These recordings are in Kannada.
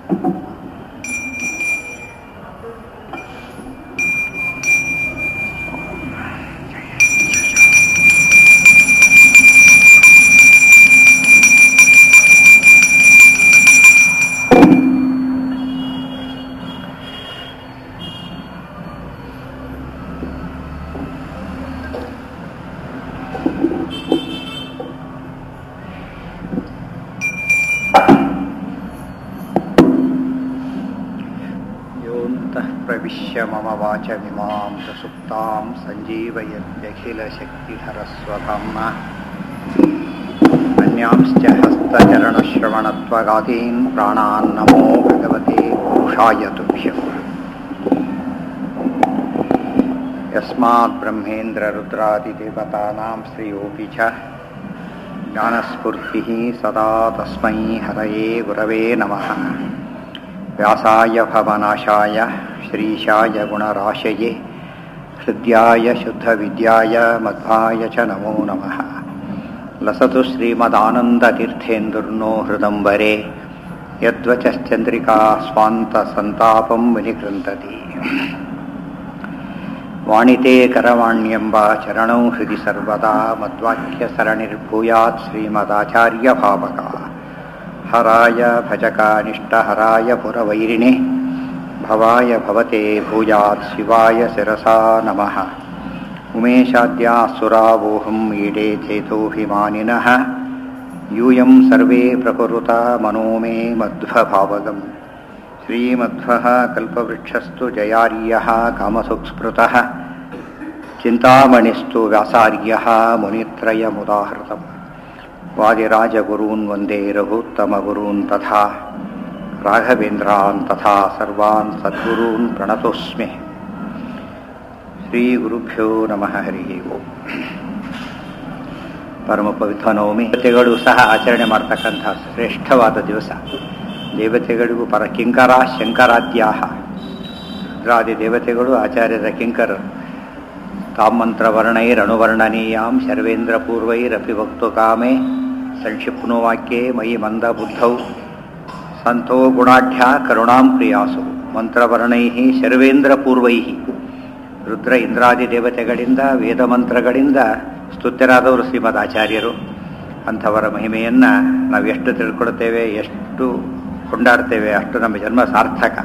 प्रविश्य मम वाचमिमां प्रसुप्तां सञ्जीवयत्यखिलशक्तिधरस्वधाम्ना अन्यांश्च हस्तचरणश्रवणत्वगादीन् प्राणान् नमो भगवते पुरुषाय तुभ्यम्। यस्मात् ब्रह्मेन्द्ररुद्रादिदेवतानां श्रेयोऽपि च ज्ञानस्फूर्तिः सदा तस्मै हरये गुरवे नमः। व्यासाय भवनाशाय श्रीशाय गुणराशये हृद्याय शुद्धविद्याय मध्वाय च नमो नमः। लसतु श्रीमदानन्दतीर्थेन्दुर्नो हृदम्बरे यद्वचश्चन्द्रिका स्वान्तसन्तापं विनिकृन्तति। वाणिते करवाण्यम्ब चरणौ हृदि सर्वदा मद्वाक्यसरणिर्भूयात् श्रीमदाचार्यभावका। हराय भजकानिष्टहराय पुरवैरिणे भवाय भवते भूयात् शिवाय शिरसा नमः। उमेशाद्यासुरावोहं ईडे चेतोऽभिमानिनः यूयं सर्वे प्रकुरुता मनो मे मध्वभावगम्। श्रीमध्वः कल्पवृक्षस्तु जयार्यः कामसुस्मृतः चिन्तामणिस्तु व्यासार्यः मुनित्रयमुदाहृतम्। वादिराजगुरून् वन्दे रघुत्तमगुरून् तथा राघवेन्द्रान् तथा सर्वान् सद्गुरून् प्रणतोऽस्मि। ಶ್ರೀಗುರುಭ್ಯೋ ನಮಃ ಹರಿ ಓಂ. ಪರಮ ಪವಿತ್ರ ನವಮಿ ದೇವತೆಗಳು ಸಹ ಆಚರಣೆ ಮಾಡ್ತಕ್ಕಂಥ ಶ್ರೇಷ್ಠವಾದ ದಿವಸ. ದೇವತೆಗಳಿಗೂ ಪರ ಕಿಂಕರ ಶಂಕರಾದ್ಯಾಹ ರುದ್ರಾದಿ ದೇವತೆಗಳು ಆಚಾರ್ಯರ ಕಿಂಕರರು. ತಾಮಂತ್ರವರ್ಣೈರನುವರ್ಣನೀಯಾಂ ಶರ್ವೇಂದ್ರ ಪೂರ್ವೈರಪಿ ವಕ್ತು ಕಾಮೇ ಸಂಕ್ಷಿಪ್ನೋ ವಾಕ್ಯೇ ಮಯಿ ಮಂದ ಬುದ್ಧೌ ಸಂತೋ ಗುಣಾಢ್ಯ ಕರುಣಾಂ ಪ್ರಿಯಾಸು. ಮಂತ್ರವರ್ಣೈ ಶರ್ವೇಂದ್ರ ಪೂರ್ವೈ ರುದ್ರ ಇಂದ್ರಾದಿ ದೇವತೆಗಳಿಂದ ವೇದ ಮಂತ್ರಗಳಿಂದ ಸ್ತುತ್ಯರಾದವರು ಶ್ರೀಮದ್ ಆಚಾರ್ಯರು. ಅಂಥವರ ಮಹಿಮೆಯನ್ನು ನಾವು ಎಷ್ಟು ತಿಳ್ಕೊಳ್ತೇವೆ, ಎಷ್ಟು ಕೊಂಡಾಡ್ತೇವೆ, ಅಷ್ಟು ನಮ್ಮ ಜನ್ಮ ಸಾರ್ಥಕ.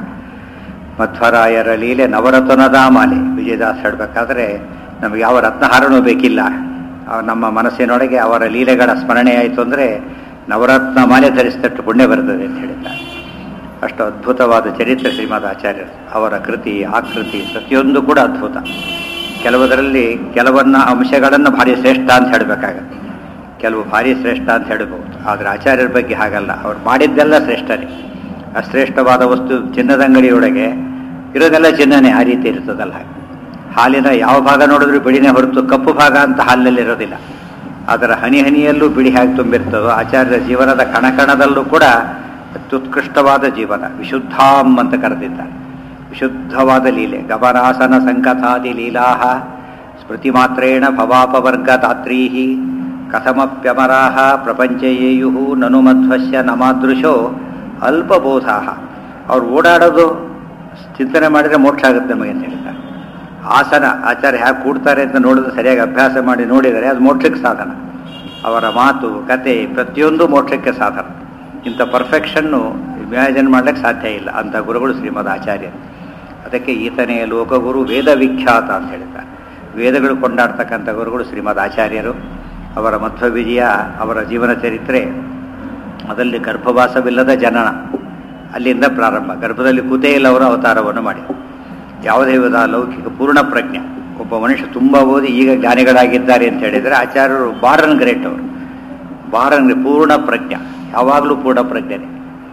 ಮಧ್ವರಾಯರ ಲೀಲೆ ನವರತ್ನದ ಮಾಲೆ. ವಿಜಯದಾಸ್ ಹೇಳಬೇಕಾದ್ರೆ ನಮಗೆ ಯಾವ ರತ್ನಹಾರನೂ ಬೇಕಿಲ್ಲ. ನಮ್ಮ ಮನಸ್ಸಿನೊಳಗೆ ಅವರ ಲೀಲೆಗಳ ಸ್ಮರಣೆ ಆಯಿತು ಅಂದರೆ ನವರತ್ನ ಮಾಲೆ ಧರಿಸಿದಷ್ಟು ಪುಣ್ಯ ಬರ್ತದೆ ಅಂತ ಹೇಳಿದ್ದಾರೆ. ಅಷ್ಟು ಅದ್ಭುತವಾದ ಚರಿತ್ರೆ ಶ್ರೀಮದ್ ಆಚಾರ್ಯರು. ಅವರ ಕೃತಿ ಆಕೃತಿ ಪ್ರತಿಯೊಂದು ಕೂಡ ಅದ್ಭುತ. ಕೆಲವುದರಲ್ಲಿ ಕೆಲವನ್ನ ಅಂಶಗಳನ್ನು ಭಾರಿ ಶ್ರೇಷ್ಠ ಅಂತ ಹೇಳಬೇಕಾಗತ್ತೆ, ಕೆಲವು ಭಾರಿ ಶ್ರೇಷ್ಠ ಅಂತ ಹೇಳಬಹುದು. ಆದರೆ ಆಚಾರ್ಯರ ಬಗ್ಗೆ ಹಾಗಲ್ಲ, ಅವ್ರು ಮಾಡಿದ್ದೆಲ್ಲ ಶ್ರೇಷ್ಠನೇ. ಅಶ್ರೇಷ್ಠವಾದ ವಸ್ತು ಚಿನ್ನದ ಅಂಗಡಿಯೊಳಗೆ ಇರೋದೆಲ್ಲ ಚಿನ್ನನೇ, ಆ ರೀತಿ ಇರ್ತದಲ್ಲ. ಹಾಲಿನ ಯಾವ ಭಾಗ ನೋಡಿದ್ರೂ ಬಿಳಿನೇ ಹೊರತು ಕಪ್ಪು ಭಾಗ ಅಂತ ಹಾಲಿನಲ್ಲಿ ಇರೋದಿಲ್ಲ. ಅದರ ಹನಿ ಹನಿಯಲ್ಲೂ ಬಿಳಿ ಹೇಗೆ ತುಂಬಿರ್ತದೋ ಆಚಾರ್ಯರ ಜೀವನದ ಕಣಕಣದಲ್ಲೂ ಕೂಡ ಅತ್ಯುತ್ಕೃಷ್ಟವಾದ ಜೀವನ. ವಿಶುದ್ಧಾಂ ಅಂತ ಕರೆದಿದ್ದಾರೆ. ವಿಶುದ್ಧವಾದ ಲೀಲೆ. ಗಮನಾಸನ ಸಂಕಥಾದಿ ಲೀಲಾಹ ಸ್ಮೃತಿ ಮಾತ್ರೇಣ ಭವಾಪವರ್ಗದಾತ್ರೀ ಕಥಮಪ್ಯಮರಾಹ ಪ್ರಪಂಚಯೇಯು ನನು ಮಧ್ವಸ್ಯ ನಮಾದೃಶೋ ಅಲ್ಪಬೋಧಾ. ಅವ್ರು ಓಡಾಡೋದು ಚಿಂತನೆ ಮಾಡಿದರೆ ಮೋಕ್ಷ ಆಗುತ್ತೆ ನಮಗೆ ಅಂತ ಹೇಳ್ತಾರೆ. ಆಸನ ಆಚಾರ್ಯ ಹೇಗೆ ಕೂಡ್ತಾರೆ ಅಂತ ನೋಡಿದ್ರೆ ಸರಿಯಾಗಿ ಅಭ್ಯಾಸ ಮಾಡಿ ನೋಡಿದರೆ ಅದು ಮೋಕ್ಷಕ್ಕೆ ಸಾಧನ. ಅವರ ಮಾತು ಕತೆ ಪ್ರತಿಯೊಂದು ಮೋಕ್ಷಕ್ಕೆ ಸಾಧನ. ಇಂಥ ಪರ್ಫೆಕ್ಷನ್ನು ಇಮ್ಯಾಜಿನ್ ಮಾಡಲಿಕ್ಕೆ ಸಾಧ್ಯ ಇಲ್ಲ. ಅಂಥ ಗುರುಗಳು ಶ್ರೀಮದ್ ಆಚಾರ್ಯರು. ಅದಕ್ಕೆ ಈತನೇ ಲೋಕಗುರು ವೇದ ವಿಖ್ಯಾತ ಅಂತ ಹೇಳ್ತಾರೆ. ವೇದಗಳು ಕೊಂಡಾಡ್ತಕ್ಕಂಥ ಗುರುಗಳು ಶ್ರೀಮದ್ ಆಚಾರ್ಯರು. ಅವರ ಮಧ್ವ ವಿಜಯ, ಅವರ ಜೀವನ ಚರಿತ್ರೆ, ಅದರಲ್ಲಿ ಗರ್ಭವಾಸವಿಲ್ಲದ ಜನನ, ಅಲ್ಲಿಂದ ಪ್ರಾರಂಭ. ಗರ್ಭದಲ್ಲಿ ಕೂತೇ ಇಲ್ಲ ಅವರು ಅವತಾರವನ್ನು ಮಾಡಿ. ಯಾವುದೇ ವಿಧ ಲೌಕಿಕ ಪೂರ್ಣ ಪ್ರಜ್ಞೆ. ಒಬ್ಬ ಮನುಷ್ಯ ತುಂಬ ಓದಿ ಈಗ ಜ್ಞಾನಿಗಳಾಗಿದ್ದಾರೆ ಅಂತ ಹೇಳಿದರೆ ಆಚಾರ್ಯರು ಬಾರನ್ ಗ್ರೇಟ್. ಅವರು ಬಾರನ್ ಪೂರ್ಣ ಪ್ರಜ್ಞೆ, ಯಾವಾಗಲೂ ಪೂರ್ಣ ಪ್ರಜ್ಞೆ.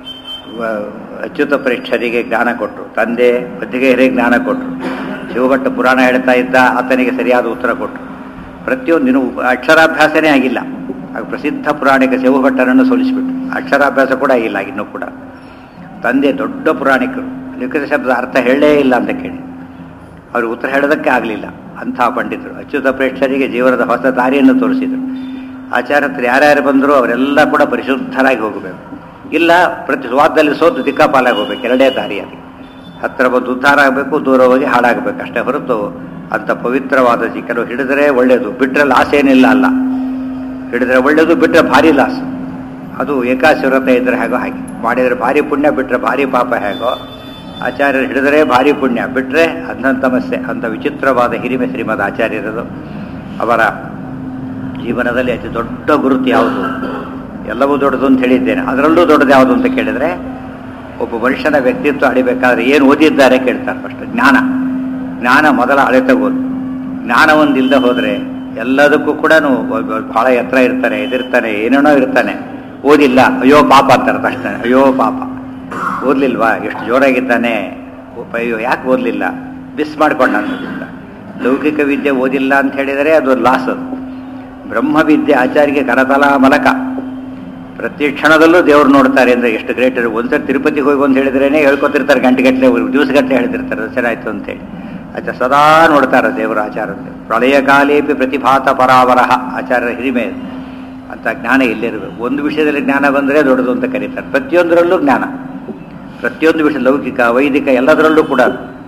ಅಚ್ಯುತ ಪರೀಕ್ಷರಿಗೆ ಜ್ಞಾನ ಕೊಟ್ಟರು, ತಂದೆ ಬದ್ದಿಗೆಯರಿಗೆ ಜ್ಞಾನ ಕೊಟ್ಟರು, ಶಿವಭಟ್ಟ ಪುರಾಣ ಹೇಳ್ತಾ ಇದ್ದ, ಆತನಿಗೆ ಸರಿಯಾದ ಉತ್ತರ ಕೊಟ್ಟರು. ಪ್ರತಿಯೊಂದಿನೂ ಅಕ್ಷರಾಭ್ಯಾಸನೇ ಆಗಿಲ್ಲ. ಆಗ ಪ್ರಸಿದ್ಧ ಪುರಾಣಿಕ ಶಿವಭಟ್ಟರನ್ನು ಸೋಲಿಸಿಬಿಟ್ರು. ಅಕ್ಷರಾಭ್ಯಾಸ ಕೂಡ ಆಗಿಲ್ಲ ಇನ್ನೂ ಕೂಡ. ತಂದೆ ದೊಡ್ಡ ಪುರಾಣಿಕರು, ಲಿಖಿತ ಶಬ್ದ ಅರ್ಥ ಹೇಳೇ ಇಲ್ಲ ಅಂತ ಕೇಳಿ ಅವ್ರಿಗೆ ಉತ್ತರ ಹೇಳೋದಕ್ಕೆ ಆಗಲಿಲ್ಲ. ಅಂಥ ಪಂಡಿತರು ಅಚ್ಯುತ ಪ್ರೇಕ್ಷರಿಗೆ ಜೀವನದ ಹೊಸ ದಾರಿಯನ್ನು ತೋರಿಸಿದರು. ಆಚಾರ್ಯರು ಯಾರ್ಯಾರು ಬಂದರೂ ಅವರೆಲ್ಲ ಕೂಡ ಪರಿಶುದ್ಧರಾಗಿ ಹೋಗಬೇಕು. ಇಲ್ಲ ಪ್ರತಿ ಸ್ವಾದದಲ್ಲಿ ಸೋತು ದಿಕ್ಕಾಪಾಲಾಗಿ ಹೋಗ್ಬೇಕು, ಎರಡೇ ದಾರಿ ಅದು. ಹತ್ತಿರ ಬಂದು ಉದ್ಧಾರ ಆಗಬೇಕು, ದೂರ ಹೋಗಿ ಹಾಳಾಗಬೇಕು ಅಷ್ಟೇ ಹೊರತು ಅಂಥ ಪವಿತ್ರವಾದ ಕೆಲವು ಹಿಡಿದ್ರೆ ಒಳ್ಳೆಯದು, ಬಿಟ್ಟರೆ ಲಾಸ್ ಏನಿಲ್ಲ ಅಲ್ಲ. ಹಿಡಿದ್ರೆ ಒಳ್ಳೆಯದು, ಬಿಟ್ಟರೆ ಭಾರಿ ಲಾಸ್. ಅದು ಏಕಾದಶಿ ವ್ರತ ಇದ್ದರೆ ಹೇಗೋ ಹಾಗೆ, ಮಾಡಿದರೆ ಭಾರಿ ಪುಣ್ಯ, ಬಿಟ್ಟರೆ ಭಾರಿ ಪಾಪ ಹೇಗೋ. ಆಚಾರ್ಯರು ಹಿಡಿದರೆ ಭಾರಿ ಪುಣ್ಯ, ಬಿಟ್ಟರೆ ಅಂಥ ಸಮಸ್ಯೆ. ಅಂಥ ವಿಚಿತ್ರವಾದ ಹಿರಿಮೆ ಶ್ರೀಮದ್ ಆಚಾರ್ಯರದು. ಅವರ ಜೀವನದಲ್ಲಿ ಅತಿ ದೊಡ್ಡ ಗುರುತು ಯಾವುದು? ಎಲ್ಲವೂ ದೊಡ್ಡದು ಅಂತ ಹೇಳಿದ್ದೇನೆ. ಅದರಲ್ಲೂ ದೊಡ್ಡದು ಯಾವುದು ಅಂತ ಕೇಳಿದರೆ, ಒಬ್ಬ ಮನುಷ್ಯನ ವ್ಯಕ್ತಿತ್ವ ಅಳಿಬೇಕಾದ್ರೆ ಏನು ಓದಿದ್ದಾರೆ ಕೇಳ್ತಾರೆ. ಫಸ್ಟ್ ಜ್ಞಾನ ಮೊದಲ ಅಳೆತಗೋದು. ಜ್ಞಾನ ಒಂದಿಲ್ಲದೆ ಹೋದರೆ ಎಲ್ಲದಕ್ಕೂ ಕೂಡ ಭಾಳ ಎತ್ತರ ಇರ್ತಾನೆ, ಎದಿರ್ತಾನೆ, ಏನೇನೋ ಇರ್ತಾನೆ. ಓದಿಲ್ಲ, ಅಯ್ಯೋ ಪಾಪ ಅಂತಾರೆ ತಕ್ಷಣ. ಅಯ್ಯೋ ಪಾಪ, ಓದಲಿಲ್ವಾ, ಎಷ್ಟು ಜೋರಾಗಿದ್ದಾನೆ, ಅಯ್ಯೋ ಯಾಕೆ ಓದಲಿಲ್ಲ, ಮಿಸ್ ಮಾಡ್ಕೊಂಡ ಅನ್ನೋದಿಲ್ಲ. ಲೌಕಿಕ ವಿದ್ಯೆ ಓದಿಲ್ಲ ಅಂತ ಹೇಳಿದರೆ ಅದು ಲಾಸ್. ಅದು ಬ್ರಹ್ಮವಿದ್ಯೆ ಆಚಾರ್ಯಗೆ ಕರತಲ ಮಲಕ, ಪ್ರತಿ ಕ್ಷಣದಲ್ಲೂ ದೇವ್ರು ನೋಡ್ತಾರೆ ಅಂದರೆ ಎಷ್ಟು ಗ್ರೇಟ್. ಒಂದ್ಸರಿ ತಿರುಪತಿಗೆ ಹೋಗಿ ಒಂದು ಹೇಳಿದ್ರೇನೆ ಹೇಳ್ಕೊತಿರ್ತಾರೆ, ಗಂಟೆಗಟ್ಟಲೆ ದಿವಸಗಟ್ಟಲೆ ಹೇಳ್ತಿರ್ತಾರೆ ಚೆನ್ನಾಯ್ತು ಅಂತೇಳಿ. ಆಚಾರ ಸದಾ ನೋಡ್ತಾರೆ ದೇವರ ಆಚಾರ್ಯ. ಪ್ರಳಯ ಕಾಲೇಪಿ ಪ್ರತಿಭಾತ ಪರಾವರಹ, ಆಚಾರ್ಯರ ಹಿರಿಮೆ ಅಂತ ಜ್ಞಾನ ಎಲ್ಲಿರಬೇಕು. ಒಂದು ವಿಷಯದಲ್ಲಿ ಜ್ಞಾನ ಬಂದರೆ ದೊಡ್ಡದು ಅಂತ ಕರೀತಾರೆ. ಪ್ರತಿಯೊಂದರಲ್ಲೂ ಜ್ಞಾನ, ಪ್ರತಿಯೊಂದು ವಿಷಯ, ಲೌಕಿಕ ವೈದಿಕ ಎಲ್ಲದರಲ್ಲೂ ಕೂಡ.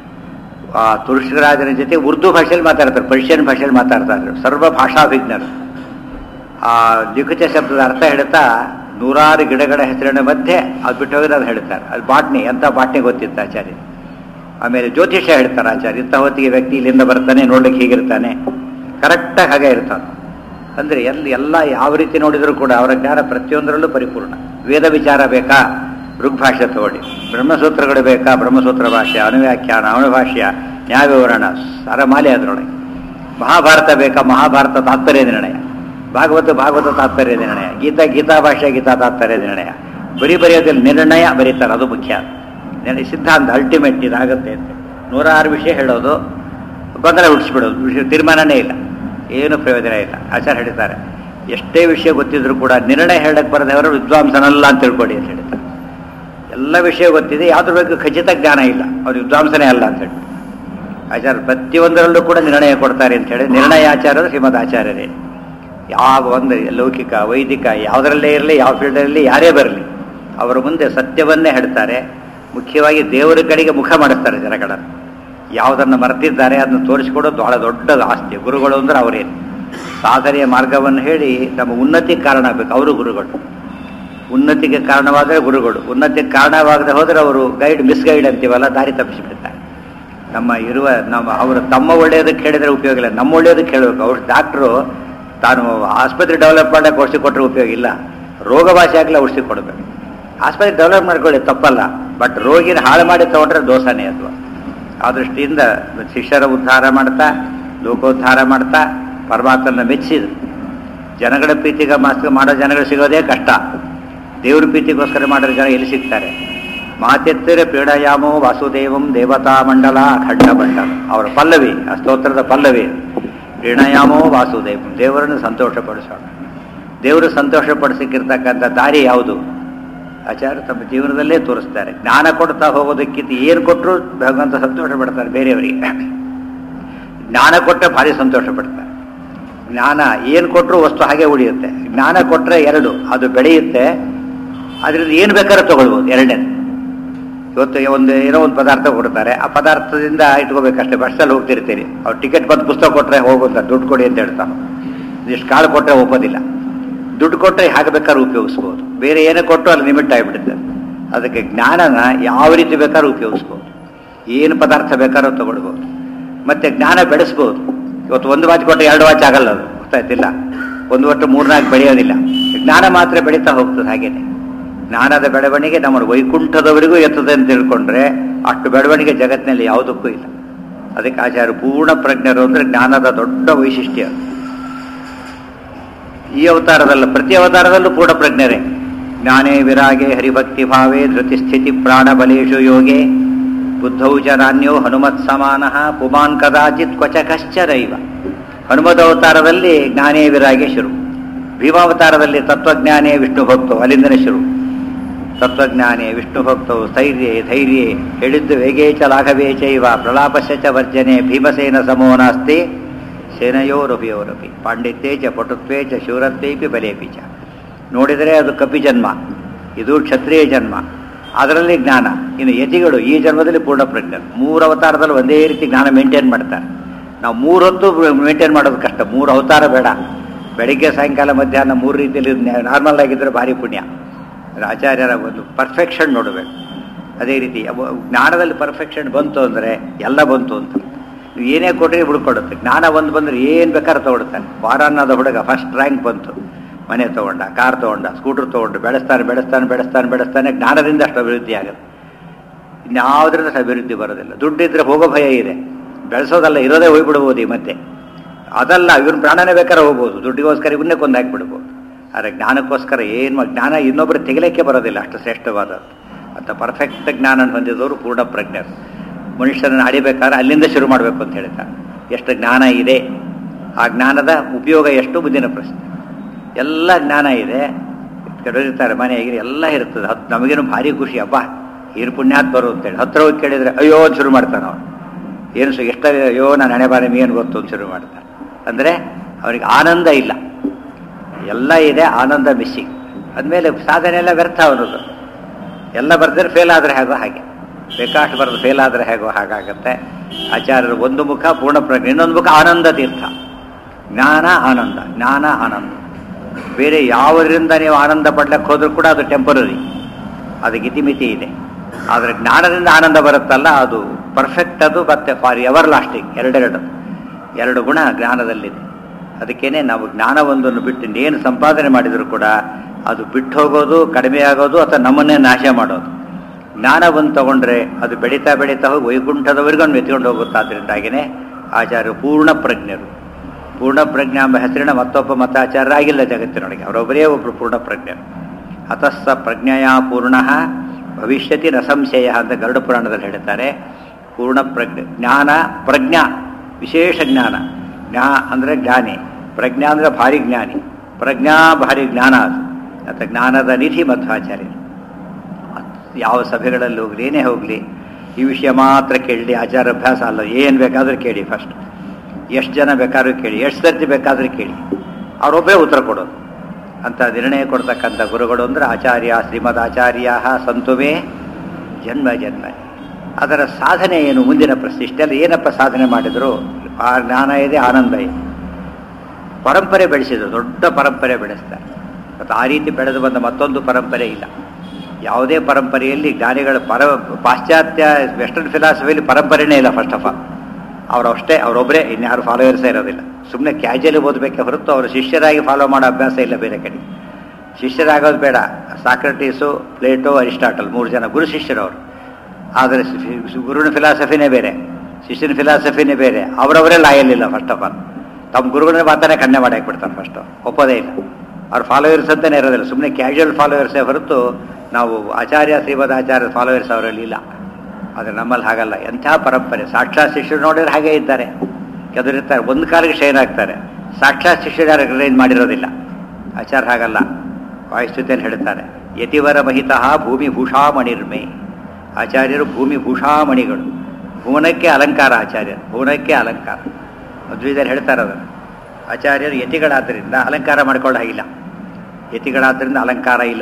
ಆ ತುಳಸಿರಾಜನ ಜೊತೆ ಉರ್ದು ಭಾಷೆಯಲ್ಲಿ ಮಾತಾಡ್ತಾರೆ, ಪರ್ಷಿಯನ್ ಭಾಷೆಯಲ್ಲಿ ಮಾತಾಡ್ತಾರೆ. ಸರ್ವ ಭಾಷಾಭಿಜ್ಞರು. ಆ ಲಿಖಿತ ಶಬ್ದದ ಅರ್ಥ ಹೇಳ್ತಾ ನೂರಾರು ಗಿಡಗಳ ಹೆಸರಿನ ಮಧ್ಯೆ ಅದು ಬಿಟ್ಟು ಹೋಗಿದ್ರೆ ಅದು ಹೇಳ್ತಾರೆ. ಅದು ಬಾಟ್ನಿ, ಎಂಥ ಬಾಟ್ನಿ ಗೊತ್ತಿತ್ತು ಆಚಾರ್ಯ. ಆಮೇಲೆ ಜ್ಯೋತಿಷ್ಯ ಹೇಳ್ತಾರೆ ಆಚಾರ್ಯ. ಇಂಥ ಹೊತ್ತಿಗೆ ವ್ಯಕ್ತಿ ಇಲ್ಲಿಂದ ಬರ್ತಾನೆ, ನೋಡ್ಲಿಕ್ಕೆ ಹೀಗಿರ್ತಾನೆ, ಕರೆಕ್ಟಾಗಿ ಹಾಗೆ ಇರ್ತಾನೆ. ಅಂದರೆ ಎಲ್ಲ ಯಾವ ರೀತಿ ನೋಡಿದರೂ ಕೂಡ ಅವರ ಜ್ಞಾನ ಪ್ರತಿಯೊಂದರಲ್ಲೂ ಪರಿಪೂರ್ಣ. ವೇದ ವಿಚಾರ ಬೇಕಾ, ಋಗ್ಭಾಷ್ಯ ತಗೊಳ್ಳಿ. ಬ್ರಹ್ಮಸೂತ್ರಗಳು ಬೇಕಾ, ಬ್ರಹ್ಮಸೂತ್ರ ಭಾಷ್ಯ, ಅನುವ್ಯಾಖ್ಯಾನ, ಅನುಭಾಷ್ಯ, ನ್ಯಾಯವಿವರಣ, ಸರಮಾಲೆ ಅದರೊಳಗೆ. ಮಹಾಭಾರತ ಬೇಕಾ, ಮಹಾಭಾರತ ತಾತ್ಪರ್ಯ ನಿರ್ಣಯ, ಭಾಗವತ ತಾತ್ಪರ್ಯ ನಿರ್ಣಯ, ಗೀತಾ ಭಾಷೆ, ಗೀತಾ ತಾತ್ಪರ್ಯ ನಿರ್ಣಯ. ಬರೆಯೋದಿಲ್ಲ, ನಿರ್ಣಯ ಬರೀತಾರೆ, ಅದು ಮುಖ್ಯ. ಸಿದ್ಧಾಂತ ಅಲ್ಟಿಮೇಟ್ ಇದಾಗುತ್ತೆ ಅಂತ. 106 ವಿಷಯ ಹೇಳೋದು, ಗೊಂದಲ ಹುಟ್ಟಿಸ್ಬಿಡೋದು, ವಿಷಯ ತೀರ್ಮಾನನೇ ಇಲ್ಲ, ಏನು ಪ್ರಯೋಜನ ಇಲ್ಲ. ಆಚಾರ್ಯ ಹೇಳ್ತಾರೆ, ಎಷ್ಟೇ ವಿಷಯ ಗೊತ್ತಿದ್ರು ಕೂಡ ನಿರ್ಣಯ ಹೇಳಕ್ಕೆ ಬರದವರು ವಿದ್ವಾಂಸನಲ್ಲ ಅಂತ ತಿಳ್ಕೊಡಿ ಅಂತ ಹೇಳ್ತಾರೆ. ಎಲ್ಲ ವಿಷಯ ಗೊತ್ತಿದೆ, ಯಾವುದ್ರ ಬಗ್ಗೆ ಖಚಿತ ಜ್ಞಾನ ಇಲ್ಲ, ಅವ್ರು ವಿದ್ವಾಂಸನೇ ಅಲ್ಲ ಅಂತ ಹೇಳಿ ಆಚಾರ್ಯ ಪ್ರತಿಯೊಂದರಲ್ಲೂ ಕೂಡ ನಿರ್ಣಯ ಕೊಡ್ತಾರೆ ಅಂತ ಹೇಳಿ. ನಿರ್ಣಯ ಆಚಾರ್ಯರು ಶ್ರೀಮದ್ ಆಚಾರ್ಯರೇ. ಯಾವ ಒಂದು ಲೌಕಿಕ ವೈದಿಕ ಯಾವುದರಲ್ಲೇ ಇರಲಿ, ಯಾವ ಫೀಲ್ಡಲ್ಲಿ ಯಾರೇ ಬರಲಿ, ಅವರ ಮುಂದೆ ಸತ್ಯವನ್ನೇ ಹೇಳ್ತಾರೆ. ಮುಖ್ಯವಾಗಿ ದೇವರ ಕಡೆಗೆ ಮುಖ ಮಾಡಿಸ್ತಾರೆ ಜನಗಳನ್ನು. ಯಾವುದನ್ನು ಮರೆತಿದ್ದಾರೆ ಅದನ್ನು ತೋರಿಸಿಕೊಡೋದು ಬಹಳ ದೊಡ್ಡ ಆಸ್ತಿ. ಗುರುಗಳು ಅಂದ್ರೆ ಅವರೇನು ಸಾಧನೆಯ ಮಾರ್ಗವನ್ನು ಹೇಳಿ ನಮ್ಮ ಉನ್ನತಿಗೆ ಕಾರಣ ಆಗಬೇಕು. ಅವರು ಗುರುಗಳು. ಉನ್ನತಿಗೆ ಕಾರಣವಾದರೆ ಗುರುಗಳು, ಉನ್ನತಿಗೆ ಕಾರಣವಾಗದೆ ಹೋದರೆ ಅವರು ಮಿಸ್ಗೈಡ್ ಅಂತೀವಲ್ಲ, ದಾರಿ ತಪ್ಪಿಸಿಬಿಡ್ತಾರೆ. ಅವರು ತಮ್ಮ ಒಳ್ಳೆಯದಕ್ಕೆ ಹೇಳಿದರೆ ಉಪಯೋಗ ಇಲ್ಲ, ನಮ್ಮ ಒಳ್ಳೆಯದಕ್ಕೆ ಹೇಳಬೇಕು. ಅವ್ರು ಡಾಕ್ಟ್ರು ತಾನು ಆಸ್ಪತ್ರೆ ಡೆವಲಪ್ ಮಾಡೋಕ್ಕೆ ಔಷಧಿ ಕೊಟ್ಟರೆ ಉಪಯೋಗ ಇಲ್ಲ, ರೋಗ ಭಾಷೆ ಆಗಲಿ ಔಷಧಿ ಕೊಡಬೇಕು. ಆಸ್ಪತ್ರೆ ಡೆವಲಪ್ ಮಾಡ್ಕೊಳ್ಳಿ ತಪ್ಪಲ್ಲ, ಬಟ್ ರೋಗಿನ ಹಾಳು ಮಾಡಿ ತಗೊಂಡ್ರೆ ದೋಷನೇ ಅದು. ಆ ದೃಷ್ಟಿಯಿಂದ ಶಿಷ್ಯರ ಉದ್ಧಾರ ಮಾಡ್ತಾ, ಲೋಕೋದ್ಧಾರ ಮಾಡ್ತಾ ಪರಮಾತ್ಮನ ಮೆಚ್ಚಿದ್ರು. ಜನಗಳ ಪ್ರೀತಿಗೆ ಮಾಡೋ ಜನಗಳು ಸಿಗೋದೇ ಕಷ್ಟ. ದೇವ್ರ ಪ್ರೀತಿಗೋಸ್ಕರ ಮಾಡೋ ಜನ ಎಲ್ಲಿ ಸಿಗ್ತಾರೆ? ಮಾತೆತ್ತಿರ ಪೀಡಯಾಮೋ ವಾಸುದೇವಂ ದೇವತಾ ಮಂಡಲ ಅಖಂಡ ಮಂಡಲ, ಅವರ ಪಲ್ಲವಿ, ಆ ಸ್ತೋತ್ರದ ಪಲ್ಲವಿ. ಪ್ರೀಣಯಾಮೋ ವಾಸುದೇವಂ, ದೇವರನ್ನು ಸಂತೋಷಪಡಿಸೋಣ. ದೇವರು ಸಂತೋಷಪಡಿಸಕ್ಕಿರ್ತಕ್ಕಂಥ ದಾರಿ ಯಾವುದು? ಆಚಾರ್ಯ ತಮ್ಮ ಜೀವನದಲ್ಲೇ ತೋರಿಸ್ತಾರೆ. ಜ್ಞಾನ ಕೊಡ್ತಾ ಹೋಗೋದಕ್ಕಿಂತ ಏನು ಕೊಟ್ಟರು ಭಗವಂತ ಸಂತೋಷ ಪಡ್ತಾರೆ. ಬೇರೆಯವರಿಗೆ ಜ್ಞಾನ ಕೊಟ್ಟರೆ ಭಾರಿ ಸಂತೋಷ ಪಡ್ತಾರೆ. ಜ್ಞಾನ ಏನು ಕೊಟ್ಟರು ವಸ್ತು ಹಾಗೆ ಉಳಿಯುತ್ತೆ. ಜ್ಞಾನ ಕೊಟ್ಟರೆ ಎರಡು, ಅದು ಬೆಳೆಯುತ್ತೆ, ಅದರಿಂದ ಏನು ಬೇಕಾದ್ರೂ ತಗೊಳ್ಬೋದು. ಎರಡನೇದು, ಇವತ್ತು ಏನೋ ಒಂದು ಪದಾರ್ಥ ಕೊಡ್ತಾರೆ, ಆ ಪದಾರ್ಥದಿಂದ ಇಟ್ಕೋಬೇಕಷ್ಟೇ. ಬಸ್ಸಲ್ಲಿ ಹೋಗ್ತಿರ್ತೀರಿ, ಅವ್ರು ಟಿಕೆಟ್ ಬಂದು ಪುಸ್ತಕ ಕೊಟ್ಟರೆ ಹೋಗುತ್ತ, ದುಡ್ಡು ಕೊಡಿ ಅಂತ ಹೇಳ್ತಾನೆ. ಇಷ್ಟು ಕಾಳು ಕೊಟ್ಟರೆ ಒಪ್ಪೋದಿಲ್ಲ. ದುಡ್ಡು ಕೊಟ್ಟರೆ ಹಾಗೆ ಬೇಕಾದ್ರೂ ಉಪಯೋಗಿಸ್ಬೋದು. ಬೇರೆ ಏನೇ ಕೊಟ್ಟರು ಅಲ್ಲಿ ಲಿಮಿಟ್ ಆಗಿಬಿಡುತ್ತೆ. ಅದಕ್ಕೆ ಜ್ಞಾನನ ಯಾವ ರೀತಿ ಬೇಕಾದ್ರೂ ಉಪಯೋಗಿಸ್ಬೋದು, ಏನು ಪದಾರ್ಥ ಬೇಕಾದ್ರೂ ತಗೊಳ್ಬೋದು. ಮತ್ತು ಜ್ಞಾನ ಬೆಳೆಸ್ಬೋದು. ಇವತ್ತು ಒಂದು ವಾಚ್ ಕೊಟ್ಟರೆ 2 ವಾಚ್ ಆಗಲ್ಲ, ಅದು ಗೊತ್ತಾಯ್ತಿಲ್ಲ. ಒಂದು ಒಟ್ಟು 3-4 ಬೆಳೆಯೋದಿಲ್ಲ. ಜ್ಞಾನ ಮಾತ್ರ ಬೆಳೀತಾ ಹೋಗ್ತದೆ. ಹಾಗೇನೆ ಜ್ಞಾನದ ಬೆಳವಣಿಗೆ ನಮ್ಮನ್ನು ವೈಕುಂಠದವರೆಗೂ ಎತ್ತದೆ ಅಂತ ತಿಳ್ಕೊಂಡ್ರೆ ಅಷ್ಟು ಬೆಳವಣಿಗೆ ಜಗತ್ತಿನಲ್ಲಿ ಯಾವುದಕ್ಕೂ ಇಲ್ಲ. ಅದಕ್ಕೆ ಆಚಾರ್ಯ ಪೂರ್ಣ ಪ್ರಜ್ಞರು ಅಂದರೆ ಜ್ಞಾನದ ದೊಡ್ಡ ವೈಶಿಷ್ಟ್ಯ. ಈ ಅವತಾರದಲ್ಲ, ಪ್ರತಿ ಅವತಾರದಲ್ಲೂ ಪೂರ್ಣ ಪ್ರಜ್ಞರೇ. ಜ್ಞಾನೇ ವಿರಾಗೆ ಹರಿಭಕ್ತಿ ಭಾವೇ ಧೃತಿ ಸ್ಥಿತಿ ಪ್ರಾಣ ಬಲೇಶು ಯೋಗೆ ಬುದ್ಧೌ ಚ ನಾನ್ಯೋ ಹನುಮತ್ ಸಮಾನಃ ಪುಮಾನ್ ಕದಾಚಿತ್ ಕ್ವಚ ಕಶ್ಚರೈವ. ಹನುಮದ ಅವತಾರದಲ್ಲಿ ಜ್ಞಾನೇ ವಿರಾಗೆ ಶುರು. ಭೀಮಾವತಾರದಲ್ಲಿ ತತ್ವಜ್ಞಾನೇ ವಿಷ್ಣು ಭಕ್ತೋ, ಅಲ್ಲಿಂದನೇ ಶುರು. ತತ್ವಜ್ಞಾನೇ ವಿಷ್ಣು ಭಕ್ತೋ ಸ್ಥೈರ್ಯೇ ಧೈರ್ಯೇ ಹೇಳಿದ್ದು ವೇಗೇ ಚ ಲಾಘವೇ ಚೈವ ಪ್ರಲಾಪಸ್ಯ ಚ ವರ್ಜನೆ ಭೀಮಸೇನ ಸಮೋ ನಾಸ್ತಿ ಸೇನಯೋರಭಿಯೋರಪಿ ಪಾಂಡಿತ್ಯೇ ಚ ಪಟುತ್ವೇ ಚ ಶೂರತ್ವೇಪಿ ಬಲೇಪಿ ಚ. ನೋಡಿದರೆ ಅದು ಕಪಿ ಜನ್ಮ, ಇದು ಕ್ಷತ್ರಿಯ ಜನ್ಮ, ಅದರಲ್ಲಿ ಜ್ಞಾನ. ಇನ್ನು ಯತಿಗಳು ಈ ಜನ್ಮದಲ್ಲಿ ಪೂರ್ಣ ಪ್ರಜ್ಞರು. 3 ಅವತಾರದಲ್ಲಿ ಒಂದೇ ರೀತಿ ಜ್ಞಾನ ಮೇಂಟೈನ್ ಮಾಡ್ತಾರೆ. ನಾವು 3 ಹೊತ್ತು ಮೇಂಟೈನ್ ಮಾಡೋದು ಕಷ್ಟ. 3 ಅವತಾರ ಬೇಡ. ಬೆಳಿಗ್ಗೆ ಸಾಯಂಕಾಲ ಮಧ್ಯಾಹ್ನ 3 ರೀತಿಯಲ್ಲಿ ನಾರ್ಮಲ್ ಆಗಿದ್ದರೆ ಭಾರಿ ಪುಣ್ಯ. ಆಚಾರ್ಯರ ಒಂದು ಪರ್ಫೆಕ್ಷನ್ ನೋಡಬೇಕು. ಅದೇ ರೀತಿ ಜ್ಞಾನದಲ್ಲಿ ಪರ್ಫೆಕ್ಷನ್ ಬಂತು ಅಂದರೆ ಎಲ್ಲ ಬಂತು ಅಂತ. ನೀವು ಏನೇ ಕೊಟ್ಟರೆ ಹುಡುಕೊಡುತ್ತೆ. ಜ್ಞಾನ ಒಂದು ಬಂದರೆ ಏನು ಬೇಕಾದ್ರೆ ತೊಗೊಳ್ತಾನೆ. ವಾರಾನ್ನದ ಹುಡುಗ ಫಸ್ಟ್ ರ್ಯಾಂಕ್ ಬಂತು, ಮನೆ ತೊಗೊಂಡ, ಕಾರ್ ತೊಗೊಂಡ, ಸ್ಕೂಟ್ರ್ ತೊಗೊಂಡು ಬೆಳೆಸ್ತಾನೆ. ಜ್ಞಾನದಿಂದ ಅಷ್ಟು ಅಭಿವೃದ್ಧಿ ಆಗುತ್ತೆ. ಇನ್ಯಾವುದ್ರಿಂದ ಅಭಿವೃದ್ಧಿ ಬರೋದಿಲ್ಲ. ದುಡ್ಡಿದ್ರೆ ಹೋಗೋ ಭಯ ಇದೆ, ಬೆಳೆಸೋದಲ್ಲ, ಇರೋದೇ ಹೋಗ್ಬಿಡ್ಬೋದು. ಈ ಮತ್ತೆ ಅದಲ್ಲ, ಇವ್ರ ಪ್ರಾಣನೇ ಬೇಕಾದ್ರೆ ಹೋಗ್ಬೋದು, ದುಡ್ಡಿಗೋಸ್ಕರ ಇವನ್ನೇ ಕೊಂದಾಕ್ಬಿಡ್ಬೋದು. ಆದರೆ ಜ್ಞಾನಕ್ಕೋಸ್ಕರ ಏನು ಜ್ಞಾನ ಇನ್ನೊಬ್ಬರು ತೆಗಿಲಿಕ್ಕೆ ಬರೋದಿಲ್ಲ, ಅಷ್ಟು ಶ್ರೇಷ್ಠವಾದದ್ದು. ಅಂತ ಪರ್ಫೆಕ್ಟ್ ಜ್ಞಾನ ಹೊಂದಿದವರು ಪೂರ್ಣ ಪ್ರಜ್ಞರು. ಮನುಷ್ಯನನ್ನು ಹಡಿಬೇಕಾದ್ರೆ ಅಲ್ಲಿಂದ ಶುರು ಮಾಡಬೇಕು ಅಂತ ಹೇಳ್ತಾರೆ. ಎಷ್ಟು ಜ್ಞಾನ ಇದೆ, ಆ ಜ್ಞಾನದ ಉಪಯೋಗ ಎಷ್ಟು ಮುಂದಿನ ಪ್ರಶ್ನೆ. ಎಲ್ಲ ಜ್ಞಾನ ಇದೆ, ಕೆಡೋದಿರ್ತಾರೆ ಮನೆಯಾಗಿ ಎಲ್ಲ ಇರ್ತದೆ. ನಮಗೇನು ಭಾರಿ ಖುಷಿ, ಹಬ್ಬ ಏನು ಪುಣ್ಯಾತ್ ಬರು ಅಂತೇಳಿ. ಹತ್ರ ಹೋಗಿ ಕೇಳಿದರೆ ಅಯ್ಯೋ ಅಂತ ಶುರು ಮಾಡ್ತಾನೆ ಅವನು. ಏನು ಎಷ್ಟ ಅಯ್ಯೋ ನಾನು ಹಣೆ ಬಾರಿ ಏನು ಗೊತ್ತು ಅಂತ ಶುರು ಮಾಡ್ತಾನೆ. ಅಂದರೆ ಅವನಿಗೆ ಆನಂದ ಇಲ್ಲ, ಎಲ್ಲ ಇದೆ, ಆನಂದ ಮಿಸ್ಸಿಂಗ್. ಅಂದಮೇಲೆ ಸಾಧನೆ ಎಲ್ಲ ವ್ಯರ್ಥ ಅವನದು. ಎಲ್ಲ ಬರೆದ್ರೆ ಫೇಲ್ ಆದರೆ ಹೇಗೋ ಹಾಗೆ, ಬೇಕಾಷ್ಟು ಬರೆದು ಫೇಲ್ ಆದರೆ ಹೇಗೋ ಹಾಗಾಗತ್ತೆ. ಆಚಾರ್ಯರು ಒಂದು ಮುಖ ಪೂರ್ಣ ಪ್ರಜ್ಞೆ, ಇನ್ನೊಂದು ಮುಖ ಆನಂದ ತೀರ್ಥ. ಜ್ಞಾನ ಆನಂದ. ಬೇರೆ ಯಾವುದರಿಂದ ನೀವು ಆನಂದ ಪಡ್ಲಿಕ್ಕೆ ಹೋದ್ರೂ ಕೂಡ ಅದು ಟೆಂಪರರಿ, ಅದಕ್ಕೆ ಇತಿಮಿತಿ ಇದೆ. ಆದರೆ ಜ್ಞಾನದಿಂದ ಆನಂದ ಬರುತ್ತಲ್ಲ, ಅದು ಪರ್ಫೆಕ್ಟ್. ಅದು ಮತ್ತೆ ಫಾರ್ ಎವರ್ ಲಾಸ್ಟಿಂಗ್. ಎರಡು ಗುಣ ಜ್ಞಾನದಲ್ಲಿದೆ. ಅದಕ್ಕೇನೆ ನಾವು ಜ್ಞಾನವೊಂದನ್ನು ಬಿಟ್ಟು ಏನು ಸಂಪಾದನೆ ಮಾಡಿದರೂ ಕೂಡ ಅದು ಬಿಟ್ಟು ಹೋಗೋದು, ಕಡಿಮೆ ಆಗೋದು, ಅಥವಾ ನಮ್ಮನ್ನೇ ನಾಶ ಮಾಡೋದು. ಜ್ಞಾನವನ್ನು ತಗೊಂಡ್ರೆ ಅದು ಬೆಳೀತಾ ಹೋಗಿ ವೈಕುಂಠದವರೆಗೂ ಎತ್ಕೊಂಡು ಹೋಗುತ್ತಾದ್ರಿಂದಾಗಿಯೇ ಆಚಾರ್ಯರು ಪೂರ್ಣ ಪ್ರಜ್ಞರು. ಪೂರ್ಣ ಪ್ರಜ್ಞೆ ಎಂಬ ಹೆಸರಿನ ಮತ್ತೊಬ್ಬ ಮತಾಚಾರ್ಯರಾಗಿಲ್ಲ ಜಗತ್ತಿನೊಳಗೆ, ಅವರೊಬ್ಬರೇ ಒಬ್ಬರು ಪೂರ್ಣ ಪ್ರಜ್ಞರು. ಅತಸ್ಸ ಪ್ರಜ್ಞೆಯ ಪೂರ್ಣ ಭವಿಷ್ಯತಿ ನ ಸಂಶಯ ಅಂತ ಗರುಡ ಪುರಾಣದಲ್ಲಿ ಹೇಳ್ತಾರೆ. ಪೂರ್ಣ ಪ್ರಜ್ಞೆ, ಜ್ಞಾನ, ಪ್ರಜ್ಞಾ ವಿಶೇಷ ಜ್ಞಾನ. ಅಂದರೆ ಜ್ಞಾನಿ, ಪ್ರಜ್ಞಾ ಅಂದರೆ ಭಾರಿ ಜ್ಞಾನಿ, ಪ್ರಜ್ಞಾ ಭಾರಿ ಜ್ಞಾನ. ಅದು ಮತ್ತು ಜ್ಞಾನದ ನಿಧಿ ಮಧ್ವಾಚಾರ್ಯರು. ಯಾವ ಸಭೆಗಳಲ್ಲಿ ಹೋಗಲಿ, ಏನೇ ಹೋಗಲಿ, ಈ ವಿಷಯ ಮಾತ್ರ ಕೇಳಿ. ಆಚಾರ ಅಭ್ಯಾಸ ಅಲ್ಲ, ಏನು ಬೇಕಾದರೂ ಕೇಳಿ. ಫಸ್ಟ್ ಎಷ್ಟು ಜನ ಬೇಕಾದ್ರೂ ಕೇಳಿ, ಎಷ್ಟು ಸರ್ತಿ ಬೇಕಾದರೂ ಕೇಳಿ, ಅವರೊಬ್ಬರೇ ಉತ್ತರ ಕೊಡೋದು ಅಂತ ನಿರ್ಣಯ ಕೊಡ್ತಕ್ಕಂಥ ಗುರುಗಳು ಅಂದರೆ ಆಚಾರ್ಯ ಶ್ರೀಮದ್ ಆಚಾರ್ಯ ಸಂತುಮೇ ಜನ್ಮ. ಅದರ ಸಾಧನೆ ಏನು ಮುಂದಿನ ಪ್ರಶ್ನೆ. ಇಷ್ಟೆಲ್ಲ ಏನಪ್ಪ ಸಾಧನೆ ಮಾಡಿದ್ರು? ಆ ಜ್ಞಾನ ಇದೆ, ಆನಂದ ಇದೆ. ಪರಂಪರೆ ಬೆಳೆಸಿದ್ರು, ದೊಡ್ಡ ಪರಂಪರೆ ಬೆಳೆಸ್ತಾರೆ. ಮತ್ತು ಆ ರೀತಿ ಬೆಳೆದು ಬಂದ ಮತ್ತೊಂದು ಪರಂಪರೆ ಇಲ್ಲ. ಯಾವುದೇ ಪರಂಪರೆಯಲ್ಲಿ ಜ್ಞಾನಿಗಳ ಪಾಶ್ಚಾತ್ಯ ವೆಸ್ಟರ್ನ್ ಫಿಲಾಸಫಿಯಲ್ಲಿ ಪರಂಪರೆನೇ ಇಲ್ಲ. ಫಸ್ಟ್ ಆಫ್ ಆಲ್ ಅವರೊಬ್ಬರೇ, ಇನ್ಯಾರು ಫಾಲೋವರ್ಸೇ ಇರೋದಿಲ್ಲ. ಸುಮ್ಮನೆ ಕ್ಯಾಜುಯಲಿ ಓದಬೇಕೆ ಹೊರತು ಅವರು ಶಿಷ್ಯರಾಗಿ ಫಾಲೋ ಮಾಡೋ ಅಭ್ಯಾಸ ಇಲ್ಲ ಬೇರೆ ಕಡೆ. ಶಿಷ್ಯರಾಗೋದು ಬೇಡ. ಸಾಕ್ರಟೀಸು, ಪ್ಲೇಟೋ, ಅರಿಸ್ಟಾಟಲ್ 3 ಜನ ಗುರು ಶಿಷ್ಯರವರು. ಆದರೆ ಗುರುವಿನ ಫಿಲಾಸಫಿನೇ ಬೇರೆ, ಶಿಷ್ಯನ ಫಿಲಾಸಫಿನೇ ಬೇರೆ. ಅವರವರೇ ಲಾಯಲ್ ಇಲ್ಲ. ಫಸ್ಟ್ ಆಫ್ ಆಲ್ ತಮ್ಮ ಗುರುಗಳನ್ನ ಮಾತಾನೆ ಕನ್ನೆ ಮಾಡಿ ಹಾಕ್ಬಿಡ್ತಾರೆ. ಫಸ್ಟು ಒಪ್ಪೋದೇ ಇಲ್ಲ. ಅವ್ರ ಫಾಲೋವರ್ಸ್ ಅಂತಲೇ ಇರೋದಿಲ್ಲ. ಸುಮ್ಮನೆ ಕ್ಯಾಶುವಲ್ ಫಾಲೋವರ್ಸೇ ಹೊರತು ನಾವು ಆಚಾರ್ಯ ಶ್ರೀಮದ್ ಆಚಾರ್ಯ ಫಾಲೋವರ್ಸ್ ಅವರಲ್ಲಿ ಇಲ್ಲ. ಆದರೆ ನಮ್ಮಲ್ಲಿ ಹಾಗಲ್ಲ. ಎಂಥ ಪರಂಪರೆ! ಸಾಕ್ಷಾತ್ ಶಿಷ್ಯರು ನೋಡಿದ್ರೆ ಹಾಗೇ ಇದ್ದಾರೆ, ಕೆದರಿರ್ತಾರೆ, ಒಂದು ಕಾಲಿಗೆ ಶೈನ್ ಆಗ್ತಾರೆ. ಸಾಕ್ಷಾತ್ ಶಿಷ್ಯರು ಯಾರು ರಿಲೈನ್ ಮಾಡಿರೋದಿಲ್ಲ. ಆಚಾರ್ಯ ಹಾಗಲ್ಲ. ವಾಯುಸ್ತುತಿಯಲ್ಲಿ ಹೇಳ್ತಾರೆ, ಯತಿವರ ಮಹಿತಃ ಭೂಮಿ ಭೂಷಾಮಣಿರ್ಮೆ. ಆಚಾರ್ಯರು ಭೂಮಿ ಭೂಷಾಮಣಿಗಳು. ಭುವನಕ್ಕೆ ಅಲಂಕಾರ ಆಚಾರ್ಯರು, ಭುವನಕ್ಕೆ ಅಲಂಕಾರ. ಮಧ್ವದಲ್ಲಿ ಹೇಳ್ತಾರೆ ಅದನ್ನು. ಆಚಾರ್ಯರು ಯತಿಗಳಾದ್ದರಿಂದ ಅಲಂಕಾರ ಮಾಡ್ಕೊಳ್ಳೋ ಹಾಗಿಲ್ಲ. ಯತಿಗಳಾದ್ದರಿಂದ ಅಲಂಕಾರ ಇಲ್ಲ.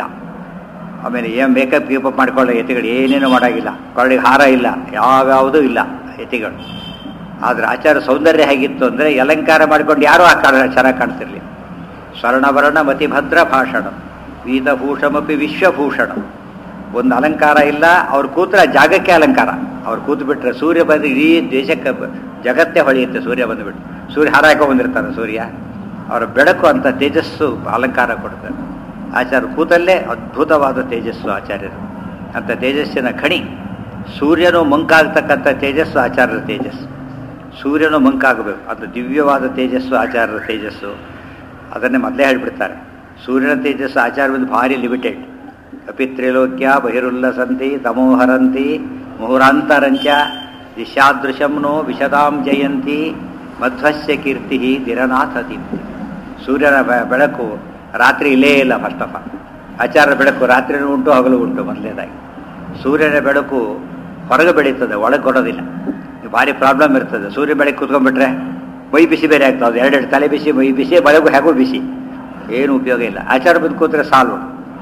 ಆಮೇಲೆ ಏನು ಮೇಕಪ್ ಗೀಪಪ್ ಮಾಡ್ಕೊಳ್ಳೋ ಯತಿಗಳು ಏನೇನು ಮಾಡೋಂಗಿಲ್ಲ. ಕೊಳ್ಳಿಗೆ ಹಾರ ಇಲ್ಲ, ಯಾವ್ಯಾವುದೂ ಇಲ್ಲ ಯತಿಗಳು. ಆದರೆ ಆಚಾರ್ಯ ಸೌಂದರ್ಯ ಹೇಗಿತ್ತು ಅಂದರೆ ಅಲಂಕಾರ ಮಾಡ್ಕೊಂಡು ಯಾರೂ ಆ ಚೆನ್ನಾಗಿ ಕಾಣ್ತಿರ್ಲಿ. ಸ್ವರ್ಣವರ್ಣ ಮತಿಭದ್ರ ಭಾಷಣ ವೀತಭೂಷಮಪಿ ವಿಶ್ವಭೂಷಣ. ಒಂದು ಅಲಂಕಾರ ಇಲ್ಲ. ಅವ್ರು ಕೂತ್ರೆ ಜಾಗಕ್ಕೆ ಅಲಂಕಾರ. ಅವ್ರು ಕೂತು ಬಿಟ್ರೆ ಸೂರ್ಯ ಬಂದು ಇಡೀ ದೇಶಕ್ಕೆ ಜಗತ್ತೇ ಹೊಳೆಯುತ್ತೆ. ಸೂರ್ಯ ಬಂದುಬಿಟ್ಟು ಸೂರ್ಯ ಹಾರ ಹಾಕೊಂಡ್ಬಂದಿರ್ತಾನೆ. ಸೂರ್ಯ ಅವರ ಬೆಳಕು ಅಂತ ತೇಜಸ್ಸು ಅಲಂಕಾರ ಕೊಡ್ತಾರೆ. ಆಚಾರ್ಯ ಕೂತಲ್ಲೇ ಅದ್ಭುತವಾದ ತೇಜಸ್ಸು ಆಚಾರ್ಯರು. ಅಂಥ ತೇಜಸ್ಸಿನ ಖಣಿ. ಸೂರ್ಯನು ಮಂಕಾಗತಕ್ಕಂಥ ತೇಜಸ್ಸು ಆಚಾರ್ಯರ ತೇಜಸ್ಸು. ಸೂರ್ಯನು ಮಂಕಾಗಬೇಕು, ಅದು ದಿವ್ಯವಾದ ತೇಜಸ್ಸು ಆಚಾರ್ಯರ ತೇಜಸ್ಸು. ಅದನ್ನೇ ಮೊದಲೇ ಹೇಳಿಬಿಡ್ತಾರೆ. ಸೂರ್ಯನ ತೇಜಸ್ಸು ಆಚಾರ್ಯದ ಭಾರಿ ಲಿಮಿಟೆಡ್. ಅಪಿತ್ರಿಲೋಕ್ಯ ಬಹಿರುಲ್ಲಸಂತಿ ತಮೋಹರಂತಿ ಮುಹುರಾಂತರಂಚ ದಿಶಾದೃಶಂನೋ ವಿಶದಾಂ ಜಯಂತಿ ಮಧ್ವಸ್ಯ ಕೀರ್ತಿ ದಿರನಾಥ ದೀಪ್ತಿ. ಸೂರ್ಯನ ಬೆಳಕು ರಾತ್ರಿ ಇಲ್ಲೇ ಇಲ್ಲ. ಫಸ್ಟ್ ಆಫ್ ಆಲ್ ಆಚಾರ್ಯರ ಬೆಳಕು ರಾತ್ರಿನೂ ಉಂಟು, ಹಗಲು ಉಂಟು. ಮೊದಲನೇದಾಗಿ ಸೂರ್ಯನ ಬೆಳಕು ಹೊರಗೆ ಬೆಳೀತದೆ, ಒಳಗೆ ಕೊಡೋದಿಲ್ಲ. ಭಾರಿ ಪ್ರಾಬ್ಲಮ್ ಇರ್ತದೆ. ಸೂರ್ಯ ಬೆಳಗ್ಗೆ ಕೂತ್ಕೊಂಡ್ಬಿಟ್ರೆ ಮೈ ಬಿಸಿ ಬೇರೆ ಆಗ್ತದೆ. 2 ತಲೆ ಬಿಸಿ, ಮೈ ಬಿಸಿ, ಬೆಳಗು ಹೇಗೋ ಬಿಸಿ, ಏನು ಉಪಯೋಗ ಇಲ್ಲ. ಆಚಾರ ಬಂದು ಕೂತ್ರೆ ಸಾಲ್ವು.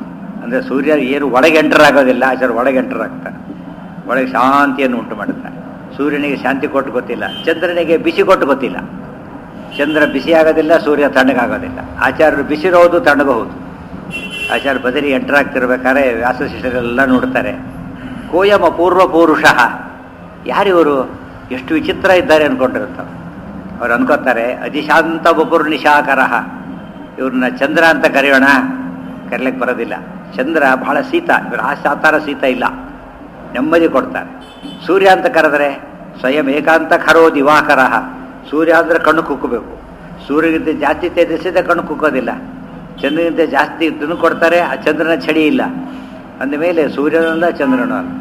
ಅಂದರೆ ಸೂರ್ಯ ಏನು ಒಳಗೆ ಎಂಟರ್ ಆಗೋದಿಲ್ಲ, ಆಚಾರ್ಯ ಒಳಗೆ ಎಂಟರ್ ಆಗ್ತಾರೆ, ಒಳಗೆ ಶಾಂತಿಯನ್ನು ಉಂಟು ಮಾಡುತ್ತಾರೆ. ಸೂರ್ಯನಿಗೆ ಶಾಂತಿ ಕೊಟ್ಟು ಗೊತ್ತಿಲ್ಲ, ಚಂದ್ರನಿಗೆ ಬಿಸಿ ಕೊಟ್ಟು ಗೊತ್ತಿಲ್ಲ. ಚಂದ್ರ ಬಿಸಿ ಆಗೋದಿಲ್ಲ, ಸೂರ್ಯ ತಣ್ಣಗಾಗೋದಿಲ್ಲ. ಆಚಾರ್ಯರು ಬಿಸಿರೋದು ತಣ್ಣಗಬಹುದು. ಆಚಾರ್ಯ ಬದರಿ ಎಂಟರ್ ಆಗ್ತಿರ್ಬೇಕಾದ್ರೆ ವ್ಯಾಸ ಶಿಷ್ಯರೆಲ್ಲ ನೋಡ್ತಾರೆ, ಕೋಯಮ ಪೂರ್ವ ಪೂರುಷಃ, ಯಾರಿವರು, ಎಷ್ಟು ವಿಚಿತ್ರ ಇದ್ದಾರೆ ಅಂದ್ಕೊಂಡಿರ್ತಾರೆ. ಅವ್ರು ಅನ್ಕೋತಾರೆ ಅಧಿಶಾಂತ ಬಪುರ್ ನಿಶಾಕರಃ, ಇವ್ರನ್ನ ಚಂದ್ರ ಅಂತ ಕರೆಯೋಣ, ಕರೀಲಿಕ್ಕೆ ಬರೋದಿಲ್ಲ. ಚಂದ್ರ ಬಹಳ ಶೀತ, ಇವರು ಆ ಸಾತಾರ ಶೀತ ಇಲ್ಲ, ನೆಮ್ಮದಿ ಕೊಡ್ತಾರೆ. ಸೂರ್ಯ ಅಂತ ಕರೆದರೆ ಸ್ವಯಂ ಏಕಾಂತ ಖರೋ ದಿವಾಕರಃ, ಸೂರ್ಯ ಅಂದರೆ ಕಣ್ಣು ಕುಕ್ಕಬೇಕು. ಸೂರ್ಯಗಿಂತ ಜಾಸ್ತಿ ತೇಜಸ್ಸಿದೆ, ಕಣ್ಣು ಕುಕ್ಕೋದಿಲ್ಲ. ಚಂದ್ರಗಿಂತ ಜಾಸ್ತಿ ಇದನ್ನು ಕೊಡ್ತಾರೆ, ಆ ಚಂದ್ರನ ಚಳಿ ಇಲ್ಲ. ಅಂದಮೇಲೆ ಸೂರ್ಯನಲ್ಲ ಚಂದ್ರನೂ ಅಲ್ಲ,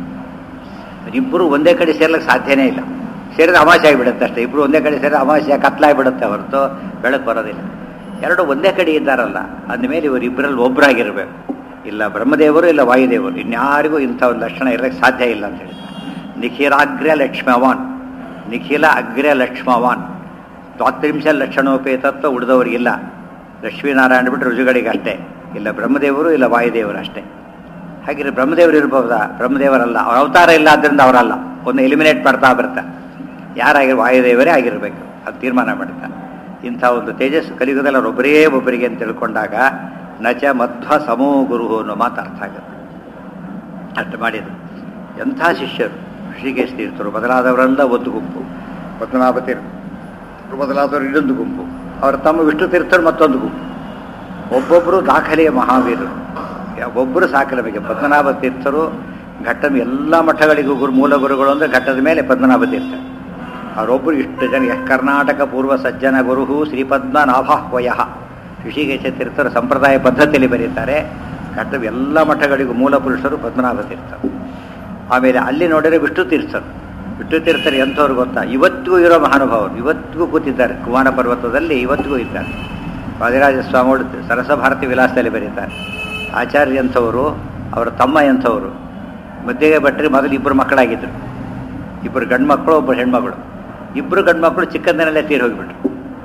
ಇಬ್ಬರು ಒಂದೇ ಕಡೆ ಸೇರ್ಲಿಕ್ಕೆ ಸಾಧ್ಯನೇ ಇಲ್ಲ. ಸೇರಿದ್ರೆ ಅಮಾವಾಸ್ಯೆ ಆಗಿಬಿಡುತ್ತೆ ಅಷ್ಟೇ. ಇಬ್ಬರು ಒಂದೇ ಕಡೆ ಸೇರಿದ್ರೆ ಅಮಾವಾಸ್ಯೆ ಕತ್ಲಾಗಿಬಿಡುತ್ತೆ ಹೊರತು ಬೆಳಕು ಬರೋದಿಲ್ಲ. ಎರಡು ಒಂದೇ ಕಡೆ ಇದ್ದಾರಲ್ಲ, ಅಂದಮೇಲೆ ಇವರು ಇಬ್ಬರಲ್ಲಿ ಒಬ್ಬರಾಗಿರ್ಬೇಕು. ಇಲ್ಲ ಬ್ರಹ್ಮದೇವರು ಇಲ್ಲ ವಾಯುದೇವರು, ಇನ್ಯಾರಿಗೂ ಇಂಥ ಒಂದು ಲಕ್ಷಣ ಇರಲಿಕ್ಕೆ ಸಾಧ್ಯ ಇಲ್ಲ ಅಂತ ಹೇಳಿದ್ದಾರೆ. ನಿಖಿಲಾಗ್ರ್ಯ ಲಕ್ಷ್ಮವಾನ್, ನಿಖಿಲ ಅಗ್ರ್ಯ ಲಕ್ಷ್ಮವಾನ್, 30 ಲಕ್ಷಣೋಪೇತತ್ವ ಉಳಿದವರಿಗಿಲ್ಲ. ಲಕ್ಷ್ಮೀನಾರಾಯಣ ಬಿಟ್ಟು ರುಜುಗಳಿಗೆ ಅಷ್ಟೇ, ಇಲ್ಲ ಬ್ರಹ್ಮದೇವರು ಇಲ್ಲ ವಾಯುದೇವರು ಅಷ್ಟೇ. ಹಾಗಿದ್ರೆ ಬ್ರಹ್ಮದೇವರು ಇರ್ಬೋದಾ? ಬ್ರಹ್ಮದೇವರಲ್ಲ, ಅವ್ರ ಅವತಾರ ಇಲ್ಲ, ಆದ್ದರಿಂದ ಅವರಲ್ಲ. ಒಂದು ಎಲಿಮಿನೇಟ್ ಮಾಡ್ತಾ ಬರ್ತಾರೆ. ಯಾರಾಗಿರೋ ವಾಯುದೇವರೇ ಆಗಿರಬೇಕು ಅದು ತೀರ್ಮಾನ ಮಾಡ್ತಾರೆ. ಇಂಥ ಒಂದು ತೇಜಸ್ಸು ಕಲಿಯುಗದಲ್ಲಿ ಅವರೊಬ್ಬರೇ ಒಬ್ಬರಿಗೆ ಅಂತ ತಿಳ್ಕೊಂಡಾಗ ನಚ ಮಧ್ವ ಸಮೋ ಗುರು ಅನ್ನೋ ಮಾತು ಅರ್ಥ ಆಗುತ್ತೆ. ಅಷ್ಟು ಮಾಡಿದರು. ಎಂಥ ಶಿಷ್ಯರು, ಶ್ರೀಕೇಶ ತೀರ್ಥರು ಮೊದಲಾದವರೆಲ್ಲ ಒಂದು ಗುಂಪು, ಪದ್ಮನಾಭ ತೀರ್ಥರು ಮೊದಲಾದವರು ಇನ್ನೊಂದು ಗುಂಪು, ಅವರ ತಮ್ಮ ವಿಷ್ಣು ತೀರ್ಥರು ಮತ್ತೊಂದು ಗುಂಪು. ಒಬ್ಬೊಬ್ಬರು ದಾಖಲೆಯ ಮಹಾವೀರರು, ಒಬ್ಬರು ಸಾಕು ನಮಗೆ. ಪದ್ಮನಾಭ ತೀರ್ಥರು ಘಟ್ಟದ ಎಲ್ಲ ಮಠಗಳಿಗೂ ಮೂಲ ಗುರುಗಳು ಅಂದರೆ ಘಟ್ಟದ ಮೇಲೆ ಪದ್ಮನಾಭ ತೀರ್ಥ. ಅವರೊಬ್ಬರು ಇಷ್ಟು ಜನ, ಕರ್ನಾಟಕ ಪೂರ್ವ ಸಜ್ಜನ ಗುರು ಶ್ರೀಪದ್ಮನಾಭಾಹ್ವಯ, ಋಷಿಕೇಶ ತೀರ್ಥರು ಸಂಪ್ರದಾಯ ಪದ್ಧತಿಯಲ್ಲಿ ಬರೀತಾರೆ. ಘಟ್ಟದ ಎಲ್ಲ ಮಠಗಳಿಗೂ ಮೂಲ ಪುರುಷರು ಪದ್ಮನಾಭ ತೀರ್ಥರು. ಆಮೇಲೆ ಅಲ್ಲಿ ನೋಡಿದರೆ ವಿಷ್ಣು ತೀರ್ಥರು. ವಿಷ್ಣು ತೀರ್ಥರು ಎಂಥವ್ರು ಗೊತ್ತಾ? ಇವತ್ತಿಗೂ ಇರೋ ಮಹಾನುಭಾವರು, ಇವತ್ತಿಗೂ ಕೂತಿದ್ದಾರೆ ಕುಮಾರ ಪರ್ವತದಲ್ಲಿ, ಇವತ್ತಿಗೂ ಇದ್ದಾರೆ. ವಾದಿರಾಜ ಸ್ವಾಮಿಗಳು ಸರಸಭಾರತಿ ವಿಲಾಸದಲ್ಲಿ ಬರೀತಾರೆ. ಆಚಾರ್ಯ ಎಂಥವರು, ಅವರ ತಮ್ಮ ಎಂಥವರು. ಮಧ್ಯೆ ಭಟ್ರಿಗೆ ಮೊದಲು ಇಬ್ಬರು ಮಕ್ಕಳಾಗಿದ್ದರು, ಇಬ್ಬರು ಗಂಡು ಮಕ್ಕಳು ಒಬ್ಬರು ಹೆಣ್ಮಗಳು. ಇಬ್ಬರು ಗಂಡು ಮಕ್ಕಳು ಚಿಕ್ಕಂದಿನಲ್ಲೇ ತೀರಿ ಹೋಗಿಬಿಟ್ರು.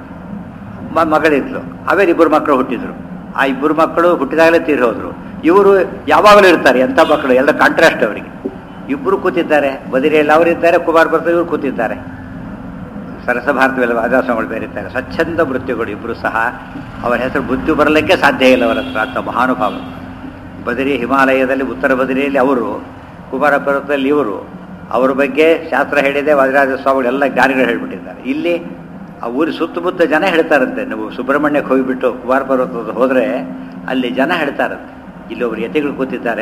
ಮಗಳಿದ್ಲು, ಆಮೇಲೆ ಇಬ್ಬರು ಮಕ್ಕಳು ಹುಟ್ಟಿದ್ರು. ಆ ಇಬ್ಬರು ಮಕ್ಕಳು ಹುಟ್ಟಿದಾಗಲೇ ತೀರಿ ಹೋದರು. ಇವರು ಯಾವಾಗಲೂ ಇರ್ತಾರೆ, ಎಂಥ ಮಕ್ಕಳು, ಎಲ್ಲ ಕಾಂಟ್ರಾಸ್ಟ್ ಅವರಿಗೆ. ಇಬ್ಬರು ಕೂತಿದ್ದಾರೆ, ಬದಿರಿಯಲ್ಲಿ ಅವರಿದ್ದಾರೆ, ಕುಮಾರ ಪರ್ವತ ಇವರು ಕೂತಿದ್ದಾರೆ. ಸರಸಭಾರತವೆಲ್ಲ ವಾದಾಸ್ವಾಮಿಗಳು ಬೇರಿದ್ದಾರೆ. ಸ್ವಚ್ಛಂದ ಮೃತ್ಯುಗಳು ಇಬ್ಬರು ಸಹ. ಅವರ ಹೆಸರು ಬುದ್ಧಿ ಬರಲಿಕ್ಕೆ ಸಾಧ್ಯ ಇಲ್ಲ ಅವರ ಹತ್ರ, ಅಂತ ಮಹಾನುಭಾವರು. ಬದರಿ ಹಿಮಾಲಯದಲ್ಲಿ ಉತ್ತರ ಬದರಿಯಲ್ಲಿ ಅವರು, ಕುಮಾರ ಪರ್ವತದಲ್ಲಿ ಇವರು. ಅವರ ಬಗ್ಗೆ ಶಾಸ್ತ್ರ ಹೇಳಿದೆ, ವಾದಿರಾಜ ಸ್ವಾಮಿಗಳು ಎಲ್ಲ ಜ್ಞಾನಿಗಳು ಹೇಳಿಬಿಟ್ಟಿದ್ದಾರೆ. ಇಲ್ಲಿ ಆ ಊರಿ ಸುತ್ತಮುತ್ತ ಜನ ಹೇಳ್ತಾರಂತೆ. ನೀವು ಸುಬ್ರಹ್ಮಣ್ಯಕ್ಕೆ ಹೋಗಿಬಿಟ್ಟು ಕುಮಾರ ಪರ್ವತದ ಹೋದರೆ ಅಲ್ಲಿ ಜನ ಹೇಳ್ತಾರಂತೆ, ಇಲ್ಲಿ ಒಬ್ರು ಯತಿಗಳು ಕೂತಿದ್ದಾರೆ,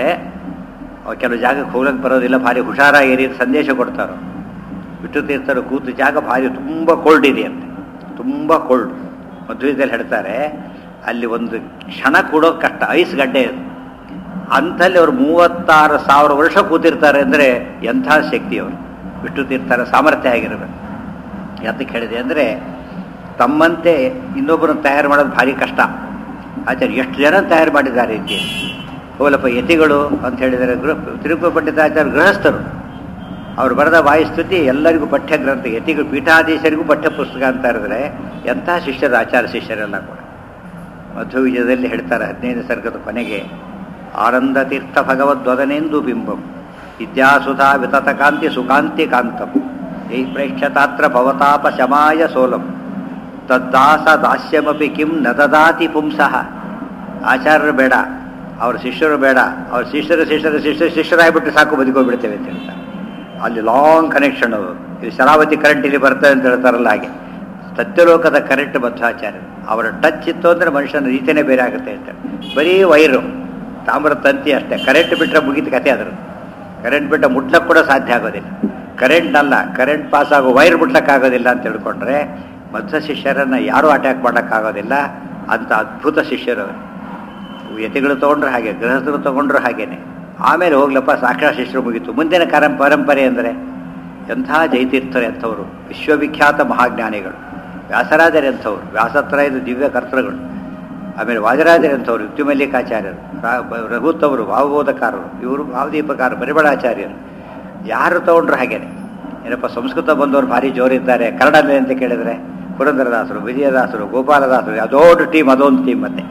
ಕೆಲವು ಜಾಗಕ್ಕೆ ಹೋಗ್ಲಿಕ್ಕೆ ಬರೋದಿಲ್ಲ, ಭಾರಿ ಹುಷಾರಾಗಿರಿ ಸಂದೇಶ ಕೊಡ್ತಾರೆ. ವಿಷ್ಣು ತೀರ್ಥರು ಕೂತು ಜಾಗ ಭಾರಿ ತುಂಬ ಕೋಲ್ಡ್ ಇದೆಯಂತೆ, ತುಂಬ ಕೋಲ್ಡ್. ಮಧ್ವದಲ್ಲಿ ಹೇಳ್ತಾರೆ ಅಲ್ಲಿ ಒಂದು ಕ್ಷಣ ಕೂಡೋ ಕಷ್ಟ, ಐಸ್ ಗಡ್ಡೆ ಅದು. ಅಂಥಲ್ಲಿ ಅವರು 36,000 ವರ್ಷ ಕೂತಿರ್ತಾರೆ ಅಂದರೆ ಎಂಥ ಶಕ್ತಿ ಅವರು. ವಿಷ್ಣು ತೀರ್ಥರ ಸಾಮರ್ಥ್ಯ ಆಗಿರಬೇಕು. ಯಾತಕ್ಕೆ ಹೇಳಿದೆ ಅಂದರೆ, ತಮ್ಮಂತೆ ಇನ್ನೊಬ್ಬರನ್ನು ತಯಾರು ಮಾಡೋದು ಭಾರಿ ಕಷ್ಟ. ಆಚಾರ್ಯ ಎಷ್ಟು ಜನ ತಯಾರು ಮಾಡಿದ್ದಾರೆ ಇಲ್ಲಿ. ಹೋಲಪ್ಪ ಯತಿಗಳು ಅಂತ ಹೇಳಿದರೆ ತಿರುಪತಿ ಪಂಡಿತಾಚಾರ್ಯ ಗೃಹಸ್ಥರು, ಅವರು ಬರೆದ ವಾಯುಸ್ತುತಿ ಎಲ್ಲರಿಗೂ ಪಠ್ಯ ಗ್ರಂಥ. ಯತಿಗಳು ಪೀಠಾಧೀಶರಿಗೂ ಪಠ್ಯ ಪುಸ್ತಕ ಅಂತ ಇರಿದ್ರೆ ಎಂಥ ಶಿಷ್ಯರು, ಆಚಾರ್ಯ ಶಿಷ್ಯರೆಲ್ಲ ಕೂಡ. ಮಧ್ವ ವಿಜಯದಲ್ಲಿ ಹೇಳ್ತಾರೆ 15ನೇ ಸರ್ಗದ ಕೊನೆಗೆ, ಆನಂದ ತೀರ್ಥ ಭಗವದ್ವದನೆಂದು ಬಿಂಬಂ ವಿದ್ಯಾಸುಧಾ ವಿತತ ಕಾಂತಿ ಸುಕಾಂತಿ ಕಾಂತಂ ಯೈ ಪ್ರೇಕ್ಷತಾತ್ರ ಭವತಾಪ ಶಮಾಯ ಸೋಲಂ ತದ್ದಾಸ ದಾಸ್ಯಮಪಿ ಕಿಂ ನ ದದಾತಿ ಪುಂಸಃ. ಆಚಾರ್ಯರು ಬೇಡ, ಅವ್ರ ಶಿಷ್ಯರು ಬೇಡ, ಅವ್ರ ಶಿಷ್ಯರಾಗ್ಬಿಟ್ಟು ಸಾಕು, ಬದುಕೋಗ್ಬಿಡ್ತೇವೆ ಅಂತ ಹೇಳ್ತಾರೆ. ಅಲ್ಲಿ ಲಾಂಗ್ ಕನೆಕ್ಷನ್ ಅವರು. ಇಲ್ಲಿ ಶರಾವತಿ ಕರೆಂಟ್ ಇಲ್ಲಿ ಬರ್ತದೆ ಅಂತ ಹೇಳ್ತಾರಲ್ಲ, ಹಾಗೆ ಸತ್ಯಲೋಕದ ಕರೆಂಟ್ ಮಧ್ವಾಚಾರ್ಯರು. ಅವರ ಟಚ್ ಇತ್ತು ಅಂದರೆ ಮನುಷ್ಯನ ರೀತಿಯೇ ಬೇರೆ ಆಗುತ್ತೆ ಅಂತ. ಬರೀ ವೈರು, ತಾಮ್ರ ತಂತಿ ಅಷ್ಟೇ. ಕರೆಂಟ್ ಬಿಟ್ಟರೆ ಮುಗಿದ ಕತೆ ಅದ್ರ. ಕರೆಂಟ್ ಬಿಟ್ಟ ಮುಟ್ಲಕ್ಕೆ ಕೂಡ ಸಾಧ್ಯ ಆಗೋದಿಲ್ಲ. ಕರೆಂಟ್ ಅಲ್ಲ, ಕರೆಂಟ್ ಪಾಸ್ ಆಗೋ ವೈರ್ ಮುಟ್ಲಕ್ಕಾಗೋದಿಲ್ಲ ಅಂತ ತಿಳ್ಕೊಂಡ್ರೆ ಮಧ್ವ ಶಿಷ್ಯರನ್ನು ಯಾರೂ ಅಟ್ಯಾಕ್ ಮಾಡೋಕ್ಕಾಗೋದಿಲ್ಲ. ಅಂಥ ಅದ್ಭುತ ಶಿಷ್ಯರು ಅವರು. ಯತಿಗಳು ತೊಗೊಂಡ್ರೆ ಹಾಗೆ, ಗೃಹಸ್ಥರು ತೊಗೊಂಡ್ರು ಹಾಗೇನೆ. ಆಮೇಲೆ ಹೋಗ್ಲಪ್ಪ ಸಾಕ್ಷಾತ್ ಶಿಷ್ಯರು ಮುಗೀತು. ಮುಂದಿನ ಪರಂಪರೆ ಅಂದರೆ ಎಂಥ ಜಯತೀರ್ಥರು ಎಂಥವರು, ವಿಶ್ವವಿಖ್ಯಾತ ಮಹಾಜ್ಞಾನಿಗಳು. ವ್ಯಾಸರಾಜರೆಂಥವ್ರು, ವ್ಯಾಸತ್ರಯದ ದಿವ್ಯ ಕರ್ತೃಗಳು. ಆಮೇಲೆ ವಾಜರಾಜರೆಂಥವ್ರು, ಯುಕ್ತಿಮಲ್ಲಿಕಾಚಾರ್ಯರು, ರಘುತ್ತವರು, ಭಾವಬೋಧಕಾರರು, ಇವರು ಭಾವದೀಪಕಾರರು, ಪರಿಮಳಾಚಾರ್ಯರು. ಯಾರು ತೊಗೊಂಡ್ರು ಹಾಗೇನೆ. ಏನಪ್ಪ ಸಂಸ್ಕೃತ ಬಂದವರು ಭಾರಿ ಜೋರಿದ್ದಾರೆ, ಕನ್ನಡದಲ್ಲಿ ಅಂತ ಕೇಳಿದರೆ ಪುರಂದರದಾಸರು, ವಿಜಯದಾಸರು, ಗೋಪಾಲದಾಸರು, ಅದೊಂದು ಟೀಮ್, ಅದೊಂದು ಟೀಮ್. ಮತ್ತೆ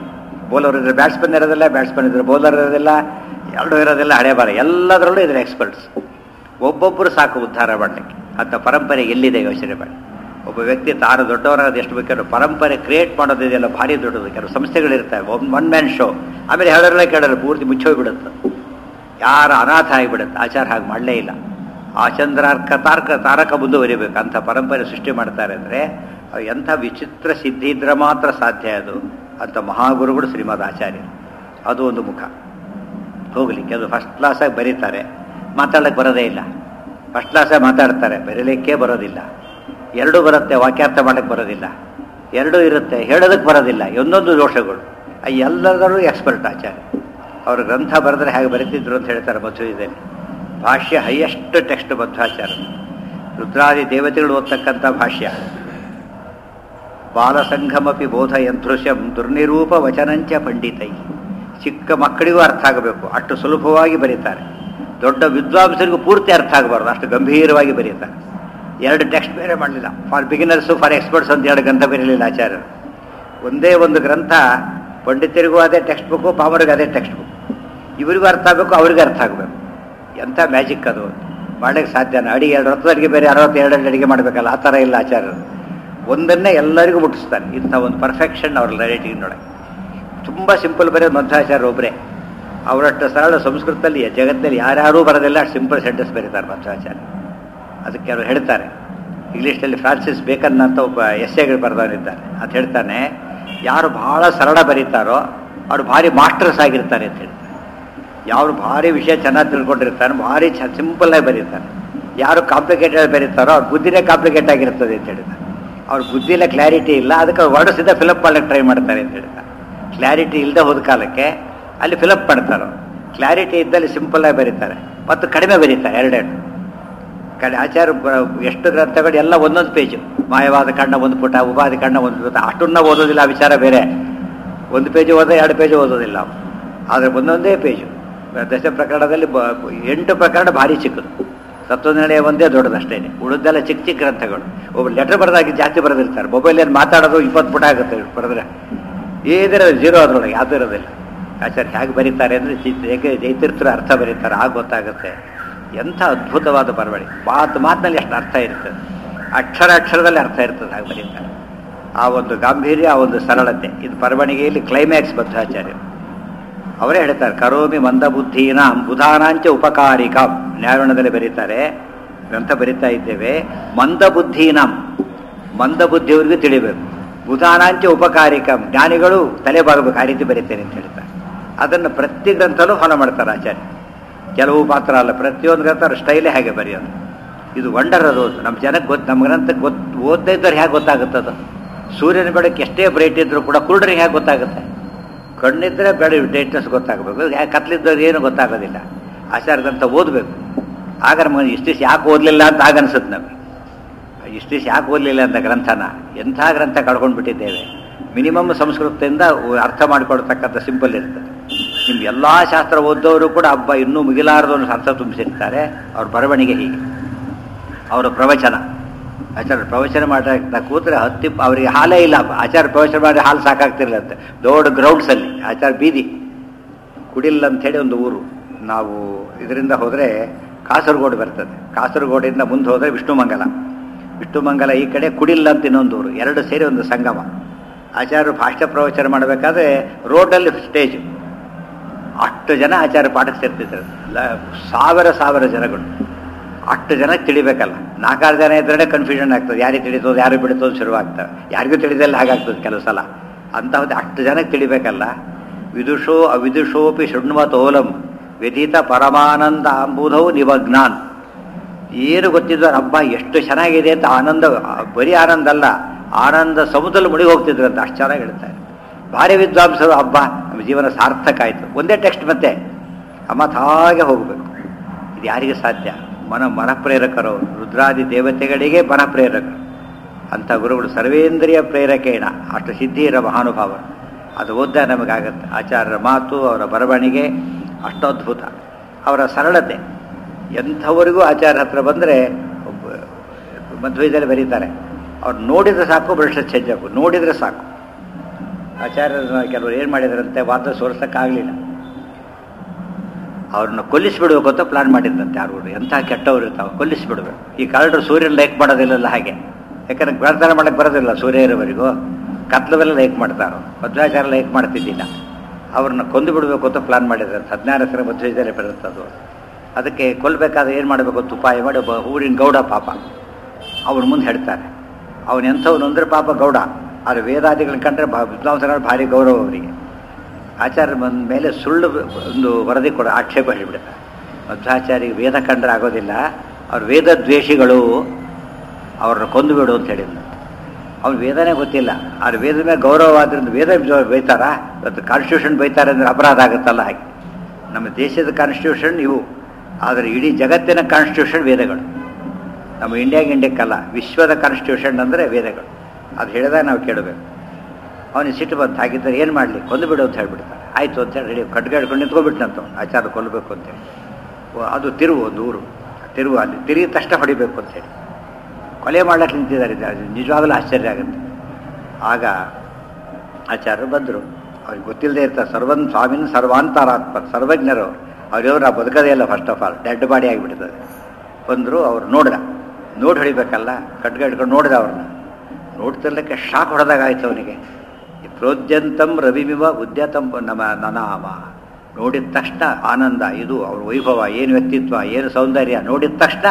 ಬೌಲರ್ ಇದ್ರೆ ಬ್ಯಾಟ್ಸ್ಮನ್ ಇರೋದಿಲ್ಲ, ಬ್ಯಾಟ್ಸ್ಮನ್ ಇದ್ರೆ ಬೌಲರ್ ಇರೋದಿಲ್ಲ, ಎರಡೂ ಇರೋದಿಲ್ಲ, ಹಣೆ ಬಾರ ಎಲ್ಲದರಲ್ಲೂ ಇದ್ರೆ ಎಕ್ಸ್ಪರ್ಟ್ಸ್. ಒಬ್ಬೊಬ್ಬರು ಸಾಕು ಉದ್ಧಾರ ಮಾಡಲಿಕ್ಕೆ. ಅಂಥ ಪರಂಪರೆ ಎಲ್ಲಿದೆ ಯೋಚನೆ ಮಾಡಿ. ಒಬ್ಬ ವ್ಯಕ್ತಿ ತಾನು ದೊಡ್ಡವರಾದ ಎಷ್ಟು ಬೇಕಾದ್ರೂ ಪರಂಪರೆ ಕ್ರಿಯೇಟ್ ಮಾಡೋದಿದೆಯಲ್ಲ ಭಾರಿ ದೊಡ್ಡದು. ಕೆಲವು ಸಂಸ್ಥೆಗಳಿರ್ತವೆ, ಒನ್ ಮ್ಯಾನ್ ಶೋ, ಆಮೇಲೆ ಹೇಳೋರಲ್ಲ ಕೇಳೋರು ಪೂರ್ತಿ ಮುಚ್ಚೋಗ್ಬಿಡುತ್ತೆ, ಯಾರು ಅನಾಥ ಆಗಿಬಿಡುತ್ತೆ. ಆಚಾರ ಹಾಗೆ ಮಾಡಲೇ ಇಲ್ಲ. ಆಚಂದ್ರಾರ್ಕ ತಾರಕ ಮುಂದುವರಿಬೇಕು. ಅಂಥ ಪರಂಪರೆ ಸೃಷ್ಟಿ ಮಾಡ್ತಾರೆ ಅಂದರೆ ಎಂಥ ವಿಚಿತ್ರ ಸಿದ್ಧಿ ಇದ್ರೆ ಮಾತ್ರ ಸಾಧ್ಯ ಅದು. ಅಂಥ ಮಹಾಗುರುಗಳು ಶ್ರೀಮದ್ ಆಚಾರ್ಯರು. ಅದು ಒಂದು ಮುಖ. ಹೋಗಲಿ, ಕೆಲವು ಫಸ್ಟ್ ಕ್ಲಾಸಾಗಿ ಬರೀತಾರೆ, ಮಾತಾಡೋಕ್ಕೆ ಬರೋದೇ ಇಲ್ಲ. ಫಸ್ಟ್ ಕ್ಲಾಸಾಗಿ ಮಾತಾಡ್ತಾರೆ, ಬರೀಲಿಕ್ಕೆ ಬರೋದಿಲ್ಲ. ಎರಡೂ ಬರುತ್ತೆ, ವಾಕ್ಯಾರ್ಥ ಮಾಡೋಕ್ಕೆ ಬರೋದಿಲ್ಲ. ಎರಡೂ ಇರುತ್ತೆ, ಹೇಳೋದಕ್ಕೆ ಬರೋದಿಲ್ಲ. ಒಂದೊಂದು ದೋಷಗಳು. ಎಲ್ಲದರಲ್ಲೂ ಎಕ್ಸ್ಪರ್ಟ್ ಆಚಾರ್ಯ. ಅವರು ಗ್ರಂಥ ಬರೆದ್ರೆ ಹೇಗೆ ಬರೀತಿದ್ರು ಅಂತ ಹೇಳ್ತಾರೆ ಮಧ್ವದಲ್ಲಿ. ಭಾಷ್ಯ ಹೈಯೆಸ್ಟ್ ಟೆಕ್ಸ್ಟ್ ಮಧ್ವಾಚಾರ್ಯ. ರುದ್ರಾದಿ ದೇವತೆಗಳು ಓದ್ತಕ್ಕಂಥ ಭಾಷ್ಯ. ಬಾಲಸಂಘಮಪಿ ಬೋಧಯಂತೃಶ್ಯಂ ದುರ್ನಿರೂಪ ವಚನಂಚ ಪಂಡಿತೈ. ಚಿಕ್ಕ ಮಕ್ಕಳಿಗೂ ಅರ್ಥ ಆಗಬೇಕು, ಅಷ್ಟು ಸುಲಭವಾಗಿ ಬರೀತಾರೆ. ದೊಡ್ಡ ವಿದ್ವಾಂಸರಿಗೂ ಪೂರ್ತಿ ಅರ್ಥ ಆಗಬಾರ್ದು, ಅಷ್ಟು ಗಂಭೀರವಾಗಿ ಬರೀತಾರೆ. ಎರಡು ಟೆಕ್ಸ್ಟ್ ಬೇರೆ ಮಾಡಲಿಲ್ಲ. ಫಾರ್ ಬಿಗಿನರ್ಸು, ಫಾರ್ ಎಕ್ಸ್ಪರ್ಟ್ಸ್ ಅಂತ ಎರಡು ಗ್ರಂಥ ಬರೀಲಿಲ್ಲ ಆಚಾರ್ಯರು. ಒಂದೇ ಒಂದು ಗ್ರಂಥ, ಪಂಡಿತರಿಗೂ ಅದೇ ಟೆಕ್ಸ್ಟ್ ಬುಕ್ಕು, ಪಾಮರಿಗೂ ಅದೇ ಟೆಕ್ಸ್ಟ್ ಬುಕ್. ಇವರಿಗೂ ಅರ್ಥ ಆಗಬೇಕು, ಅವ್ರಿಗೂ ಅರ್ಥ ಆಗಬೇಕು. ಎಂಥ ಮ್ಯಾಜಿಕ್ ಅದು, ಮಾಡೋಕ್ಕೆ ಸಾಧ್ಯನ? ಅಡಿಗೆ 2 ಹೊತ್ತು ಅಡುಗೆ ಬೇರೆ 62 ಅಡುಗೆ ಮಾಡಬೇಕಲ್ಲ, ಆ ಥರ ಇಲ್ಲ ಆಚಾರ್ಯರು. ಒಂದನ್ನೇ ಎಲ್ಲರಿಗೂ ಮುಟ್ಟಿಸ್ತಾರೆ. ಇಂಥ ಒಂದು ಪರ್ಫೆಕ್ಷನ್ ಅವ್ರ ರೈಟಿಂಗ್ ನೋಡೋಕ್ಕೆ. ತುಂಬ ಸಿಂಪಲ್ ಬರೆಯೋದು ಮಧ್ವಾಚಾರ್ಯ ಒಬ್ಬರೇ. ಅವರಷ್ಟು ಸರಳ ಸಂಸ್ಕೃತದಲ್ಲಿ ಜಗತ್ತಲ್ಲಿ ಯಾರ್ಯಾರೂ ಬರೋದಿಲ್ಲ, ಸಿಂಪಲ್ ಸೆಂಟೆನ್ಸ್ ಬರೀತಾರೆ ಮಧ್ವಾಚಾರ್ಯ. ಅದಕ್ಕೆ ಅವರು ಹೇಳ್ತಾರೆ, ಇಂಗ್ಲೀಷ್ನಲ್ಲಿ ಫ್ರಾನ್ಸಿಸ್ ಬೇಕನ್ ಅಂತ ಒಬ್ಬ ಎಸ್ಸೆಗಳು ಬರೆದವರಿದ್ದಾರೆ. ಅದು ಹೇಳ್ತಾನೆ, ಯಾರು ಭಾಳ ಸರಳ ಬರೀತಾರೋ ಅವರು ಭಾರಿ ಮಾಸ್ಟರ್ಸ್ ಆಗಿರ್ತಾರೆ ಅಂತ ಹೇಳ್ತಾರೆ. ಯಾರು ಭಾರಿ ವಿಷಯ ಚೆನ್ನಾಗಿ ತಿಳ್ಕೊಂಡಿರ್ತಾನೆ, ಭಾರಿ ಸಿಂಪಲ್ಲಾಗಿ ಬರೀತಾರೆ. ಯಾರು ಕಾಂಪ್ಲಿಕೇಟೆಡ್ ಬರೀತಾರೋ ಅವ್ರ ಬುದ್ಧಿನೇ ಕಾಂಪ್ಲಿಕೇಟ್ ಆಗಿರ್ತದೆ ಅಂತ ಹೇಳ್ತಾರೆ. ಅವ್ರ ಬುದ್ಧಿಯಲ್ಲೇ ಕ್ಲಾರಿಟಿ ಇಲ್ಲ, ಅದಕ್ಕೆ ಅವ್ರು ವರ್ಡ್ಸಿಂದ ಫಿಲಪ್ ಮಾಡಲಿಕ್ಕೆ ಟ್ರೈ ಮಾಡ್ತಾರೆ ಅಂತ ಹೇಳ್ತಾರೆ. ಕ್ಲಾರಿಟಿ ಇಲ್ಲದೆ ಹೋದ ಕಾಲಕ್ಕೆ ಅಲ್ಲಿ ಫಿಲಪ್ ಮಾಡ್ತಾರೆ. ಕ್ಲಾರಿಟಿ ಇದ್ದಲ್ಲಿ ಸಿಂಪಲ್ಲಾಗಿ ಬರೀತಾರೆ ಮತ್ತು ಕಡಿಮೆ ಬರೀತಾರೆ. ಎರಡೆರಡು ಆಚಾರ ಎಷ್ಟು ಗ್ರಂಥಗಳು ಎಲ್ಲ ಒಂದೊಂದು ಪೇಜು. ಮಾಯವಾದ ಕಣ್ಣ ಒಂದು ಪುಟ, ಉಪಾಧಿ ಕಣ್ಣ ಒಂದು ಪುಟ. ಅಷ್ಟನ್ನ ಓದೋದಿಲ್ಲ, ವಿಚಾರ ಬೇರೆ. ಒಂದು ಪೇಜು ಓದೋ, 2 ಪೇಜು ಓದೋದಿಲ್ಲ. ಆದರೆ ಒಂದೊಂದೇ ಪೇಜು. ದಶ ಪ್ರಕರಣದಲ್ಲಿ 8 ಪ್ರಕರಣ ಭಾರಿ ಚಿಕ್ಕದು. ತತ್ವನಿರ್ಣಯ ಒಂದೇ ದೊಡ್ಡದಷ್ಟೇ. ಉಳಿದೆಲ್ಲ ಚಿಕ್ಕ ಚಿಕ್ಕ ಗ್ರಂಥಗಳು. ಒಬ್ಬರು ಲೆಟರ್ ಬರೆದಾಗಿ ಜಾಸ್ತಿ ಬರೆದಿರ್ತಾರೆ. ಮೊಬೈಲಲ್ಲಿ ಮಾತಾಡೋದು 20 ಪುಟ ಆಗುತ್ತೆ ಬರೆದ್ರೆ. ಏದಿರ 0 ಅದರೊಳಗೆ ಯಾವುದೂ ಇರೋದಿಲ್ಲ. ಆಚಾರ್ಯ ಹೇಗೆ ಬರೀತಾರೆ ಅಂದರೆ ಜೈತೀರ್ಥರು ಅರ್ಥ ಬರೀತಾರೆ, ಆಗ ಗೊತ್ತಾಗುತ್ತೆ. ಎಂಥ ಅದ್ಭುತವಾದ ಬರವಣಿಗೆ. ಮಾತಿನಲ್ಲಿ ಎಷ್ಟು ಅರ್ಥ ಇರ್ತದೆ, ಅಕ್ಷರದಲ್ಲಿ ಅರ್ಥ ಇರ್ತದೆ, ಹಾಗೆ ಬರೀತಾರೆ. ಆ ಒಂದು ಗಾಂಭೀರ್ಯ, ಆ ಒಂದು ಸರಳತೆ, ಇದು ಬರವಣಿಗೆಯಲ್ಲಿ ಕ್ಲೈಮ್ಯಾಕ್ಸ್ ಬದ್ಧಾಚಾರ್ಯರು ಅವರೇ ಹೇಳ್ತಾರೆ. ಕರೋಮಿ ಮಂದಬುದ್ಧೀನಾಂ ಬುಧಾನಾಂಚ ಉಪಕಾರಿಕಾಂ. ನ್ಯಾಯವಣದಲ್ಲಿ ಬರೀತಾರೆ, ಗ್ರಂಥ ಬರಿತಾ ಇದ್ದೇವೆ. ಮಂದಬುದ್ಧೀನಾಂ, ಮಂದಬುದ್ಧಿಯವ್ರಿಗೂ ತಿಳಿಬೇಕು. ಬುಧಾನಾಂಚ ಉಪಕಾರಿಕಾಂ, ಜ್ಞಾನಿಗಳು ತಲೆ ಬಾಗಬೇಕು, ಆ ರೀತಿ ಬರೀತೇನೆ ಅಂತ ಹೇಳ್ತಾರೆ. ಅದನ್ನು ಪ್ರತಿ ಗ್ರಂಥನೂ ಫಾಲೋ ಮಾಡ್ತಾರೆ ಆಚಾರ್ಯ. ಕೆಲವು ಮಾತ್ರ ಅಲ್ಲ, ಪ್ರತಿಯೊಂದು ಗ್ರಂಥ ಅವ್ರ ಸ್ಟೈಲೇ ಹಾಗೆ ಬರೆಯೋದು. ಇದು ವಂಡರ್ ಅದು. ನಮ್ಮ ಜನಕ್ಕೆ ನಮ್ಮ ಗ್ರಂಥಕ್ಕೆ ಓದದೇ ಇದ್ದವ್ರು ಹೇಗೆ ಗೊತ್ತಾಗುತ್ತದು? ಸೂರ್ಯನ ಬೆಳಕ್ಕೆ ಎಷ್ಟೇ ಬ್ರೈಟ್ ಇದ್ರೂ ಕೂಡ ಕುರುಡರಿಗೆ ಹೇಗೆ ಗೊತ್ತಾಗುತ್ತೆ? ಕಣ್ಣಿದ್ರೆ ಡೇಟ್ನೆಸ್ ಗೊತ್ತಾಗಬೇಕು, ಕತ್ಲಿದ್ದವ್ರು ಏನು ಗೊತ್ತಾಗೋದಿಲ್ಲ. ಆಚಾರ ಗ್ರಂಥ ಓದಬೇಕು. ಆಗ ನಮಗೆ ಇಷ್ಟಿಷ್ಟು ಯಾಕೆ ಓದಲಿಲ್ಲ ಅಂತ ಆಗ ಅನ್ಸುತ್ತೆ ನಮಗೆ. ಇಷ್ಟಿಷ್ಟು ಯಾಕೆ ಓದಲಿಲ್ಲ ಅಂತ ಗ್ರಂಥನ. ಎಂಥ ಗ್ರಂಥ ಕಳ್ಕೊಂಡು ಬಿಟ್ಟಿದ್ದೇವೆ. ಮಿನಿಮಮ್ ಸಂಸ್ಕೃತದಿಂದ ಅರ್ಥ ಮಾಡಿಕೊಡ್ತಕ್ಕಂಥ ಸಿಂಪಲ್ ಇರ್ತದೆ. ನಿಮ್ಗೆ ಎಲ್ಲ ಶಾಸ್ತ್ರ ಓದೋರು ಕೂಡ ಹಬ್ಬ ಇನ್ನೂ ಮುಗಿಲಾರದನ್ನು ಅರ್ಥ ತುಂಬಿಸಿರ್ತಾರೆ. ಅವ್ರ ಬರವಣಿಗೆ ಹೀಗೆ. ಅವರ ಪ್ರವಚನ, ಆಚಾರ್ಯ ಪ್ರವಚನ ಮಾಡಕ್ಕೆ ಕೂತ್ರೆ ಅವರಿಗೆ ಹಾಲೇ ಇಲ್ಲ. ಆಚಾರ್ಯ ಪ್ರವಚನ ಮಾಡಿ ಹಾಲು ಸಾಕಾಗ್ತಿರ್ಲಂತೆ. ದೊಡ್ಡ ಗ್ರೌಂಡ್ಸಲ್ಲಿ ಆಚಾರ್ಯ ಬೀದಿ ಕುಡಿಲ್ಲ ಅಂಥೇಳಿ ಒಂದು ಊರು. ನಾವು ಇದರಿಂದ ಹೋದರೆ ಕಾಸರಗೋಡು ಬರ್ತದೆ. ಕಾಸರಗೋಡಿಂದ ಮುಂದೆ ಹೋದರೆ ವಿಷ್ಣುಮಂಗಲ ಈ ಕಡೆ ಕುಡಿಲ್ಲ ಅಂತ ಇನ್ನೊಂದು ಊರು. 2 ಸೇರಿ ಒಂದು ಸಂಗಮ. ಆಚಾರ್ಯರು ಭಾಷ್ಯ ಪ್ರವಚನ ಮಾಡಬೇಕಾದ್ರೆ ರೋಡಲ್ಲಿ ಸ್ಟೇಜು. ಅಷ್ಟು ಜನ ಆಚಾರ್ಯ ಪಾಠಕ್ಕೆ ಸೇರ್ತಿದ್ರು. ಸಾವಿರ ಜನಗಳು. ಅಷ್ಟು ಜನಕ್ಕೆ ತಿಳಿಬೇಕಲ್ಲ. 4-6 ಜನ ಇದ್ರೇ ಕನ್ಫ್ಯೂಷನ್ ಆಗ್ತದೆ. ಯಾರಿಗೆ ತಿಳಿತೋದು, ಯಾರು ಬಿಡ್ತೋದು ಶುರುವಾಗ್ತವೆ. ಯಾರಿಗೂ ತಿಳಿದೆಲ್ಲ ಹಾಗಾಗ್ತದೆ ಕೆಲವು ಸಲ. ಅಂತಹದ್ದು ಅಷ್ಟು ಜನಕ್ಕೆ ತಿಳಿಬೇಕಲ್ಲ. ವಿದುಷೋ ಅವಿದುಷೋಪಿ ಶೃಣ್ವತೋಲಂ ವ್ಯತೀತ ಪರಮಾನಂದ ಅಂಬುಧವು ನಿಮಗ್ನಾನ್. ಏನು ಗೊತ್ತಿದ್ರು ಹಬ್ಬ ಎಷ್ಟು ಚೆನ್ನಾಗಿದೆ ಅಂತ ಆನಂದ, ಬರೀ ಆನಂದ ಅಲ್ಲ, ಆನಂದ ಸಮುದ್ರದಲ್ಲಿ ಮುಳುಗಿ ಹೋಗ್ತಿದ್ರು ಅಂತ ಅಷ್ಟು ಚೆನ್ನಾಗಿ ಹೇಳ್ತಾರೆ. ಭಾರಿ ವಿದ್ವಾಂಸರು. ಹಬ್ಬ ನಮ್ಮ ಜೀವನ ಸಾರ್ಥಕ ಆಯಿತು. ಒಂದೇ ಟೆಕ್ಸ್ಟ್ ಮತ್ತೆ ಮತ್ತೆ ಹಾಗೆ ಹೋಗಬೇಕು. ಇದು ಯಾರಿಗೆ ಸಾಧ್ಯ? ಮನಃಪ್ರೇರಕರು. ರುದ್ರಾದಿ ದೇವತೆಗಳಿಗೆ ಮನಃಪ್ರೇರಕರು. ಅಂಥ ಗುರುಗಳು ಸರ್ವೇಂದ್ರಿಯ ಪ್ರೇರಕೇಣ. ಅಷ್ಟು ಸಿದ್ಧಿ ಇರೋ ಮಹಾನುಭಾವರು. ಅದು ಓದ್ದ ನಮಗಾಗತ್ತೆ. ಆಚಾರ್ಯರ ಮಾತು, ಅವರ ಬರವಣಿಗೆ ಅಷ್ಟು ಅದ್ಭುತ. ಅವರ ಸರಳತೆ. ಎಂಥವರಿಗೂ ಆಚಾರ್ಯ ಹತ್ರ ಬಂದರೆ ಮಧ್ವದಲ್ಲಿ ಬರೀತಾರೆ. ಅವ್ರು ನೋಡಿದರೆ ಸಾಕು, ಭ್ರಷ್ಟ ಚೇಂಜ್ ಆಗು. ನೋಡಿದರೆ ಸಾಕು. ಆಚಾರ್ಯರನ್ನ ಕೆಲವರು ಏನು ಮಾಡಿದ್ರಂತೆ, ವಾದ ಸೋಲ್ಸೋಕ್ಕಾಗಲಿಲ್ಲ. ಅವ್ರನ್ನ ಕೊಲ್ಲಿಸಿಬಿಡ್ಬೇಕು ಅಂತ ಪ್ಲಾನ್ ಮಾಡಿದ್ರಂತೆ. ಯಾರು ಎಂಥ ಕೆಟ್ಟವ್ರು ಇರ್ತಾವೆ, ಕೊಲ್ಲಿಸಿಬಿಡ್ಬೇಕು. ಈ ಕಳ್ಳರು ಸೂರ್ಯನ ಲೈಕ್ ಮಾಡೋದಿಲ್ಲಲ್ಲ ಹಾಗೆ, ಯಾಕಂದ್ರೆ ಪ್ರಾರ್ಥನೆ ಮಾಡೋಕ್ಕೆ ಬರೋದಿಲ್ಲ ಸೂರ್ಯ ಇರೋವರೆಗೂ. ಕತ್ಲವೆಲ್ಲ ಲೈಕ್ ಮಾಡ್ತಾರೋ, ಮಧ್ವಾಚಾರ ಲೈಕ್ ಮಾಡ್ತಿದ್ದಿಲ್ಲ. ಅವ್ರನ್ನ ಕೊಂದು ಬಿಡಬೇಕು ಅಂತ ಪ್ಲಾನ್ ಮಾಡಿದ್ರಂತೆ. 16 ಮಧ್ವಾಚಾರ್ಯ ಬರುತ್ತದು. ಅದಕ್ಕೆ ಕೊಲ್ಲಬೇಕಾದ್ರೆ ಏನು ಮಾಡಬೇಕು ಅಂತ ಉಪಾಯ ಮಾಡಿ ಒಬ್ಬ ಊರಿನ ಗೌಡ ಪಾಪ ಅವ್ರ ಮುಂದೆ ಹೇಳ್ತಾರೆ. ಅವನು ಎಂಥವನು ಅಂದರೆ ಪಾಪ ಗೌಡ, ಆದರೆ ವೇದಾದಿಗಳನ್ನ ಕಂಡ್ರೆ ವಿದ್ವಾಂಸಗಳ ಭಾರಿ ಗೌರವ ಅವರಿಗೆ. ಆಚಾರ್ಯ ಬಂದ ಮೇಲೆ ಸುಳ್ಳು ಒಂದು ವರದಿ ಕೊಡ ಆಕ್ಷೇಪ ಹೇಳಿಬಿಡ್ತಾರೆ. ಮಧ್ವಾಚಾರ್ಯ ವೇದ ಕಂಡ್ರೆ ಆಗೋದಿಲ್ಲ, ಅವ್ರು ವೇದ ದ್ವೇಷಿಗಳು, ಅವ್ರನ್ನ ಕೊಂದು ಬಿಡು ಅಂತ ಹೇಳಿದ್ರು. ಅವ್ನು ವೇದನೇ ಗೊತ್ತಿಲ್ಲ, ಅವ್ರ ವೇದ ಮೇಲೆ ಗೌರವವಾದ್ರಿಂದ ವೇದ ಬೈತಾರಾ? ಇವತ್ತು ಕಾನ್ಸ್ಟಿಟ್ಯೂಷನ್ ಬೈತಾರೆ ಅಂದರೆ ಅಪರಾಧ ಆಗುತ್ತಲ್ಲ. ಹಾಗೆ ನಮ್ಮ ದೇಶದ ಕಾನ್ಸ್ಟಿಟ್ಯೂಷನ್ ಇವು, ಆದರೆ ಇಡೀ ಜಗತ್ತಿನ ಕಾನ್ಸ್ಟಿಟ್ಯೂಷನ್ ವೇದಗಳು. ನಮ್ಮ ಇಂಡಿಯಾಕ್ಕಲ್ಲ, ವಿಶ್ವದ ಕಾನ್ಸ್ಟಿಟ್ಯೂಷನ್ ಅಂದರೆ ವೇದಗಳು. ಅದು ಹೇಳಿದಾಗ ನಾವು ಕೇಳಬೇಕು. ಅವನಿಗೆ ಸಿಟ್ಟು ಬಂತು. ಹಾಗಿದ್ದರೆ ಏನು ಮಾಡಲಿ, ಕೊಂದು ಬಿಡು ಅಂತ ಹೇಳ್ಬಿಡ್ತಾರೆ. ಆಯಿತು ಅಂತೇಳಿ ರೆಡಿ ಖಡ್ಗ ಹಿಡ್ಕೊಂಡು ನಿಂತ್ಕೊಂಡ್ಬಿಟ್ಟಂತ ಆಚಾರ ಕೊಲ್ಲಬೇಕು ಅಂತೇಳಿ. ಅದು ತಿರುವು, ಒಂದು ಊರು ತಿರುವು, ಅಲ್ಲಿ ತಿರುಗಿ ತಕ್ಷಣ ಹೊಡಿಬೇಕು ಅಂತೇಳಿ ಕೊಲೆ ಮಾಡ್ಲಿಕ್ಕೆ ನಿಂತಿದ್ದಾರೆ. ನಿಜವಾಗಲೂ ಆಶ್ಚರ್ಯ ಆಗುತ್ತೆ. ಆಗ ಆಚಾರ್ಯರು ಬಂದರು. ಅವ್ರಿಗೆ ಗೊತ್ತಿಲ್ಲದೆ ಇರ್ತಾರೆ, ಸ್ವಾಮಿನ ಸರ್ವಾಂತರಾತ್ಮ, ಸರ್ವಜ್ಞರು. ಅವ್ರವ್ರು ನಾವು ಬದುಕೋದೇ ಇಲ್ಲ. First of all dead body ಆಗಿಬಿಡ್ತದೆ. ಬಂದರು, ಅವ್ರು ನೋಡಿ ಹೊಡಿಬೇಕಲ್ಲ, ಖಡ್ಗ ಹಿಡ್ಕೊಂಡು ನೋಡಿದ. ಅವ್ರನ್ನ ನೋಡ್ತಿರ್ಲಿಕ್ಕೆ ಶಾಕ್ ಹೊಡೆದಾಗ ಆಯ್ತು ಅವನಿಗೆ. ಪ್ರೋದ್ಯಂತಂ ರವಿಮಿವ ಉದ್ಯತಂ ನನಾಮ. ನೋಡಿದ ತಕ್ಷಣ ಆನಂದ, ಇದು ಅವ್ರ ವೈಭವ, ಏನು ವ್ಯಕ್ತಿತ್ವ, ಏನು ಸೌಂದರ್ಯ. ನೋಡಿದ ತಕ್ಷಣ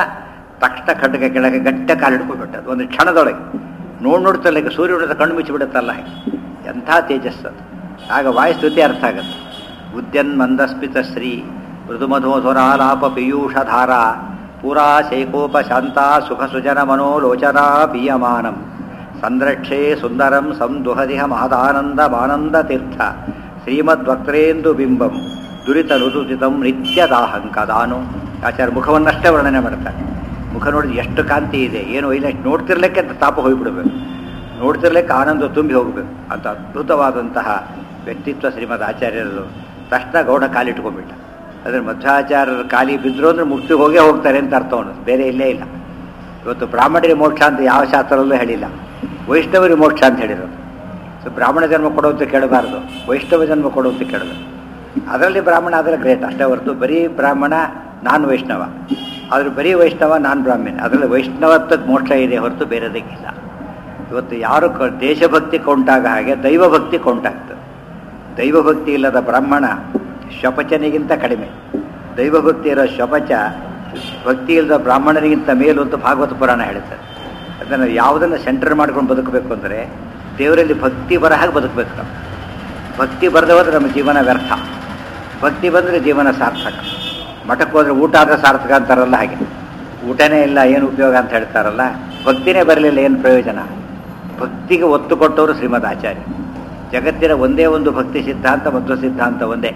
ಖಡ್ಗ ಕೆಳಗೆ ಗಟ್ಟ ಕಾಲು ಹಿಡ್ಕೊಂಡ್ಬಿಟ್ಟದು ಒಂದು ಕ್ಷಣದೊಳಗೆ. ನೋಡ್ತಿರ್ಲಿಕ್ಕೆ ಸೂರ್ಯ ಹೊಡೆದ ಕಣ್ಣು ಮುಚ್ಚಿಬಿಡುತ್ತಲ್ಲ, ಎಂಥ ತೇಜಸ್ಸು ಅದು. ಆಗ ವಾಯುಸ್ತುತಿ ಅರ್ಥ ಆಗುತ್ತೆ. ಉದ್ಯನ್ ಮಂದಸ್ಮಿತ ಶ್ರೀ ಮೃದುಮಧೋಧರಾಲಾಪ ಪೀಯೂಷಧಾರ ಪೂರಾ ಶೈಕೋಪ ಶಾಂತ ಸುಖ ಸುಜನ ಮನೋಲೋಚನಾ ಪೀಯಮಾನಂ ಸಂದ್ರಕ್ಷೇ ಸುಂದರಂ ಸಂದುಹದಿಹ ಮಹದಾನಂದ ಮಾನಂದ ತೀರ್ಥ ಶ್ರೀಮದ್ವಕ್ರೇಂದು ಬಿಂಬಂ ದುರಿತ ಋತುತಿತಂ ನಿತ್ಯದಾಹಂಕದಾನು. ಆಚಾರ್ಯ ಮುಖವನ್ನಷ್ಟೇ ವರ್ಣನೆ ಮಾಡ್ತಾರೆ. ಮುಖ ನೋಡಿದ್ರೆ ಎಷ್ಟು ಕಾಂತಿ ಇದೆ, ಏನು ಇಲ್ಲ, ನೋಡ್ತಿರ್ಲಿಕ್ಕೆ ತಾಪ ಹೋಗಿಬಿಡ್ಬೇಕು, ನೋಡ್ತಿರ್ಲಿಕ್ಕೆ ಆನಂದ ತುಂಬಿ ಹೋಗಬೇಕು ಅಂತ ಅದ್ಭುತವಾದಂತಹ ವ್ಯಕ್ತಿತ್ವ ಶ್ರೀಮದ್ ಆಚಾರ್ಯರು. ತಕ್ಷಣ ಗೌಡ ಕಾಲಿಟ್ಕೊಂಡ್ಬಿಟ್ಟ. ಅದ್ರ ಮಧ್ವಾಚಾರ್ಯರ ಕಾಲಿ ಬಿದ್ದರು ಅಂದರೆ ಮುಕ್ತಿಗೆ ಹೋಗೇ ಹೋಗ್ತಾರೆ ಅಂತ ಅರ್ಥ ಅವನು, ಬೇರೆ ಇಲ್ಲೇ ಇಲ್ಲ. ಇವತ್ತು ಬ್ರಾಹ್ಮಣರಿಗೆ ಮೋಕ್ಷ ಅಂತ ಯಾವ ಶಾಸ್ತ್ರದಲ್ಲೂ ಹೇಳಿಲ್ಲ, ವೈಷ್ಣವರಿಗೆ ಮೋಕ್ಷ ಅಂತ ಹೇಳಿದರು. ಸೊ ಬ್ರಾಹ್ಮಣ ಜನ್ಮ ಕೊಡುವಂತ ಕೇಳಬಾರ್ದು, ವೈಷ್ಣವ ಜನ್ಮ ಕೊಡುವಂತ ಕೇಳಬೇಕು. ಅದರಲ್ಲಿ ಬ್ರಾಹ್ಮಣ ಆದರೆ ಗ್ರೇಟ್ ಅಷ್ಟೇ ಹೊರತು ಬರೀ ಬ್ರಾಹ್ಮಣ ನಾನ್ ವೈಷ್ಣವ, ಆದರೆ ಬರೀ ವೈಷ್ಣವ ನಾನ್ ಬ್ರಾಹ್ಮಣ, ಅದರಲ್ಲಿ ವೈಷ್ಣವತ್ವಕ್ಕೆ ಮೋಕ್ಷ ಇದೆ ಹೊರತು ಬೇರೆದಕ್ಕಿಲ್ಲ. ಇವತ್ತು ಯಾರು ದೇಶಭಕ್ತಿ ಕೊಂಟಾಗ ಹಾಗೆ ದೈವಭಕ್ತಿ ಕೊಂಟಾಗ್ತದೆ. ದೈವಭಕ್ತಿ ಇಲ್ಲದ ಬ್ರಾಹ್ಮಣ ಶ್ವಪಚನಿಗಿಂತ ಕಡಿಮೆ, ದೈವಭಕ್ತಿ ಇರೋ ಶ್ವಪಚ ಭಕ್ತಿ ಇಲ್ಲದ ಬ್ರಾಹ್ಮಣರಿಗಿಂತ ಮೇಲು ಅಂತ ಭಾಗವತ ಪುರಾಣ ಹೇಳುತ್ತದೆ. ಅದನ್ನು ಯಾವುದನ್ನು ಸೆಂಟರ್ ಮಾಡ್ಕೊಂಡು ಬದುಕಬೇಕು ಅಂದರೆ ದೇವರಲ್ಲಿ ಭಕ್ತಿ ಬರ ಹಾಗೆ ಬದುಕಬೇಕು ನಾವು. ಭಕ್ತಿ ಬರದೆ ಹೋದರೆ ನಮ್ಮ ಜೀವನ ವ್ಯರ್ಥ, ಭಕ್ತಿ ಬಂದರೆ ಜೀವನ ಸಾರ್ಥಕ. ಮಠಕ್ಕೆ ಹೋದರೆ ಊಟ ಆದರೆ ಸಾರ್ಥಕ ಅಂತಾರಲ್ಲ, ಹಾಗೆ ಊಟನೇ ಇಲ್ಲ ಏನು ಉಪಯೋಗ ಅಂತ ಹೇಳ್ತಾರಲ್ಲ, ಭಕ್ತಿನೇ ಬರಲಿಲ್ಲ ಏನು ಪ್ರಯೋಜನ. ಭಕ್ತಿಗೆ ಒತ್ತು ಕೊಟ್ಟವರು ಶ್ರೀಮದ್ ಆಚಾರ್ಯ. ಜಗತ್ತಿನ ಒಂದೇ ಒಂದು ಭಕ್ತಿ ಸಿದ್ಧಾಂತ ಮಧ್ವ ಸಿದ್ಧಾಂತ ಒಂದೇ.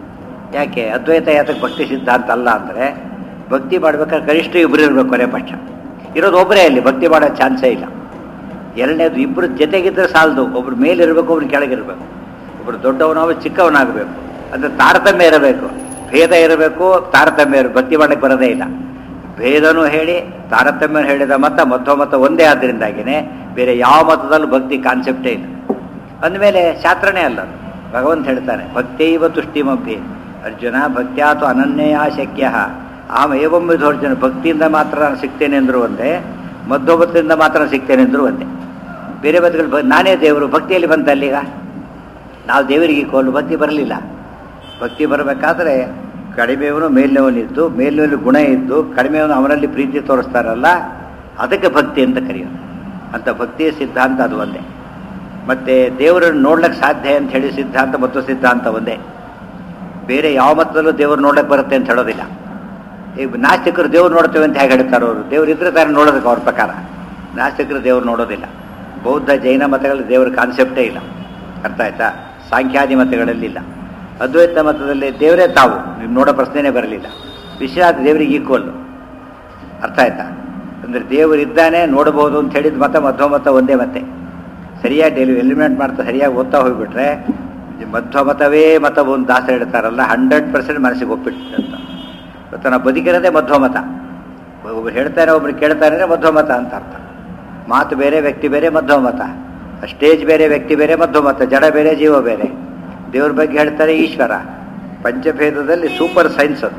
ಯಾಕೆ ಅದ್ವೈತ ಯಾತಕ್ಕೆ ಭಕ್ತಿ ಸಿದ್ಧಾಂತ ಅಲ್ಲ ಅಂದರೆ, ಭಕ್ತಿ ಮಾಡ್ಬೇಕಾದ್ರೆ ಕನಿಷ್ಠ ಇಬ್ಬರು ಇರಬೇಕು, ಕೊನೆ ಪಕ್ಷ ಇರೋದು ಒಬ್ಬರೇ. ಅಲ್ಲಿ ಭಕ್ತಿ ಮಾಡೋ ಚಾನ್ಸೇ ಇಲ್ಲ. ಎರಡನೇದು ಇಬ್ಬರು ಜೊತೆಗಿದ್ದರೆ ಸಾಲದು, ಒಬ್ರು ಮೇಲಿರಬೇಕು, ಒಬ್ರು ಕೆಳಗಿರಬೇಕು, ಒಬ್ರು ದೊಡ್ಡವನಾಗ ಚಿಕ್ಕವನಾಗಬೇಕು. ಅಂದರೆ ತಾರತಮ್ಯ ಇರಬೇಕು, ಭೇದ ಇರಬೇಕು, ತಾರತಮ್ಯ ಇರಬೇಕು. ಭಕ್ತಿ ಮಾಡಕ್ಕೆ ಬರೋದೇ ಇಲ್ಲ. ಭೇದನೂ ಹೇಳಿ ತಾರತಮ್ಯ ಹೇಳಿದ ಮತ ಮಧ್ವ ಮತ ಒಂದೇ. ಆದ್ದರಿಂದಾಗಿಯೇ ಬೇರೆ ಯಾವ ಮತದಲ್ಲೂ ಭಕ್ತಿ ಕಾನ್ಸೆಪ್ಟೇ ಇಲ್ಲ. ಅಂದಮೇಲೆ ಶಾಸ್ತ್ರನೇ ಅಲ್ಲ. ಭಗವಂತ ಹೇಳ್ತಾನೆ ಭಕ್ತೈವ ತುಷ್ಟಿಮಭ್ಯೆ ಅರ್ಜುನ ಭಕ್ತ್ಯಾತು ಅನನ್ಯಯಾ ಶಕ್ಯ ಆಮ ಏವಂ ವಿಧೋರ್ಜುನ. ಭಕ್ತಿಯಿಂದ ಮಾತ್ರ ನಾನು ಸಿಗ್ತೇನೆ ಅಂದರು ಒಂದೇ, ಮಧ್ವಭಕ್ತಿಯಿಂದ ಮಾತ್ರ ಸಿಗ್ತೇನೆ ಅಂದರು ಒಂದೇ. ಬೇರೆ ಬದುಗಳು ನಾನೇ ದೇವರು ಭಕ್ತಿಯಲ್ಲಿ ಬಂತ ಅಲ್ಲಿಗ. ನಾವು ದೇವರಿಗೆ ಕೋಲು ಭಕ್ತಿ ಬರಲಿಲ್ಲ. ಭಕ್ತಿ ಬರಬೇಕಾದ್ರೆ ಕಡಿಮೆಯವನು ಮೇಲಿನವನಿದ್ದು, ಮೇಲಿನಲ್ಲಿ ಗುಣ ಇದ್ದು ಕಡಿಮೆಯವನು ಅವನಲ್ಲಿ ಪ್ರೀತಿ ತೋರಿಸ್ತಾರಲ್ಲ, ಅದಕ್ಕೆ ಭಕ್ತಿ ಅಂತ ಕರೆಯೋದು. ಅಂತ ಭಕ್ತಿಯ ಸಿದ್ಧಾಂತ ಅದು ಒಂದೇ. ಮತ್ತು ದೇವರನ್ನು ನೋಡ್ಲಿಕ್ಕೆ ಸಾಧ್ಯ ಅಂತ ಹೇಳಿ ಸಿದ್ಧಾಂತ ಮತ್ತು ಸಿದ್ಧಾಂತ ಒಂದೇ. ಬೇರೆ ಯಾವ ಮತದಲ್ಲೂ ದೇವರು ನೋಡ್ಲಿಕ್ಕೆ ಬರುತ್ತೆ ಅಂತ ಹೇಳೋದಿಲ್ಲ. ಈಗ ನಾಸ್ತಿಕರು ದೇವ್ರು ನೋಡ್ತೇವೆ ಅಂತ ಹೇಗೆ ಹೇಳ್ತಾರೆ ಅವರು? ದೇವ್ರು ಇದ್ರೆ ತಾನೇ ನೋಡೋದಕ್ಕೆ ಅವ್ರ ಪ್ರಕಾರ. ನಾಸ್ತಿಕರು ದೇವ್ರು ನೋಡೋದಿಲ್ಲ. ಬೌದ್ಧ ಜೈನ ಮತಗಳಲ್ಲಿ ದೇವರ ಕಾನ್ಸೆಪ್ಟೇ ಇಲ್ಲ. ಅರ್ಥ ಆಯ್ತಾ? ಸಾಂಖ್ಯಾದಿ ಮತಗಳಲ್ಲಿಲ್ಲ. ಅದ್ವೈತ ಮತದಲ್ಲಿ ದೇವರೇ ತಾವು, ನೀವು ನೋಡೋ ಪ್ರಶ್ನೆನೇ ಬರಲಿಲ್ಲ. ವಿಶ್ವನಾಥ ದೇವರಿಗೆ ಈಕ್ವಲ್ಲು. ಅರ್ಥ ಆಯ್ತಾ? ಅಂದರೆ ದೇವರಿದ್ದಾನೆ ನೋಡಬಹುದು ಅಂತ ಹೇಳಿದ ಮತ ಮಧ್ವ ಮತ ಒಂದೇ. ಮತ್ತೆ ಸರಿಯಾಗಿ ಎಲಿಮಿನೇಟ್ ಮಾಡ್ತಾ ಸರಿಯಾಗಿ ಓದ್ತಾ ಹೋಗಿಬಿಟ್ರೆ ಮಧ್ವ ಮತವೇ ಮತ ಒಂದು ದಾಸ ಹೇಳ್ತಾರಲ್ಲ, 100% ಮನಸ್ಸಿಗೆ ಒಪ್ಪಿಟ್ಟಂತ. ಇವತ್ತು ನಾವು ಬದುಕಿರೋದೇ ಮಧ್ವ ಮತ. ಒಬ್ರು ಹೇಳ್ತಾರೆ ಒಬ್ರು ಕೇಳ್ತಾರೆ ಅಂದರೆ ಮಧ್ವ ಮತ ಅಂತ ಅರ್ಥ. ಮಾತು ಬೇರೆ ವ್ಯಕ್ತಿ ಬೇರೆ ಮಧ್ವ ಮತ. ಸ್ಟೇಜ್ ಬೇರೆ, ವ್ಯಕ್ತಿ ಬೇರೆ, ಮಧ್ವ ಜಡ ಬೇರೆ, ಜೀವ ಬೇರೆ. ದೇವ್ರ ಬಗ್ಗೆ ಹೇಳ್ತಾರೆ ಈಶ್ವರ. ಪಂಚಭೇದದಲ್ಲಿ ಸೂಪರ್ ಸೈನ್ಸ್ ಅದು.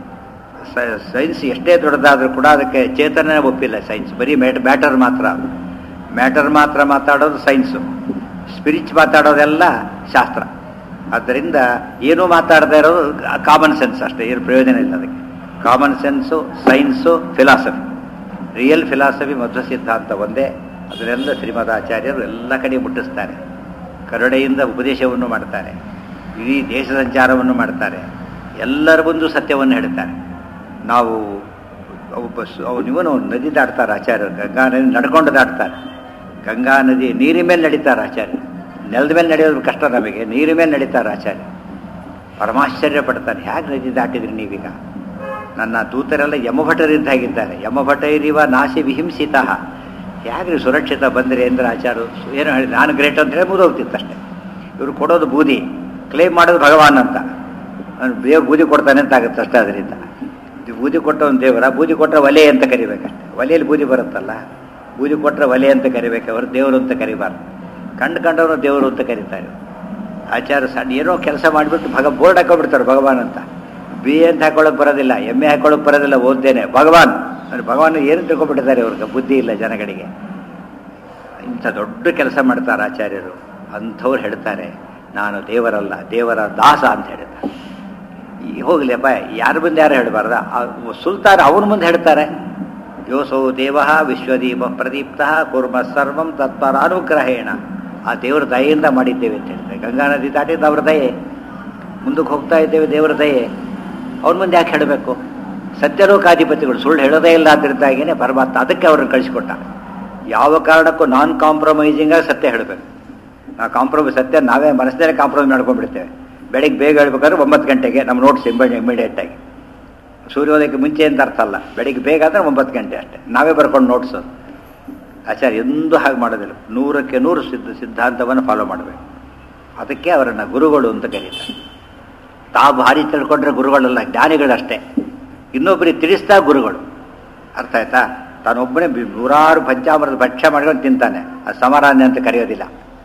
ಸೈನ್ಸ್ ಎಷ್ಟೇ ದೊಡ್ಡದಾದರೂ ಕೂಡ ಅದಕ್ಕೆ ಚೇತನ ಒಪ್ಪಿಲ್ಲ. ಸೈನ್ಸ್ ಬರೀ ಮ್ಯಾಟರ್ ಮಾತ್ರ. ಮ್ಯಾಟರ್ ಮಾತ್ರ ಮಾತಾಡೋದು ಸೈನ್ಸು, ಸ್ಪಿರಿಚ್ ಮಾತಾಡೋದೆಲ್ಲ ಶಾಸ್ತ್ರ. ಆದ್ದರಿಂದ ಏನೂ ಮಾತಾಡದೇ ಇರೋದು ಕಾಮನ್ ಸೆನ್ಸ್ ಅಷ್ಟೇ, ಏನು ಪ್ರಯೋಜನ ಇಲ್ಲ ಅದಕ್ಕೆ. Common sense, science, philosophy. Real philosophy Madhva ಸಿದ್ಧಾಂತ ಒಂದೇ. ಅದನ್ನೆಲ್ಲ ಶ್ರೀಮದಾಚಾರ್ಯರು ಎಲ್ಲ ಕಡೆ ಮುಟ್ಟಿಸ್ತಾರೆ. ಕರುಣೆಯಿಂದ ಉಪದೇಶವನ್ನು ಮಾಡ್ತಾರೆ, ಇಡೀ ದೇಶ ಸಂಚಾರವನ್ನು ಮಾಡ್ತಾರೆ, ಎಲ್ಲರ ಮುಂದೆ ಸತ್ಯವನ್ನು ಹೇಳ್ತಾರೆ. ನಾವು ಇವನು ನದಿ ದಾಟ್ತಾರೆ ಆಚಾರ್ಯರು, ಗಂಗಾ ನದಿ ನಡ್ಕೊಂಡು ದಾಟ್ತಾರೆ. ಗಂಗಾ ನದಿ ನೀರಿನ ಮೇಲೆ ನಡೀತಾರೆ ಆಚಾರ್ಯ. ನೆಲದ ಮೇಲೆ ನಡೆಯೋದು ಕಷ್ಟ ನಮಗೆ, ನೀರಿನ ಮೇಲೆ ನಡೀತಾರೆ ಆಚಾರ್ಯ. ಪರಮಾಶ್ಚರ್ಯ ಪಡ್ತಾರೆ, ಹೇಗೆ ನದಿ ದಾಟಿದ್ರಿ ನೀವೀಗ? ನನ್ನ ದೂತರೆಲ್ಲ ಯಮಭಟರಿದ್ದಾಗಿದ್ದಾರೆ. ಯಮಭಟೈರಿವ ನಾಶಿ ವಿಹಿಂಸಿತ. ಹೇಗ್ರಿ ಸುರಕ್ಷಿತ ಬಂದ್ರಿ ಅಂದ್ರೆ ಆಚಾರ್ಯರು ಏನು ಹೇಳಿ, ನಾನು ಗ್ರೇಟ್ ಅಂತ ಹೇಳಿ ಮುಗಿದೋಗ್ತಿತ್ತಷ್ಟೇ. ಇವರು ಕೊಡೋದು ಬೂದಿ, ಕ್ಲೇಮ್ ಮಾಡೋದು ಭಗವಾನ್ ಅಂತ. ದೇವ್ರು ಬೂದಿ ಕೊಡ್ತಾನೆ ಅಂತ ಆಗುತ್ತೆ ಅಷ್ಟೇ. ಅದರಿಂದ ಬೂದಿ ಕೊಟ್ಟವನು ದೇವರ, ಬೂದಿ ಕೊಟ್ಟರೆ ಒಲೆ ಅಂತ ಕರಿಬೇಕಷ್ಟೆ. ಒಲೆಯಲ್ಲಿ ಬೂದಿ ಬರುತ್ತಲ್ಲ, ಬೂದಿ ಕೊಟ್ಟರೆ ಒಲೆ ಅಂತ ಕರಿಬೇಕು, ಅವರು ದೇವರು ಅಂತ ಕರಿಬಾರ್ದು. ಕಂಡವರು ದೇವರು ಅಂತ ಕರೀತಾರೆ. ಆಚಾರ್ಯ ಸಣ್ಣ ಏನೋ ಕೆಲಸ ಮಾಡಿಬಿಟ್ಟು ಬೋರ್ಡ್ ಹಾಕೊಂಡ್ಬಿಡ್ತಾರೆ ಭಗವಾನ್ ಅಂತ. ಬಿ ಅಂತ ಹಾಕೊಳ್ಳೋಕೆ ಬರೋದಿಲ್ಲ, ಎಮ್ಮೆ ಹಾಕೊಳ್ಳೋಕೆ ಬರೋದಿಲ್ಲ, ಓದ್ದೇನೆ ಭಗವಾನ್ ಅಂದರೆ ಭಗವಾನ್ ಏನು ತಿಳ್ಕೊಂಡ್ಬಿಟ್ಟಿದ್ದಾರೆ. ಅವ್ರಿಗೆ ಬುದ್ಧಿ ಇಲ್ಲ ಜನಗಳಿಗೆ. ಇಂಥ ದೊಡ್ಡ ಕೆಲಸ ಮಾಡ್ತಾರೆ ಆಚಾರ್ಯರು. ಅಂಥವ್ರು ಹೇಳ್ತಾರೆ, ನಾನು ದೇವರಲ್ಲ, ದೇವರ ದಾಸ ಅಂತ ಹೇಳ್ತಾರೆ. ಈ ಹೋಗ್ಲಿ ಅಪ್ಪ, ಯಾರ ಮುಂದೆ ಯಾರು ಹೇಳಬಾರ್ದ? ಸುಲ್ತಾನ ಅವನ ಮುಂದೆ ಹೇಳ್ತಾರೆ, ಯೋಸೋ ದೇವ ವಿಶ್ವದೀಪ ಪ್ರದೀಪ್ತ ಕುರ್ಮ ಸರ್ವಂ ತತ್ಪರ ಅನುಗ್ರಹೇಣ. ಆ ದೇವರ ದಯೆಯಿಂದ ಮಾಡಿದ್ದೇವೆ ಅಂತ ಹೇಳ್ತಾರೆ. ಗಂಗಾ ನದಿ ದಾಟಿದ್ದು ಅವ್ರ ದಯೆ, ಮುಂದಕ್ಕೆ ಹೋಗ್ತಾ ಇದ್ದೇವೆ ದೇವರ ದಯೆ. ಅವ್ರ ಮುಂದೆ ಯಾಕೆ ಹೇಳಬೇಕು? ಸತ್ಯಲೋಕಾಧಿಪತಿಗಳು ಸುಳ್ಳು ಹೇಳೋದೇ ಇಲ್ಲ ಅದರಿಂದಾಗಿಯೇ ಪರಮಾತ್ಮ ಅದಕ್ಕೆ ಅವ್ರನ್ನ ಕಳಿಸ್ಕೊಟ್ಟ. ಯಾವ ಕಾರಣಕ್ಕೂ ನಾನ್ ಕಾಂಪ್ರಮೈಸಿಂಗಾಗಿ ಸತ್ಯ ಹೇಳಬೇಕು. ನಾವು ಕಾಂಪ್ರಮೈಸ್ ಸತ್ಯ ನಾವೇ ಮನಸ್ಸಿನಲ್ಲಿ ಕಾಂಪ್ರಮೈಸ್ ಮಾಡ್ಕೊಂಡ್ಬಿಡ್ತೇವೆ. ಬೆಳಿಗ್ಗೆ ಬೇಗ ಹೇಳ್ಬೇಕಾದ್ರೆ 9 ಗಂಟೆಗೆ ನಮ್ಮ ನೋಟ್ಸ್ ಇಮಿಡಿಯೇಟಾಗಿ. ಸೂರ್ಯೋದಯಕ್ಕೆ ಮುಂಚೆ ಅಂತ ಅರ್ಥ ಅಲ್ಲ, ಬೆಳಿಗ್ಗೆ ಬೇಗ ಅಂದರೆ 9 ಗಂಟೆ ಅಷ್ಟೇ. ನಾವೇ ಬರ್ಕೊಂಡು ನೋಟ್ಸು. ಆಚಾರ್ಯ ಎಂದೂ ಹಾಗೆ ಮಾಡೋದಿಲ್ಲ. 100ಕ್ಕೆ 100 ಸಿದ್ಧಾಂತವನ್ನು ಫಾಲೋ ಮಾಡಬೇಕು. ಅದಕ್ಕೆ ಅವರನ್ನು ಗುರುಗಳು ಅಂತ ಕರೀತಾರೆ. ತಾವು ಭಾರಿ ತಿಳ್ಕೊಂಡ್ರೆ ಗುರುಗಳಲ್ಲ, ಜ್ಞಾನಿಗಳಷ್ಟೇ. ಇನ್ನೊಬ್ಬರಿಗೆ ತಿಳಿಸ್ತಾ ಗುರುಗಳು. ಅರ್ಥ ಆಯ್ತಾ? ತಾನೊಬ್ಬನೇ 100 ಪಂಚಾಮೃತ ಭಕ್ಷ್ಯ ಮಾಡ್ಕೊಂಡು ತಿಂತಾನೆ, ಅದು ಸಮಾರಾಧನೆ ಅಂತ ಕರೆಯೋದಿಲ್ಲ.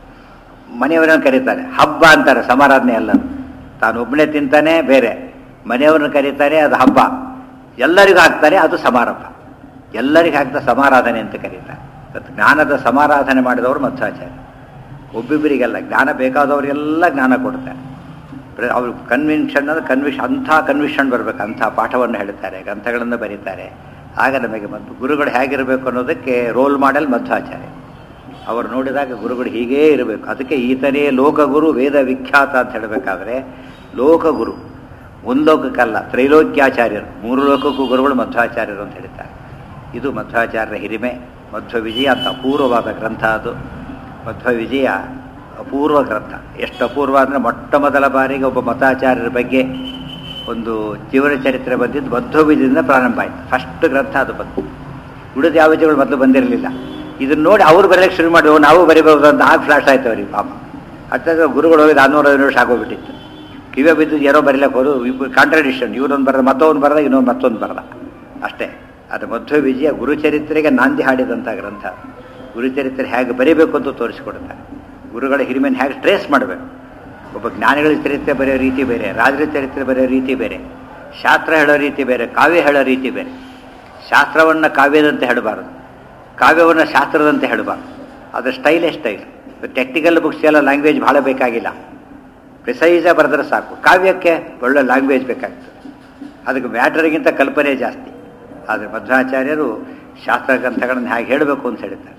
ಮನೆಯವರನ್ನು ಕರೀತಾರೆ, ಹಬ್ಬ ಅಂತಾರೆ, ಸಮಾರಾಧನೆ ಅಲ್ಲ. ತಾನೊಬ್ಬನೇ ತಿಂತಾನೆ ಬೇರೆ, ಮನೆಯವ್ರನ್ನ ಕರೀತಾರೆ, ಅದು ಹಬ್ಬ. ಎಲ್ಲರಿಗೂ ಹಾಕ್ತಾರೆ, ಅದು ಸಮಾರಂಭ. ಎಲ್ಲರಿಗೂ ಹಾಕ್ತಾ ಸಮಾರಾಧನೆ ಅಂತ ಕರೀತಾರೆ. ಜ್ಞಾನದ ಸಮಾರಾಧನೆ ಮಾಡಿದವರು ಮಧ್ವಾಚಾರ್ಯ. ಒಬ್ಬೊಬ್ಬರಿಗೆಲ್ಲ ಜ್ಞಾನ ಬೇಕಾದವರಿಗೆಲ್ಲ ಜ್ಞಾನ ಕೊಡ್ತಾರೆ. ಅವರು ಕನ್ವಿನ್ಷನ್ ಅಂದರೆ ಅಂಥ ಕನ್ವಿಷನ್ ಬರಬೇಕು, ಅಂಥ ಪಾಠವನ್ನು ಹೇಳ್ತಾರೆ, ಗ್ರಂಥಗಳನ್ನು ಬರೀತಾರೆ. ಆಗ ನಮಗೆ ಗುರುಗಳು ಹೇಗಿರಬೇಕು ಅನ್ನೋದಕ್ಕೆ ರೋಲ್ ಮಾಡೆಲ್ ಮಧ್ವಾಚಾರ್ಯ. ಅವರು ನೋಡಿದಾಗ ಗುರುಗಳು ಹೀಗೇ ಇರಬೇಕು. ಅದಕ್ಕೆ ಈತನೇ ಲೋಕಗುರು ವೇದ ವಿಖ್ಯಾತ ಅಂತ ಹೇಳಬೇಕಾದ್ರೆ ಲೋಕಗುರು ಒಂದು ಲೋಕಕ್ಕಲ್ಲ, ತ್ರೈಲೋಕ್ಯಾಚಾರ್ಯರು, 3 ಲೋಕಕ್ಕೂ ಗುರುಗಳು ಮಧ್ವಾಚಾರ್ಯರು ಅಂತ ಹೇಳ್ತಾರೆ. ಇದು ಮಧ್ವಾಚಾರ್ಯರ ಹಿರಿಮೆ. ಮಧ್ವ ವಿಜಯ ಅಂತ ಅಪೂರ್ವವಾದ ಗ್ರಂಥ ಅದು. ಮಧ್ವ ವಿಜಯ ಅಪೂರ್ವ ಗ್ರಂಥ. ಎಷ್ಟು ಅಪೂರ್ವ ಅಂದರೆ ಮೊಟ್ಟ ಮೊದಲ ಬಾರಿಗೆ ಒಬ್ಬ ಮತಾಚಾರ್ಯರ ಬಗ್ಗೆ ಒಂದು ಜೀವನ ಚರಿತ್ರೆ ಬಂದಿದ್ದು ಮಧ್ವ ವಿಜಯದಿಂದ ಪ್ರಾರಂಭ ಆಯಿತು. ಫಸ್ಟ್ ಗ್ರಂಥ ಅದು ಬಂತು. ಉಳಿದ ಯಾವ ವಿಜಯಗಳು ಮೊದಲು ಬಂದಿರಲಿಲ್ಲ. ಇದನ್ನು ನೋಡಿ ಅವರು ಬರೆಯೋಕ್ಕೆ ಶುರು ಮಾಡಿ ನಾವು ಬರೀಬಹುದು ಅಂತ ಆಗ ಫ್ಲಾಶ್ ಆಯ್ತು ಅವ್ರಿಗೆ ಪಾಪ. ಅರ್ಥಾತ್ ಗುರುಗಳು ಹೋಗಿ 400 ವರ್ಷ ಆಗೋಗ್ಬಿಟ್ಟಿತ್ತು. ಕಿವಿಯ ಬಿದ್ದು ಏನೋ ಬರೀಲಕ್ಕೆ ಹೋದು ಕಾಂಟ್ರಡಿಕ್ಷನ್, ಇವನೊಂದು ಬರೆದ ಮತ್ತೊಂದು ಬರೆದ, ಇನ್ನೊಂದು ಮತ್ತೊಂದು ಬರೆದ ಅಷ್ಟೇ. ಅದು ಮಧ್ವ ವಿಜಯ ಗುರುಚರಿತ್ರೆಗೆ ನಾಂದಿ ಹಾಡಿದಂಥ ಗ್ರಂಥ. ಗುರುಚರಿತ್ರೆ ಹೇಗೆ ಬರೀಬೇಕು ಅಂತ ತೋರಿಸಿಕೊಡ್ತಾರೆ. ಗುರುಗಳ ಹಿರಿಮೆಯನ್ನು ಹೇಗೆ ಟ್ರೇಸ್ ಮಾಡಬೇಕು. ಒಬ್ಬ ಜ್ಞಾನಿಗಳ ಚರಿತ್ರೆ ಬರೆಯೋ ರೀತಿ ಬೇರೆ, ರಾಜರ ಚರಿತ್ರೆ ಬರೆಯೋ ರೀತಿ ಬೇರೆ, ಶಾಸ್ತ್ರ ಹೇಳೋ ರೀತಿ ಬೇರೆ, ಕಾವ್ಯ ಹೇಳೋ ರೀತಿ ಬೇರೆ. ಶಾಸ್ತ್ರವನ್ನು ಕಾವ್ಯದಂತೆ ಹೇಳಬಾರದು, ಕಾವ್ಯವನ್ನು ಶಾಸ್ತ್ರದಂತೆ ಹೇಳಬಾರ್ದು. ಅದರ ಸ್ಟೈಲೇ ಸ್ಟೈಲ್. ಟೆಕ್ನಿಕಲ್ ಬುಕ್ಸ್ ಎಲ್ಲ ಲ್ಯಾಂಗ್ವೇಜ್ ಭಾಳ ಬೇಕಾಗಿಲ್ಲ, ಪ್ರಿಸೈಸಾಗಿ ಬರೆದ್ರೆ ಸಾಕು. ಕಾವ್ಯಕ್ಕೆ ಒಳ್ಳೆ ಲ್ಯಾಂಗ್ವೇಜ್ ಬೇಕಾಗ್ತದೆ, ಅದಕ್ಕೆ ಮ್ಯಾಟರ್ಗಿಂತ ಕಲ್ಪನೆ ಜಾಸ್ತಿ. ಆದರೆ ಮಧ್ವಾಚಾರ್ಯರು ಶಾಸ್ತ್ರ ಗ್ರಂಥಗಳನ್ನು ಹೇಗೆ ಹೇಳಬೇಕು ಅಂತ ಹೇಳ್ತಾರೆ.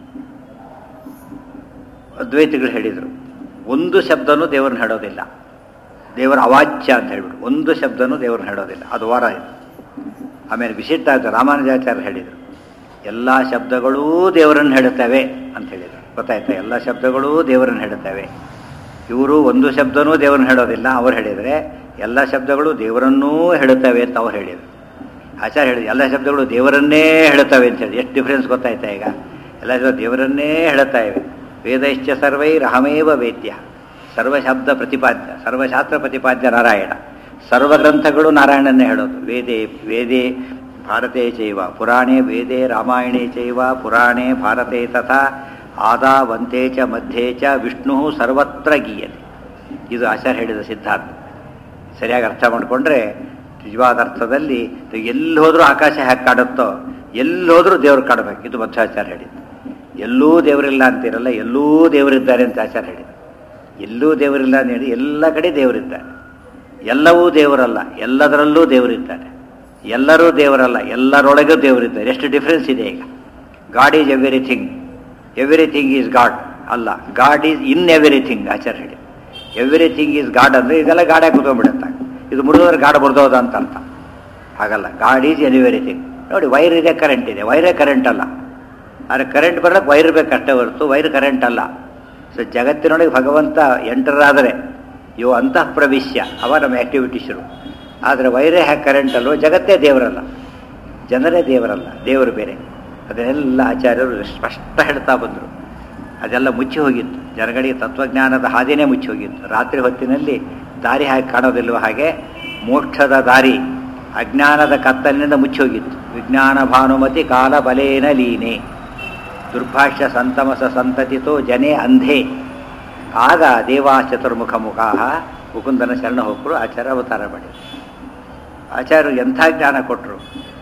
ಅದ್ವೈತಿಗಳು ಹೇಳಿದರು, ಒಂದು ಶಬ್ದನೂ ದೇವರನ್ನ ಹೇಳೋದಿಲ್ಲ, ದೇವರ ಅವಾಚ್ಯ ಅಂತ ಹೇಳ್ಬಿಟ್ಟು ಒಂದು ಶಬ್ದನೂ ದೇವರನ್ನ ಹೇಳೋದಿಲ್ಲ, ಅದು ವಾರ ಇದು. ಆಮೇಲೆ ವಿಶಿಷ್ಟ ರಾಮಾನುಜಾಚಾರ್ಯರು ಹೇಳಿದರು, ಎಲ್ಲ ಶಬ್ದಗಳೂ ದೇವರನ್ನು ಹೇಳುತ್ತವೆ ಅಂತ ಹೇಳಿದರು. ಗೊತ್ತಾಯ್ತಾ? ಎಲ್ಲ ಶಬ್ದಗಳೂ ದೇವರನ್ನು ಹೇಳುತ್ತವೆ. ಇವರು ಒಂದು ಶಬ್ದನೂ ದೇವರನ್ನು ಹೇಳೋದಿಲ್ಲ, ಅವ್ರು ಹೇಳಿದರೆ ಎಲ್ಲ ಶಬ್ದಗಳು ದೇವರನ್ನೂ ಹೇಳುತ್ತವೆ ಅಂತ ಅವ್ರು ಹೇಳಿದರು. ಆಚಾರ್ಯ ಹೇಳಿದ್ರು ಎಲ್ಲ ಶಬ್ದಗಳು ದೇವರನ್ನೇ ಹೇಳುತ್ತವೆ ಅಂತ ಹೇಳಿ. ಎಷ್ಟು ಡಿಫ್ರೆನ್ಸ್ ಗೊತ್ತಾಯ್ತಾ? ಈಗ ಎಲ್ಲ ಶಬ್ದ ದೇವರನ್ನೇ ಹೇಳುತ್ತಾ ಇವೆ. ವೇದೈಶ್ಚ ಸರ್ವೈರಹಮೇವ ವೇದ್ಯ, ಸರ್ವಶಬ್ದ ಪ್ರತಿಪಾದ್ಯ, ಸರ್ವಶಾಸ್ತ್ರ ಪ್ರತಿಪಾದ್ಯ ನಾರಾಯಣ. ಸರ್ವಗ್ರಂಥಗಳು ನಾರಾಯಣನ್ನೇ ಹೇಳೋದು. ವೇದೇ ಭಾರತೇ ಚೈವ ಪುರಾಣೇ, ವೇದೇ ರಾಮಾಯಣೇ ಚೈವ ಪುರಾಣೇ ಭಾರತೇ ತಥಾ ಆದಾವಂತೆ ಚ ಮಧ್ಯೆ ಚ ವಿಷ್ಣು ಸರ್ವತ್ರ ಗೀಯತೆ. ಇದು ಆಚಾರ್ಯ ಹೇಳಿದ ಸಿದ್ಧಾಂತ. ಸರಿಯಾಗಿ ಅರ್ಥ ಮಾಡಿಕೊಂಡ್ರೆ ನಿಜವಾದ ಅರ್ಥದಲ್ಲಿ ಎಲ್ಲಿ ಹೋದರೂ ಆಕಾಶ ಹೇಗೆ ಕಾಡುತ್ತೋ ಎಲ್ಲಿ ಹೋದರೂ ದೇವರು ಕಾಡಬೇಕು. ಇದು ಮಧ್ವಾಚಾರ್ಯ ಹೇಳಿದ್ದು. ಎಲ್ಲೂ ದೇವರಿಲ್ಲ ಅಂತಿರಲ್ಲ, ಎಲ್ಲೂ ದೇವರಿದ್ದಾರೆ ಅಂತ ಆಚಾರ್ಯ ಹೇಳಿದ್ದು. ಎಲ್ಲೂ ದೇವರಿಲ್ಲ ಅಂತ ಹೇಳಿ ಎಲ್ಲ ಕಡೆ ದೇವರಿದ್ದಾರೆ. ಎಲ್ಲವೂ ದೇವರಲ್ಲ, ಎಲ್ಲದರಲ್ಲೂ ದೇವರಿದ್ದಾರೆ. ಎಲ್ಲರೂ ದೇವರಲ್ಲ, ಎಲ್ಲರೊಳಗೂ ದೇವರಿದ್ದಾರೆ. ಎಷ್ಟು ಡಿಫ್ರೆನ್ಸ್ ಇದೆ ಈಗ. God is everything, everything is God ಅಲ್ಲ, ಗಾಡ್ ಈಸ್ ಇನ್ ಎವ್ರಿಥಿಂಗ್. ಆಚಾರ್ಯ ಹೇಳಿ ಎವ್ರಿಥಿಂಗ್ ಈಸ್ ಗಾಡ್ ಅಂದರೆ ಇದೆಲ್ಲ ಗಾಡೇ ಕೂತ್ಕೊಂಡ್ಬಿಡುತ್ತೆ. ಇದು ಮುರಿದೋದ್ರೆ ಗಾಡ್ ಮುರಿದೋದ ಅಂತ ಅರ್ಥ. ಹಾಗಲ್ಲ, ಗಾಡ್ ಈಸ್ ಎನ್ ಎವ್ರಿಥಿಂಗ್. ನೋಡಿ, ವೈರ್ ಇದೆ, ಕರೆಂಟ್ ಇದೆ. ವೈರೇ ಕರೆಂಟ್ ಅಲ್ಲ. ಆದರೆ ಕರೆಂಟ್ ಬರೋಕ್ಕೆ ವೈರ್ ಬೇಕಷ್ಟೇ ಹೊರತು ವೈರ್ ಕರೆಂಟ್ ಅಲ್ಲ. ಸೊ ಜಗತ್ತಿನೊಳಗೆ ಭಗವಂತ ಎಂಟರಾದರೆ ಇವು ಅಂತಃ ಪ್ರವಿಶ್ಯ ಅವ ನಮ್ಮ ಆ್ಯಕ್ಟಿವಿಟಿ ಶುರು. ಆದರೆ ವೈರೇ ಹ್ಯಾಕೆ ಕರೆಂಟ್ ಅಲ್ಲೋ, ಜಗತ್ತೇ ದೇವರಲ್ಲ, ಜನರೇ ದೇವರಲ್ಲ, ದೇವರು ಬೇರೆ. ಅದನ್ನೆಲ್ಲ ಆಚಾರ್ಯರು ಸ್ಪಷ್ಟ ಹೇಳ್ತಾ ಬಂದರು. ಅದೆಲ್ಲ ಮುಚ್ಚಿ ಹೋಗಿತ್ತು, ಜನಗಳಿಗೆ ತತ್ವಜ್ಞಾನದ ಹಾದಿನೇ ಮುಚ್ಚಿ ಹೋಗಿತ್ತು. ರಾತ್ರಿ ಹೊತ್ತಿನಲ್ಲಿ ದಾರಿ ಹಾಗೆ ಕಾಣೋದಿಲ್ವ ಹಾಗೆ ಮೋಕ್ಷದ ದಾರಿ ಅಜ್ಞಾನದ ಕತ್ತಲಿನಿಂದ ಮುಚ್ಚಿ ಹೋಗಿತ್ತು. ವಿಜ್ಞಾನ ಭಾನುಮತಿ ಕಾಲ ಬಲೇನ ಲೀನೆ ದುರ್ಭಾಷ್ಯ ಸಂತಮಸ ಸಂತತಿತೋ ಜನೇ ಅಂಧೇ. ಆಗ ದೇವಾ ಚತುರ್ಮುಖ ಮುಖಾಹ ಮುಕುಂದನ ಶರಣ ಹೋಗರು ಆಚಾರ್ಯ ಅವತಾರ ಮಾಡಿ. ಆಚಾರ್ಯರು ಎಂಥ ಜ್ಞಾನ ಕೊಟ್ಟರು.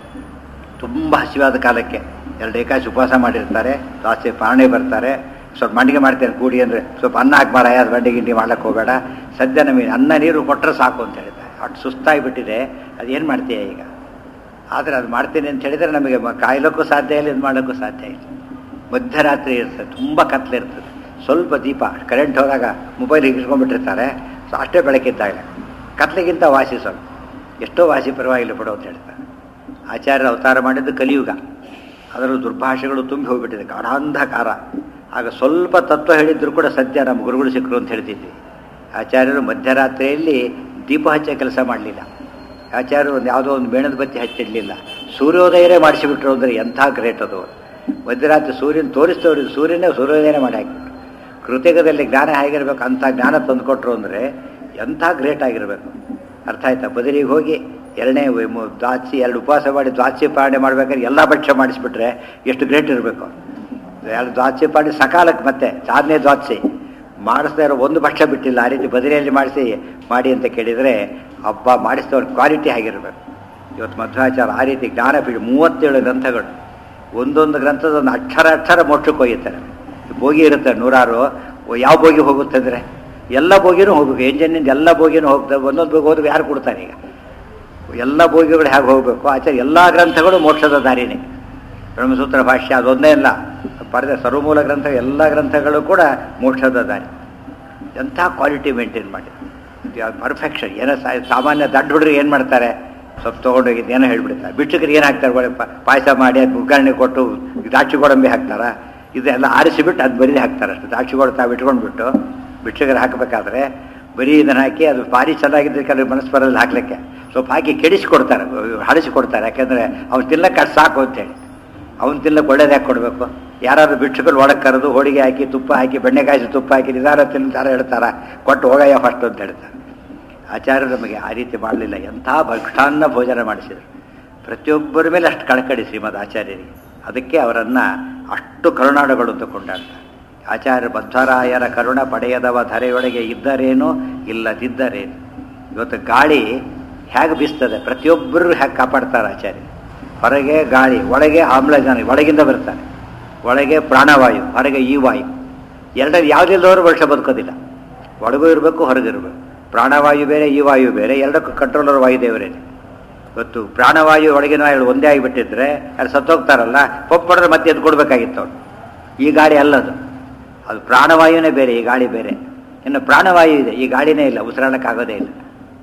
ತುಂಬ ಹಸಿವಾದ ಕಾಲಕ್ಕೆ 2 ಏಕಾದಶಿ ಉಪವಾಸ ಮಾಡಿರ್ತಾರೆ, ಜಾಸ್ತಿ ಪಾರಣೆ ಬರ್ತಾರೆ. ಸ್ವಲ್ಪ ಮಂಡಿಗೆ ಮಾಡ್ತೇನೆ ಕೂಡಿ ಅಂದರೆ ಸ್ವಲ್ಪ ಅನ್ನ ಹಾಕ್ಬಾರ, ಯಾರು ಬಂಡಿ ಗಿಂಡಿ ಮಾಡ್ಲಿಕ್ಕೆ ಹೋಗಬೇಡ, ಸದ್ಯ ನಮಗೆ ಅನ್ನ ನೀರು ಕೊಟ್ಟರೆ ಸಾಕು ಅಂತ ಹೇಳಿದ್ದಾರೆ. ಅಷ್ಟು ಸುಸ್ತಾಗಿಬಿಟ್ಟಿದೆ, ಅದೇನು ಮಾಡ್ತೀಯ ಈಗ. ಆದರೆ ಅದು ಮಾಡ್ತೀನಿ ಅಂತ ಹೇಳಿದರೆ ನಮಗೆ ಕಾಯ್ಲಿಕ್ಕೂ ಸಾಧ್ಯ ಇಲ್ಲ, ಇದು ಮಾಡೋಕ್ಕೂ ಸಾಧ್ಯ ಇಲ್ಲ. ಮಧ್ಯರಾತ್ರಿ ಇರ್ತದೆ, ತುಂಬ ಕತ್ಲಿರ್ತದೆ. ಸ್ವಲ್ಪ ದೀಪ ಕರೆಂಟ್ ಹೋದಾಗ ಮೊಬೈಲ್ ಹಿಗಿಸ್ಕೊಂಡ್ಬಿಟ್ಟಿರ್ತಾರೆ. ಸೊ ಅಷ್ಟೇ ಬೆಳಕಿದ್ದಾಗ ಕತ್ಲಿಗಿಂತ ವಾಸಿ ಸ್ವಲ್ಪ ಎಷ್ಟೋ ವಾಸಿ ಪರವಾಗಿಲ್ಲ ಬಿಡು ಅಂತ ಹೇಳ್ತಾರೆ. ಆಚಾರ್ಯರು ಅವತಾರ ಮಾಡಿದ್ದು ಕಲಿಯುಗ. ಅದರ ದುರ್ಭಾಷೆಗಳು ತುಂಬಿ ಹೋಗಿಬಿಟ್ಟಿದೆ, ಗಾಢಾಂಧಕಾರ. ಆಗ ಸ್ವಲ್ಪ ತತ್ವ ಹೇಳಿದ್ರು ಕೂಡ ಸದ್ಯ ನಮ್ಮ ಗುರುಗಳು ಸಿಕ್ಕರು ಅಂತ ಹೇಳ್ತಿದ್ವಿ. ಆಚಾರ್ಯರು ಮಧ್ಯರಾತ್ರಿಯಲ್ಲಿ ದೀಪ ಹಚ್ಚೋ ಕೆಲಸ ಮಾಡಲಿಲ್ಲ. ಆಚಾರ್ಯರು ಒಂದು ಯಾವುದೋ ಒಂದು ಮೇಣದ ಬತ್ತಿ ಹಚ್ಚಿಡಲಿಲ್ಲ, ಸೂರ್ಯೋದಯನೇ ಮಾಡಿಸಿಬಿಟ್ರು. ಅಂದರೆ ಎಂಥ ಗ್ರೇಟ್ ಅದು. ಮಧ್ಯರಾತ್ರಿ ಸೂರ್ಯನ ತೋರಿಸ್ತವ್ರಿಗೆ ಸೂರ್ಯನೇ ಸೂರ್ಯೋದಯನೇ ಮಾಡಿ ಹಾಕಿಬಿಟ್ರು. ಕೃತಿಕದಲ್ಲಿ ಜ್ಞಾನ ಹೇಗಿರ್ಬೇಕು ಅಂಥ ಜ್ಞಾನ ತಂದುಕೊಟ್ರು ಅಂದರೆ ಎಂಥ ಗ್ರೇಟ್ ಆಗಿರಬೇಕು. ಅರ್ಥ ಆಯ್ತಾ. ಬದಲಿಗೆ ಹೋಗಿ 2ನೇ ದ್ವಾದಶಿ 2 ಉಪವಾಸ ಮಾಡಿ ದ್ವಾದಶಿ ಪಾರಣೆ ಮಾಡ್ಬೇಕಾದ್ರೆ ಎಲ್ಲ ಭಕ್ಷ್ಯ ಮಾಡಿಸ್ಬಿಟ್ರೆ ಎಷ್ಟು ಗ್ರೇಟ್ ಇರಬೇಕು. 2 ದ್ವಾದಶಿ ಪಾರಣೆ ಸಕಾಲಕ್ಕೆ ಮತ್ತೆ 4ನೇ ದ್ವಾದಶಿ ಮಾಡಿಸ್ತಾ ಇರೋ ಒಂದು ಭಕ್ಷ್ಯ ಬಿಟ್ಟಿಲ್ಲ. ಆ ರೀತಿ ಬದಲಿಯಲ್ಲಿ ಮಾಡಿ ಅಂತ ಕೇಳಿದರೆ ಹಬ್ಬ ಮಾಡಿಸಿದವ್ರ ಕ್ವಾಲಿಟಿ ಆಗಿರಬೇಕು. ಇವತ್ತು ಮಧ್ವಾಚಾರ ಆ ರೀತಿ ಜ್ಞಾನಪೀಠ 37 ಗ್ರಂಥಗಳು, ಒಂದೊಂದು ಗ್ರಂಥದ ಒಂದು ಅಕ್ಷರ ಮೋಕ್ಷಕ್ಕೆ ಹೋಗಿರ್ತಾರೆ. ಬೋಗಿ ಇರುತ್ತೆ 100. ಯಾವ ಬೋಗಿ ಹೋಗುತ್ತೆ ಅಂದರೆ ಎಲ್ಲ ಬೋಗಿನೂ ಹೋಗ್ಬೇಕು. ಎಂಜಿನಿಂದ ಎಲ್ಲ ಬೋಗಿನೂ ಹೋಗ್ತವೆ. ಒಂದೊಂದು ಬೋಗಿ ಹೋದ್ರೆ ಯಾರು ಕೊಡ್ತಾರೆ ಈಗ. ಎಲ್ಲ ಬೋಗಿಗಳು ಹೇಗೆ ಹೋಗಬೇಕು. ಆಚಾರ್ಯ ಎಲ್ಲ ಗ್ರಂಥಗಳು ಮೋಕ್ಷದ ದಾರಿನೇ. ಬ್ರಹ್ಮಸೂತ್ರ ಭಾಷ್ಯ ಅದೊಂದೇ ಇಲ್ಲ, ಪಡೆದ ಸರ್ವಮೂಲ ಗ್ರಂಥ ಎಲ್ಲ ಗ್ರಂಥಗಳು ಕೂಡ ಮೋಕ್ಷದ ದಾರಿ. ಎಂಥ ಕ್ವಾಲಿಟಿ ಮೇಂಟೈನ್ ಮಾಡಿ, ಪರ್ಫೆಕ್ಷನ್. ಏನೋ ಸಾಮಾನ್ಯ ದಡ್ಡ ಹುಡುಗರು ಏನು ಮಾಡ್ತಾರೆ, ಸ್ವಲ್ಪ ತೊಗೊಂಡೋಗಿದ್ದು ಏನೋ ಹೇಳ್ಬಿಡ್ತಾರೆ. ಭಿಕ್ಷುಕರಿಗೆ ಏನು ಹಾಕ್ತಾರೆ, ಒಳ್ಳೆ ಪಾಯಸ ಮಾಡಿ ಅದು ಉಗ್ಗರಣೆ ಕೊಟ್ಟು ದ್ರಾಕ್ಷಿ ಗೋಡಂಬಿ ಹಾಕ್ತಾರ. ಇದೆಲ್ಲ ಆರಿಸಿಬಿಟ್ಟು ಅದು ಬರೀ ಹಾಕ್ತಾರೆ ಅಷ್ಟು. ದ್ರಾಕ್ಷಿ ಗೋಡ ತಾವು ಇಟ್ಕೊಂಡ್ಬಿಟ್ಟು ಭಿಕ್ಷುಕರು ಹಾಕಬೇಕಾದ್ರೆ ಬರೀ ಇದನ್ನು ಹಾಕಿ ಅದು ಭಾರಿ ಚೆನ್ನಾಗಿದ್ದರೆ ಕೆಲವು ಮನಸ್ಸು ಬರೋದು ಹಾಕ್ಲಿಕ್ಕೆ ಸ್ವಲ್ಪ ಹಾಕಿ ಕೆಡಿಸಿಕೊಡ್ತಾರೆ, ಹಡಿಸಿಕೊಡ್ತಾರೆ. ಯಾಕೆಂದರೆ ಅವ್ನು ತಿನ್ನಕ್ಕೆ ಅದು ಸಾಕು ಅಂತೇಳಿ. ಅವ್ನು ತಿನ್ನಕ್ಕೆ ಒಳ್ಳೇದು ಯಾಕೆ ಕೊಡಬೇಕು. ಯಾರಾದ್ರು ಭಿಕ್ಷುಕರು ಒಳಗೆ ಕರೆದು ಹೋಳಿಗೆ ಹಾಕಿ ತುಪ್ಪ ಹಾಕಿ ಬೆಣ್ಣೆ ಕಾಯಿಸಿ ತುಪ್ಪ ಹಾಕಿ ನಿಧಾನ ತಿಂತಾರೆ ಹೇಳ್ತಾರೆ, ಕೊಟ್ಟು ಹೋಗಯ್ಯ ಫಸ್ಟ್ ಅಂತ ಹೇಳ್ತಾರೆ. ಆಚಾರ್ಯರು ನಮಗೆ ಆ ರೀತಿ ಮಾಡಲಿಲ್ಲ. ಎಂಥ ಭಕ್ಷಾನ್ನ ಭೋಜನ ಮಾಡಿಸಿದರು. ಪ್ರತಿಯೊಬ್ಬರ ಮೇಲೆ ಅಷ್ಟು ಕಳಕಳಿ ಶ್ರೀಮದ್ ಆಚಾರ್ಯರಿಗೆ. ಅದಕ್ಕೆ ಅವರನ್ನು ಅಷ್ಟು ಕರುಣಾಡುಗಳು ಅಂತ ಕೊಂಡಾಡ್ತಾರೆ. ಆಚಾರ್ಯ ಮಧ್ವರಾಯರ ಕರುಣ ಪಡೆಯದವ ಧರೆಯೊಳಗೆ ಇದ್ದರೇನು ಇಲ್ಲದಿದ್ದರೇನು. ಇವತ್ತು ಗಾಳಿ ಹೇಗೆ ಬೀಸ್ತದೆ, ಪ್ರತಿಯೊಬ್ಬರು ಹೇಗೆ ಕಾಪಾಡ್ತಾರೆ ಆಚಾರ್ಯ. ಹೊರಗೆ ಗಾಳಿ, ಒಳಗೆ ಆಮ್ಲಜನಕ, ಒಳಗಿಂದ ಬರ್ತಾರೆ. ಒಳಗೆ ಪ್ರಾಣವಾಯು, ಹೊರಗೆ ಈ ವಾಯು. ಎರಡರಲ್ಲಿ ಯಾವುದಿಲ್ಲದವರು ವರ್ಷ ಬದುಕೋದಿಲ್ಲ. ಒಳಗೂ ಇರಬೇಕು, ಹೊರಗಿರಬೇಕು. ಪ್ರಾಣವಾಯು ಬೇರೆ, ಈ ವಾಯು ಬೇರೆ. ಎರಡಕ್ಕೂ ಕಂಟ್ರೋಲರ್ ವಾಯುದೇವರೇ. ಇವತ್ತು ಪ್ರಾಣವಾಯು ಒಳಗಿನ ವಾಯು ಒಂದೇ ಆಗಿಬಿಟ್ಟಿದ್ರೆ ಯಾರು ಸತ್ತೋಗ್ತಾರಲ್ಲ, ಪಂಪ್ ಮಾಡಿದ್ರೆ ಮತ್ತೆ ಎದ್ದು ಕೊಡಬೇಕಾಗಿತ್ತು ಅವ್ರು. ಈ ಗಾಳಿ ಅಲ್ಲದು, ಅದು ಪ್ರಾಣವಾಯುನೇ ಬೇರೆ, ಈ ಗಾಳಿ ಬೇರೆ. ಇನ್ನು ಪ್ರಾಣವಾಯು ಇದೆ, ಈ ಗಾಳಿನೇ ಇಲ್ಲ, ಉಸಿರಾಡೋಕ್ಕಾಗೋದೇ ಇಲ್ಲ.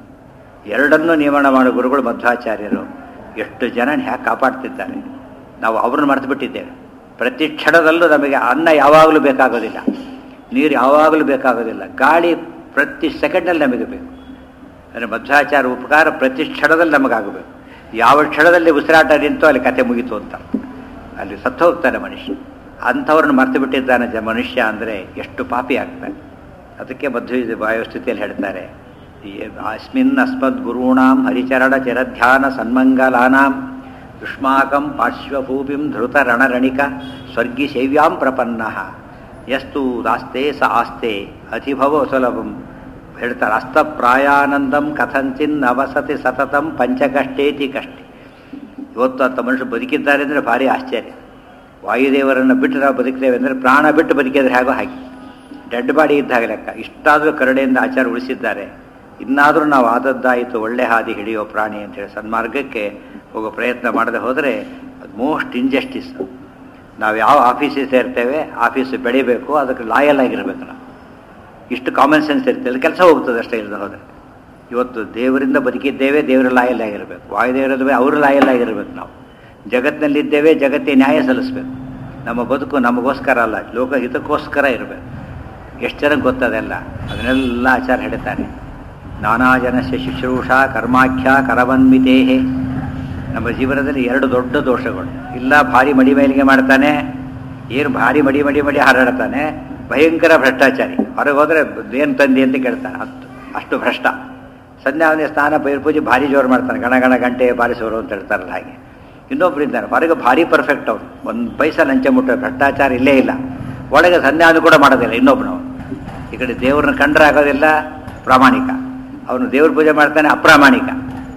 ಎರಡನ್ನೂ ನಿಯಮನ ಮಾಡೋ ಗುರುಗಳು ಮಧ್ವಾಚಾರ್ಯರು. ಎಷ್ಟು ಜನ ಹ್ಯಾಕೆ ಕಾಪಾಡ್ತಿದ್ದಾರೆ. ನಾವು ಅವ್ರನ್ನ ಮರೆತು ಬಿಟ್ಟಿದ್ದೇವೆ. ಪ್ರತಿ ಕ್ಷಣದಲ್ಲೂ ನಮಗೆ ಅನ್ನ ಯಾವಾಗಲೂ ಬೇಕಾಗೋದಿಲ್ಲ, ನೀರು ಯಾವಾಗಲೂ ಬೇಕಾಗೋದಿಲ್ಲ, ಗಾಳಿ ಪ್ರತಿ ಸೆಕೆಂಡಲ್ಲಿ ನಮಗೆ ಬೇಕು. ಅಂದರೆ ಮಧ್ವಾಚಾರ ಉಪಕಾರ ಪ್ರತಿ ಕ್ಷಣದಲ್ಲಿ ನಮಗಾಗಬೇಕು. ಯಾವ ಕ್ಷಣದಲ್ಲಿ ಉಸಿರಾಟ ನಿಂತು ಅಲ್ಲಿ ಕತೆ ಮುಗೀತು ಅಂತ, ಅಲ್ಲಿ ಸತ್ತು ಹೋಗ್ತಾನೆ ಮನುಷ್ಯ. ಅಂಥವ್ರನ್ನ ಮರೆತು ಬಿಟ್ಟಿದ್ದಾನೆ ಮನುಷ್ಯ ಅಂದರೆ ಎಷ್ಟು ಪಾಪಿ ಆಗ್ತಾನೆ. ಅದಕ್ಕೆ ಮಧ್ವ ವಾಯುಸ್ಥಿತಿಯಲ್ಲಿ ಹೇಳ್ತಾರೆ, ಅಸ್ಮಿನ್ ಅಸ್ಮದ್ ಗುರುಣಾಂ ಹರಿಚರಣ ಚಿರಧ್ಯಾನ ಸನ್ಮಂಗಲಾನಾಂ ಯುಷ್ಮಾಕಂ ಪಾರ್ಶ್ವಭೂಮಿಂ ಧೃತ ರಣರಣಿಕ ಸ್ವರ್ಗಿ ಸೇವ್ಯಾಂ ಪ್ರಪನ್ನಃ ಯಸ್ತು ದಾಸ್ತೆ ಸ ಆಸ್ತೆ ಅತಿಭವ ಸುಲಭಂ ಹೇಳ್ತಾರೆ. ಅಸ್ತಪ್ರಾಯಾನಂದಂ ಕಥಂಚಿನ್ ಅವಸತಿ ಸತತಂ ಪಂಚಕಷ್ಟೇತಿ ಕಷ್ಟೆ. ಇವತ್ತು ಅಂತ ಮನುಷ್ಯರು ಬದುಕಿದ್ದಾರೆ ಅಂದರೆ ಭಾರಿ ಆಶ್ಚರ್ಯ. ವಾಯುದೇವರನ್ನು ಬಿಟ್ಟು ನಾವು ಬದುಕ್ತೇವೆ ಅಂದರೆ ಪ್ರಾಣ ಬಿಟ್ಟು ಬದುಕಿದ್ರೆ ಹೇಗೋ ಹಾಗೆ ಡೆಡ್ ಬಾಡಿ ಇದ್ದಾಗ ಲೆಕ್ಕ. ಇಷ್ಟಾದರೂ ಕರುಣೆಯಿಂದ ಆಚಾರ ಉಳಿಸಿದ್ದಾರೆ. ಇನ್ನಾದರೂ ನಾವು ಆದದ್ದಾಯಿತು ಒಳ್ಳೆ ಹಾದಿ ಹಿಡಿಯೋ ಪ್ರಾಣಿ ಅಂತೇಳಿ ಸನ್ಮಾರ್ಗಕ್ಕೆ ಹೋಗೋ ಪ್ರಯತ್ನ ಮಾಡದೆ ಹೋದರೆ ಅದು ಮೋಸ್ಟ್ ಇಂಜಸ್ಟಿಸ್. ನಾವು ಯಾವ ಆಫೀಸಿಗೆ ಸೇರ್ತೇವೆ, ಆಫೀಸು ಬೆಳಿಬೇಕು, ಅದಕ್ಕೆ ಲಾಯಲ್ ಆಗಿರಬೇಕು. ನಾವು ಇಷ್ಟು ಕಾಮನ್ ಸೆನ್ಸ್ ಇರ್ತದೆ, ಅಲ್ಲಿ ಕೆಲಸ ಹೋಗ್ತದೆ ಅಷ್ಟೇ. ಇಲ್ಲದೆ ಹೋದರೆ ಇವತ್ತು ದೇವರಿಂದ ಬದುಕಿದ್ದೇವೆ, ದೇವರ ಲಾಯಲ್ ಆಗಿರಬೇಕು. ವಾಯುದೇವರದ್ದು ಅವರು ಲಾಯಲ್ ಆಗಿರಬೇಕು. ನಾವು ಜಗತ್ತಿನಲ್ಲಿದ್ದೇವೆ, ಜಗತ್ತಿಗೆ ನ್ಯಾಯ ಸಲ್ಲಿಸಬೇಕು. ನಮ್ಮ ಬದುಕು ನಮಗೋಸ್ಕರ ಅಲ್ಲ, ಲೋಕಹಿತಕ್ಕೋಸ್ಕರ ಇರಬೇಕು. ಎಷ್ಟು ಜನಕ್ಕೆ ಗೊತ್ತದೆಲ್ಲ, ಅದನ್ನೆಲ್ಲ ಆಚಾರ ಹೇಳ್ತಾರೆ. ನಾನಾ ಜನಸ್ಯ ಶುಶ್ರೂಷಾ ಕರ್ಮಾಖ್ಯ ಕರವನ್ಮಿತೇಹೇ. ನಮ್ಮ ಜೀವನದಲ್ಲಿ ಎರಡು ದೊಡ್ಡ ದೋಷಗಳು. ಇಲ್ಲ ಭಾರಿ ಮಡಿ ಮೇಲಿಗೆ ಮಾಡ್ತಾನೆ, ಏನು ಭಾರಿ ಮಡಿ ಮಡಿ ಮಡಿ ಹಾರಾಡ್ತಾನೆ, ಭಯಂಕರ ಭ್ರಷ್ಟಾಚಾರಿ. ಹೊರಗೆ ಹೋದರೆ ಏನು ತಂದೆ ಅಂತ ಕೇಳ್ತಾನೆ, ಅಷ್ಟು ಭ್ರಷ್ಟ. ಸಂಧ್ಯಾವಂದೇ ಸ್ನಾನ ಪೈರು ಪೂಜೆ ಭಾರಿ ಜೋರು ಮಾಡ್ತಾನೆ, ಗಣ ಗಂಟೆ ಬಾರಿಸೋರು ಅಂತ ಹೇಳ್ತಾರಲ್ಲ ಹಾಗೆ. ಇನ್ನೊಬ್ರು ಇದ್ದಾನೆ ಹೊರಗೆ ಭಾರಿ ಪರ್ಫೆಕ್ಟ್. ಅವನು ಒಂದು ಪೈಸಾ ಲಂಚ ಮುಟ್ಟ ಭ್ರಷ್ಟಾಚಾರ ಇಲ್ಲೇ ಇಲ್ಲ. ಒಳಗೆ ಸಂಧ್ಯಾವಂದನೆ ಕೂಡ ಮಾಡೋದಿಲ್ಲ ಇನ್ನೊಬ್ಬನವನು. ಈ ಕಡೆ ದೇವ್ರನ್ನ ಕಂಡ್ರೆ ಆಗೋದಿಲ್ಲ, ಪ್ರಾಮಾಣಿಕ. ಅವನು ದೇವ್ರ ಪೂಜೆ ಮಾಡ್ತಾನೆ, ಅಪ್ರಾಮಾಣಿಕ.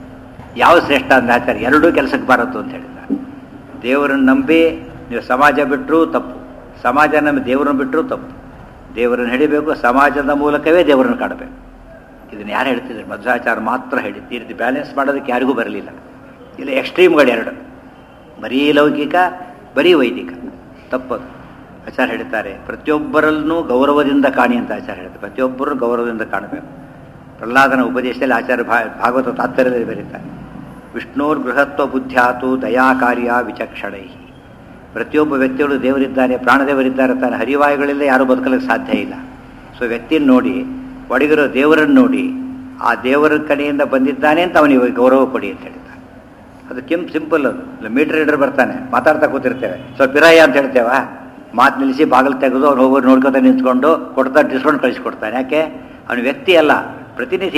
ಯಾವ ಶ್ರೇಷ್ಠ ಅಂತ ಆಚಾರ ಎರಡೂ ಕೆಲಸಕ್ಕೆ ಬರತ್ತು ಅಂತ ಹೇಳಿದ್ದಾರೆ. ದೇವರನ್ನು ನಂಬಿ ನೀವು ಸಮಾಜ ಬಿಟ್ಟರೂ ತಪ್ಪು, ಸಮಾಜ ನಂಬಿ ದೇವರನ್ನು ಬಿಟ್ಟರೂ ತಪ್ಪು. ದೇವರನ್ನು ಹಿಡಿಬೇಕು, ಸಮಾಜದ ಮೂಲಕವೇ ದೇವರನ್ನು ಕಾಡಬೇಕು. ಇದನ್ನು ಯಾರು ಹೇಳ್ತಿದ್ರು? ಮಧ್ವಾಚಾರ ಮಾತ್ರ ಹೇಳಿದ್ದು. ಈ ರೀತಿ ಬ್ಯಾಲೆನ್ಸ್ ಮಾಡೋದಕ್ಕೆ ಯಾರಿಗೂ ಬರಲಿಲ್ಲ. ಇಲ್ಲಿ ಎಕ್ಸ್ಟ್ರೀಮ್ಗಳು ಎರಡು, ಬರೀ ಲೌಕಿಕ ಬರೀ ವೈದಿಕ. ತಪ್ಪದು. ಆಚಾರ ಹೇಳ್ತಾರೆ ಪ್ರತಿಯೊಬ್ಬರಲ್ಲೂ ಗೌರವದಿಂದ ಕಾಣಿ ಅಂತ ಆಚಾರ ಹೇಳ್ತಾರೆ. ಪ್ರತಿಯೊಬ್ಬರೂ ಗೌರವದಿಂದ ಕಾಣಬೇಕು. ಪ್ರಹ್ಲಾದನ ಉಪದೇಶದಲ್ಲಿ ಆಚಾರ್ಯ ಭಾಗವತ ತಾತ್ಪರ್ಯದಲ್ಲಿ ಬರೀತಾರೆ, ವಿಷ್ಣುರ್ ಬೃಹತ್ವ ಬುದ್ಧ್ಯಾತು ದಯಾಕಾರ್ಯ ವಿಚಕ್ಷಣೈ. ಪ್ರತಿಯೊಬ್ಬ ವ್ಯಕ್ತಿಗಳು ದೇವರಿದ್ದಾನೆ, ಪ್ರಾಣದೇವರಿದ್ದಾರೆ ತಾನೆ, ಹರಿವಾಯುಗಳಿಂದ ಯಾರೂ ಬದುಕಲಿಕ್ಕೆ ಸಾಧ್ಯ ಇಲ್ಲ. ಸೊ ವ್ಯಕ್ತಿಯನ್ನು ನೋಡಿ, ಒಡಗಿರೋ ದೇವರನ್ನು ನೋಡಿ, ಆ ದೇವರ ಕಡೆಯಿಂದ ಬಂದಿದ್ದಾನೆ ಅಂತ ಅವನಿಗೆ ಗೌರವ ಕೊಡಿ ಅಂತ ಹೇಳ್ತಾರೆ. ಅದು ಸಿಂಪಲ್. ಅದು ಇಲ್ಲ ಮೀಟರ್ ರೀಡರ್ ಬರ್ತಾನೆ, ಮಾತಾಡ್ತಾ ಕೂತಿರ್ತೇವೆ, ಸ್ವಲ್ಪ ಇರಾಯ ಅಂತ ಹೇಳ್ತೇವೆ, ಮಾತು ನಿಲ್ಲಿಸಿ ಬಾಗಿಲು ತೆಗೆದು ಅವ್ನು ಹೋಗೋರು ನೋಡ್ಕೊತಾ ನಿಂತ್ಕೊಂಡು ಕೊಡ್ತಾ ಡಿಸ್ಕೌಂಟ್ ಕಳಿಸ್ಕೊಡ್ತಾನೆ. ಯಾಕೆ? ಅವನು ವ್ಯಕ್ತಿ ಅಲ್ಲ, ಪ್ರತಿನಿಧಿ.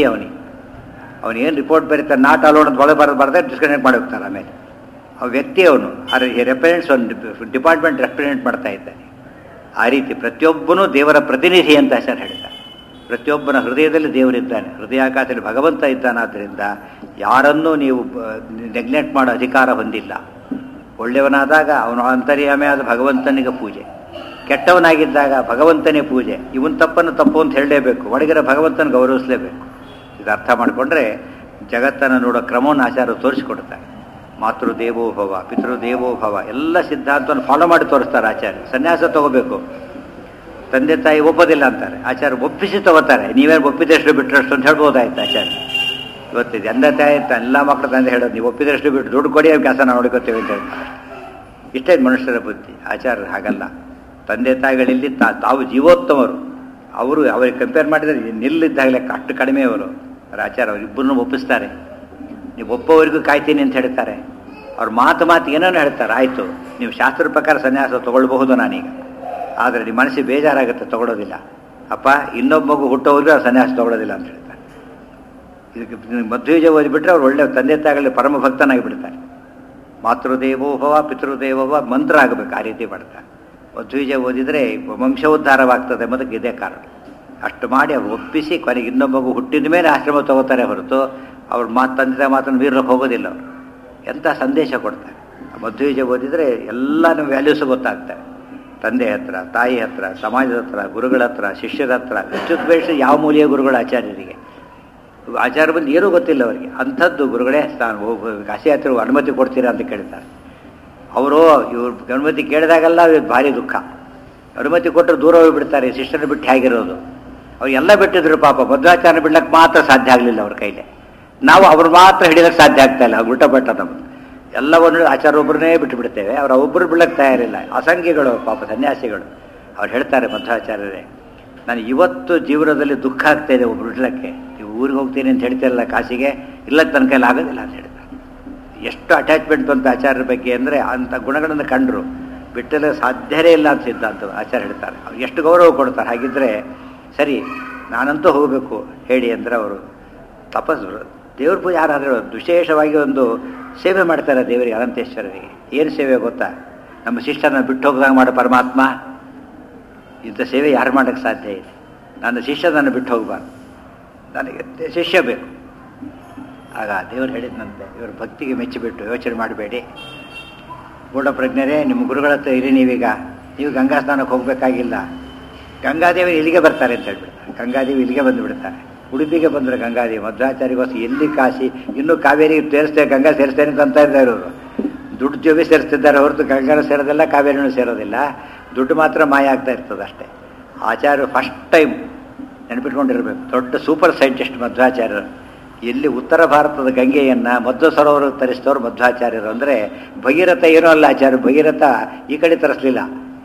ಅವನೇನು ರಿಪೋರ್ಟ್ ಬರೀತಾರೆ, ನಾಟ್ ಅಲೋಡ್ ಅಂತ ಒಳಗೆ ಬರದೆ ಡಿಸ್ಕನೆಕ್ಟ್ ಮಾಡಿ ಹೋಗ್ತಾರೆ. ಆಮೇಲೆ ಆ ವ್ಯಕ್ತಿ ಅವನು ರೆಪ್ರೆಸೆಂಟ್ಸ್ ಒಂದು ಡಿಪಾರ್ಟ್ಮೆಂಟ್ ರೆಪ್ರೆಸೆಂಟ್ ಮಾಡ್ತಾ ಇದ್ದಾನೆ. ಆ ರೀತಿ ಪ್ರತಿಯೊಬ್ಬನೂ ದೇವರ ಪ್ರತಿನಿಧಿ ಅಂತ ಹೆಸರು ಹೇಳಿದ್ದಾರೆ. ಪ್ರತಿಯೊಬ್ಬನ ಹೃದಯದಲ್ಲಿ ದೇವರಿದ್ದಾನೆ, ಹೃದಯಾಕಾಶದಲ್ಲಿ ಭಗವಂತ ಇದ್ದಾನಾದ್ದರಿಂದ ಯಾರನ್ನೂ ನೀವು ನೆಗ್ಲೆಕ್ಟ್ ಮಾಡೋ ಅಧಿಕಾರ ಹೊಂದಿಲ್ಲ. ಒಳ್ಳೆಯವನಾದಾಗ ಅವನು ಅಂತರ್ಯಾಮಿ ಆದ ಭಗವಂತನಿಗೆ ಪೂಜೆ, ಕೆಟ್ಟವನಾಗಿದ್ದಾಗ ಭಗವಂತನೇ ಪೂಜೆ. ಇವನ್ ತಪ್ಪನ್ನು ತಪ್ಪು ಅಂತ ಹೇಳಲೇಬೇಕು, ಒಳಗಿರೋ ಭಗವಂತನ ಗೌರವಿಸಲೇಬೇಕು. ಇದು ಅರ್ಥ ಮಾಡಿಕೊಂಡ್ರೆ ಜಗತ್ತನ್ನು ನೋಡೋ ಕ್ರಮವನ್ನು ಆಚಾರ್ಯರು ತೋರಿಸಿಕೊಡ್ತಾರೆ. ಮಾತೃದೇವೋಭವ, ಪಿತೃದೇವೋಭವ ಎಲ್ಲ ಸಿದ್ಧಾಂತವನ್ನು ಫಾಲೋ ಮಾಡಿ ತೋರಿಸ್ತಾರೆ ಆಚಾರ್ಯ. ಸನ್ಯಾಸ ತಗೋಬೇಕು, ತಂದೆ ತಾಯಿ ಒಪ್ಪೋದಿಲ್ಲ ಅಂತಾರೆ, ಆಚಾರ್ಯ ಒಪ್ಪಿಸಿ ತಗೋತಾರೆ. ನೀವೇನು ಒಪ್ಪಿದಷ್ಟು ಬಿಟ್ಟರಷ್ಟು ಅಂತ ಹೇಳ್ಬೋದಾಯ್ತು ಆಚಾರ್ಯ. ಇವತ್ತಿದೆ ತಂದೆ ತಾಯಿ ಎಲ್ಲ ಮಕ್ಕಳು ತಂದೆ ಹೇಳೋದು, ನೀವು ಒಪ್ಪಿದಷ್ಟು ಬಿಟ್ಟು ದುಡ್ಡು ಕೊಡಿ, ಅವ್ರ ಕೆಲಸ ನಾವು ನೋಡ್ಕೋತೇವೆ ಅಂತ ಹೇಳ್ತಾರೆ. ಇಷ್ಟೇ ಮನುಷ್ಯರ ಬುದ್ಧಿ. ಆಚಾರ್ಯರು ಹಾಗಲ್ಲ. ತಂದೆ ತಾಯಿಗಳಲ್ಲಿ ತಾವು ಜೀವೋತ್ತಮರು. ಅವ್ರಿಗೆ ಕಂಪೇರ್ ಮಾಡಿದರೆ ನಿಲ್ಲಿದ್ದಾಗಲೇ ಅಷ್ಟು ಕಡಿಮೆ ಅವರು. ಆಚಾರ್ಯ ಅವರಿಬ್ಬರನ್ನು ಒಪ್ಪಿಸ್ತಾರೆ. ನೀವು ಒಪ್ಪೋವರೆಗೂ ಕಾಯ್ತೀನಿ ಅಂತ ಹೇಳ್ತಾರೆ. ಅವ್ರ ಮಾತು ಏನೇನು ಹೇಳ್ತಾರೆ. ಆಯಿತು, ನೀವು ಶಾಸ್ತ್ರದ ಪ್ರಕಾರ ಸನ್ಯಾಸ ತೊಗೊಳ್ಬಹುದು ನಾನೀಗ, ಆದರೆ ನಿಮ್ಮ ಮನಸ್ಸಿಗೆ ಬೇಜಾರಾಗುತ್ತೆ, ತೊಗೊಳೋದಿಲ್ಲ. ಅಪ್ಪ ಇನ್ನೊಬ್ಬ ಮಗು ಹುಟ್ಟೋವರೆಗೂ ಅವ್ರು ಸನ್ಯಾಸ ತೊಗೊಳೋದಿಲ್ಲ ಅಂತ ಹೇಳ್ತಾರೆ. ಇದಕ್ಕೆ ಮಧ್ವೀಜ ಓದಿಬಿಟ್ರೆ ಅವ್ರು ಒಳ್ಳೆ ತಂದೆ ತಾಯಿಗಳಲ್ಲಿ ಪರಮ ಭಕ್ತನಾಗಿ ಬಿಡ್ತಾರೆ. ಮಾತೃದೇವೋಭವ ಪಿತೃದೇವೋಭವ ಮಂತ್ರ ಆಗಬೇಕು, ಆ ರೀತಿ ಮಾಡ್ತಾರೆ. ಮಧ್ವೀಜ ಓದಿದರೆ ವಂಶೋದ್ಧಾರವಾಗ್ತದೆ ಎಂಬುದಕ್ಕೆ ಇದೇ ಕಾರಣ. ಅಷ್ಟು ಮಾಡಿ ಅವ್ರು ಒಪ್ಪಿಸಿ ಕೊನೆಗೆ ಇನ್ನೊಬ್ಬ ಮಗು ಹುಟ್ಟಿದ ಮೇಲೆ ಆಶ್ರಮ ತಗೋತಾರೆ ಹೊರತು ಅವ್ರ ತಂದೆ ಮಾತನ್ನು ಮೀರಕ್ಕೆ ಹೋಗೋದಿಲ್ಲ. ಅವರು ಎಂಥ ಸಂದೇಶ ಕೊಡ್ತಾರೆ. ಮಧ್ವೀಜ ಓದಿದರೆ ಎಲ್ಲನೂ ವ್ಯಾಲ್ಯೂಸ್ ಗೊತ್ತಾಗ್ತಾರೆ. ತಂದೆ ಹತ್ರ, ತಾಯಿ ಹತ್ರ, ಸಮಾಜದ ಹತ್ರ, ಗುರುಗಳ ಹತ್ರ, ಶಿಷ್ಯರ ಹತ್ರ. ವಿದ್ಯುತ್ ಯಾವ ಮೂಲೆಯ ಗುರುಗಳು ಆಚಾರ್ಯರಿಗೆ? ಆಚಾರ್ಯ ಬಂದು ಏನೂ ಗೊತ್ತಿಲ್ಲ ಅವರಿಗೆ. ಅಂಥದ್ದು ಗುರುಗಳೇ ಕಾಶಿ ಯಾತ್ರೆ ಅನುಮತಿ ಕೊಡ್ತೀರಾ ಅಂತ ಕೇಳ್ತಾರೆ. ಅವರು ಇವ್ರ ಅನುಮತಿ ಕೇಳಿದಾಗೆಲ್ಲ ಇವ್ರು ಭಾರಿ ದುಃಖ. ಅನುಮತಿ ಕೊಟ್ಟರೆ ದೂರ ಹೋಗಿಬಿಡ್ತಾರೆ. ಶಿಷ್ಯನ ಬಿಟ್ಟು ಹೇಗಿರೋದು? ಅವ್ರು ಎಲ್ಲ ಬಿಟ್ಟಿದ್ರು ಪಾಪ. ಮಧ್ವಾಚಾರ್ಯ ಬಿಡ್ಲಕ್ಕೆ ಮಾತ್ರ ಸಾಧ್ಯ ಆಗಲಿಲ್ಲ ಅವ್ರ ಕೈಲಿ. ನಾವು ಅವ್ರು ಮಾತ್ರ ಹಿಡಿಯೋಕ್ಕೆ ಸಾಧ್ಯ ಆಗ್ತಾ ಇಲ್ಲ. ಉಲ್ಟಾ ಪಟ್ಟ ನಮ್ಮದು ಎಲ್ಲವನ್ನು ಆಚಾರ್ಯ ಒಬ್ಬರನ್ನೇ ಬಿಟ್ಟು ಬಿಡ್ತೇವೆ. ಅವ್ರು ಒಬ್ಬರು ಬಿಡಕ್ಕೆ ತಯಾರಿಲ್ಲ. ಅಸಂಖ್ಯಗಳು ಪಾಪ ಸನ್ಯಾಸಿಗಳು. ಅವ್ರು ಹೇಳ್ತಾರೆ ಮಧ್ವಾಚಾರ್ಯರೇ, ನಾನು ಇವತ್ತು ಜೀವನದಲ್ಲಿ ದುಃಖ ಆಗ್ತಾ ಇದೆ ಒಬ್ರು ಬಿಡ್ಲಕ್ಕೆ. ನೀವು ಊರಿಗೆ ಹೋಗ್ತೀನಿ ಅಂತ ಹೇಳ್ತಿರಲ್ಲ ಕಾಶಿಗೆ, ಇಲ್ಲಕ್ಕೆ ನನ್ನ ಕೈಲಿ ಆಗೋದಿಲ್ಲ ಅಂತ ಹೇಳ್ತಾರೆ. ಎಷ್ಟು ಅಟ್ಯಾಚ್ಮೆಂಟ್ ಬಂತು ಆಚಾರ್ಯರ ಬಗ್ಗೆ ಅಂದರೆ ಅಂಥ ಗುಣಗಳನ್ನು ಕಂಡರು ಬಿಟ್ಟರೆ ಸಾಧ್ಯವೇ ಇಲ್ಲ ಅಂತ ಸಿದ್ಧಾಂತ ಆಚಾರ್ಯ ಹೇಳ್ತಾರೆ. ಅವ್ರು ಎಷ್ಟು ಗೌರವ ಕೊಡ್ತಾರೆ. ಹಾಗಿದ್ದರೆ ಸರಿ, ನಾನಂತೂ ಹೋಗಬೇಕು ಹೇಳಿ ಅಂದರೆ ಅವರು ತಪಸ್ಸು ದೇವ್ರ ಪೂಜೆ ಯಾರಾದರೂ ವಿಶೇಷವಾಗಿ ಒಂದು ಸೇವೆ ಮಾಡ್ತಾರೆ ದೇವರಿಗೆ, ಅನಂತೇಶ್ವರರಿಗೆ. ಏನು ಸೇವೆ ಗೊತ್ತಾ? ನಮ್ಮ ಶಿಷ್ಯರನ್ನ ಬಿಟ್ಟು ಹೋಗ್ದಂಗೆ ಮಾಡೋ ಪರಮಾತ್ಮ. ಇಂಥ ಸೇವೆ ಯಾರು ಮಾಡೋಕ್ಕೆ ಸಾಧ್ಯ ಇದೆ? ನನ್ನ ಶಿಷ್ಯ ನನ್ನ ಬಿಟ್ಟು ಹೋಗಬಾರ್ದು, ನನಗೆ ಶಿಷ್ಯ ಬೇಕು. ಆಗ ದೇವರು ಹೇಳಿದಂತೆ, ಇವರು ಭಕ್ತಿಗೆ ಮೆಚ್ಚಿಬಿಟ್ಟು ಯೋಚನೆ ಮಾಡಬೇಡಿ, ಗೂಢಪ್ರಜ್ಞರೇ, ನಿಮ್ಮ ಗುರುಗಳ ಹತ್ರ ಇರಿ, ನೀವು ಗಂಗಾ ಸ್ನಾನಕ್ಕೆ ಹೋಗಬೇಕಾಗಿಲ್ಲ, ಗಂಗಾದೇವಿ ಇಲ್ಲಿಗೆ ಬರ್ತಾರೆ ಅಂತ ಹೇಳ್ಬಿಡ್ತಾರೆ. ಗಂಗಾದೇವಿ ಇಲ್ಲಿಗೆ ಬಂದುಬಿಡ್ತಾರೆ. ಉಡುಪಿಗೆ ಬಂದರೆ ಗಂಗಾದೇವಿ ಮಧ್ವಾಚಾರ್ಯಗೋಸ್ಕರ ಎಲ್ಲಿ ಕಾಶಿ, ಇನ್ನೂ ಕಾವೇರಿಗೆ ಸೇರಿಸ್ತೇವೆ, ಗಂಗಾ ಸೇರಿಸ್ತೇನೆ ಅಂತ ಇದ್ದಾರೆ ಅವರು. ದುಡ್ಡು ಜೊಬಿ ಸೇರಿಸ್ತಿದ್ದಾರೆ ಹೊರತು ಗಂಗಾನೂ ಸೇರೋದಿಲ್ಲ, ಕಾವೇರಿನೂ ಸೇರೋದಿಲ್ಲ. ದುಡ್ಡು ಮಾತ್ರ ಮಾಯ ಆಗ್ತಾ ಇರ್ತದೆ ಅಷ್ಟೇ. ಆಚಾರ್ಯರು ಫಸ್ಟ್ ಟೈಮ್ ನೆನಪಿಟ್ಕೊಂಡಿರ್ಬೇಕು, ದೊಡ್ಡ ಸೂಪರ್ ಸೈಂಟಿಸ್ಟ್ ಮಧ್ವಾಚಾರ್ಯರು. ಎಲ್ಲಿ ಉತ್ತರ ಭಾರತದ ಗಂಗೆಯನ್ನು ಮಧ್ವ ಸರೋವರ ತರಿಸಿದವರು ಮಧ್ವಾಚಾರ್ಯರು. ಅಂದರೆ ಭಗೀರಥ ಏನೂ ಅಲ್ಲ ಆಚಾರ್ಯ, ಭಗೀರಥ ಈ ಕಡೆ ತರಿಸಲಿಲ್ಲ.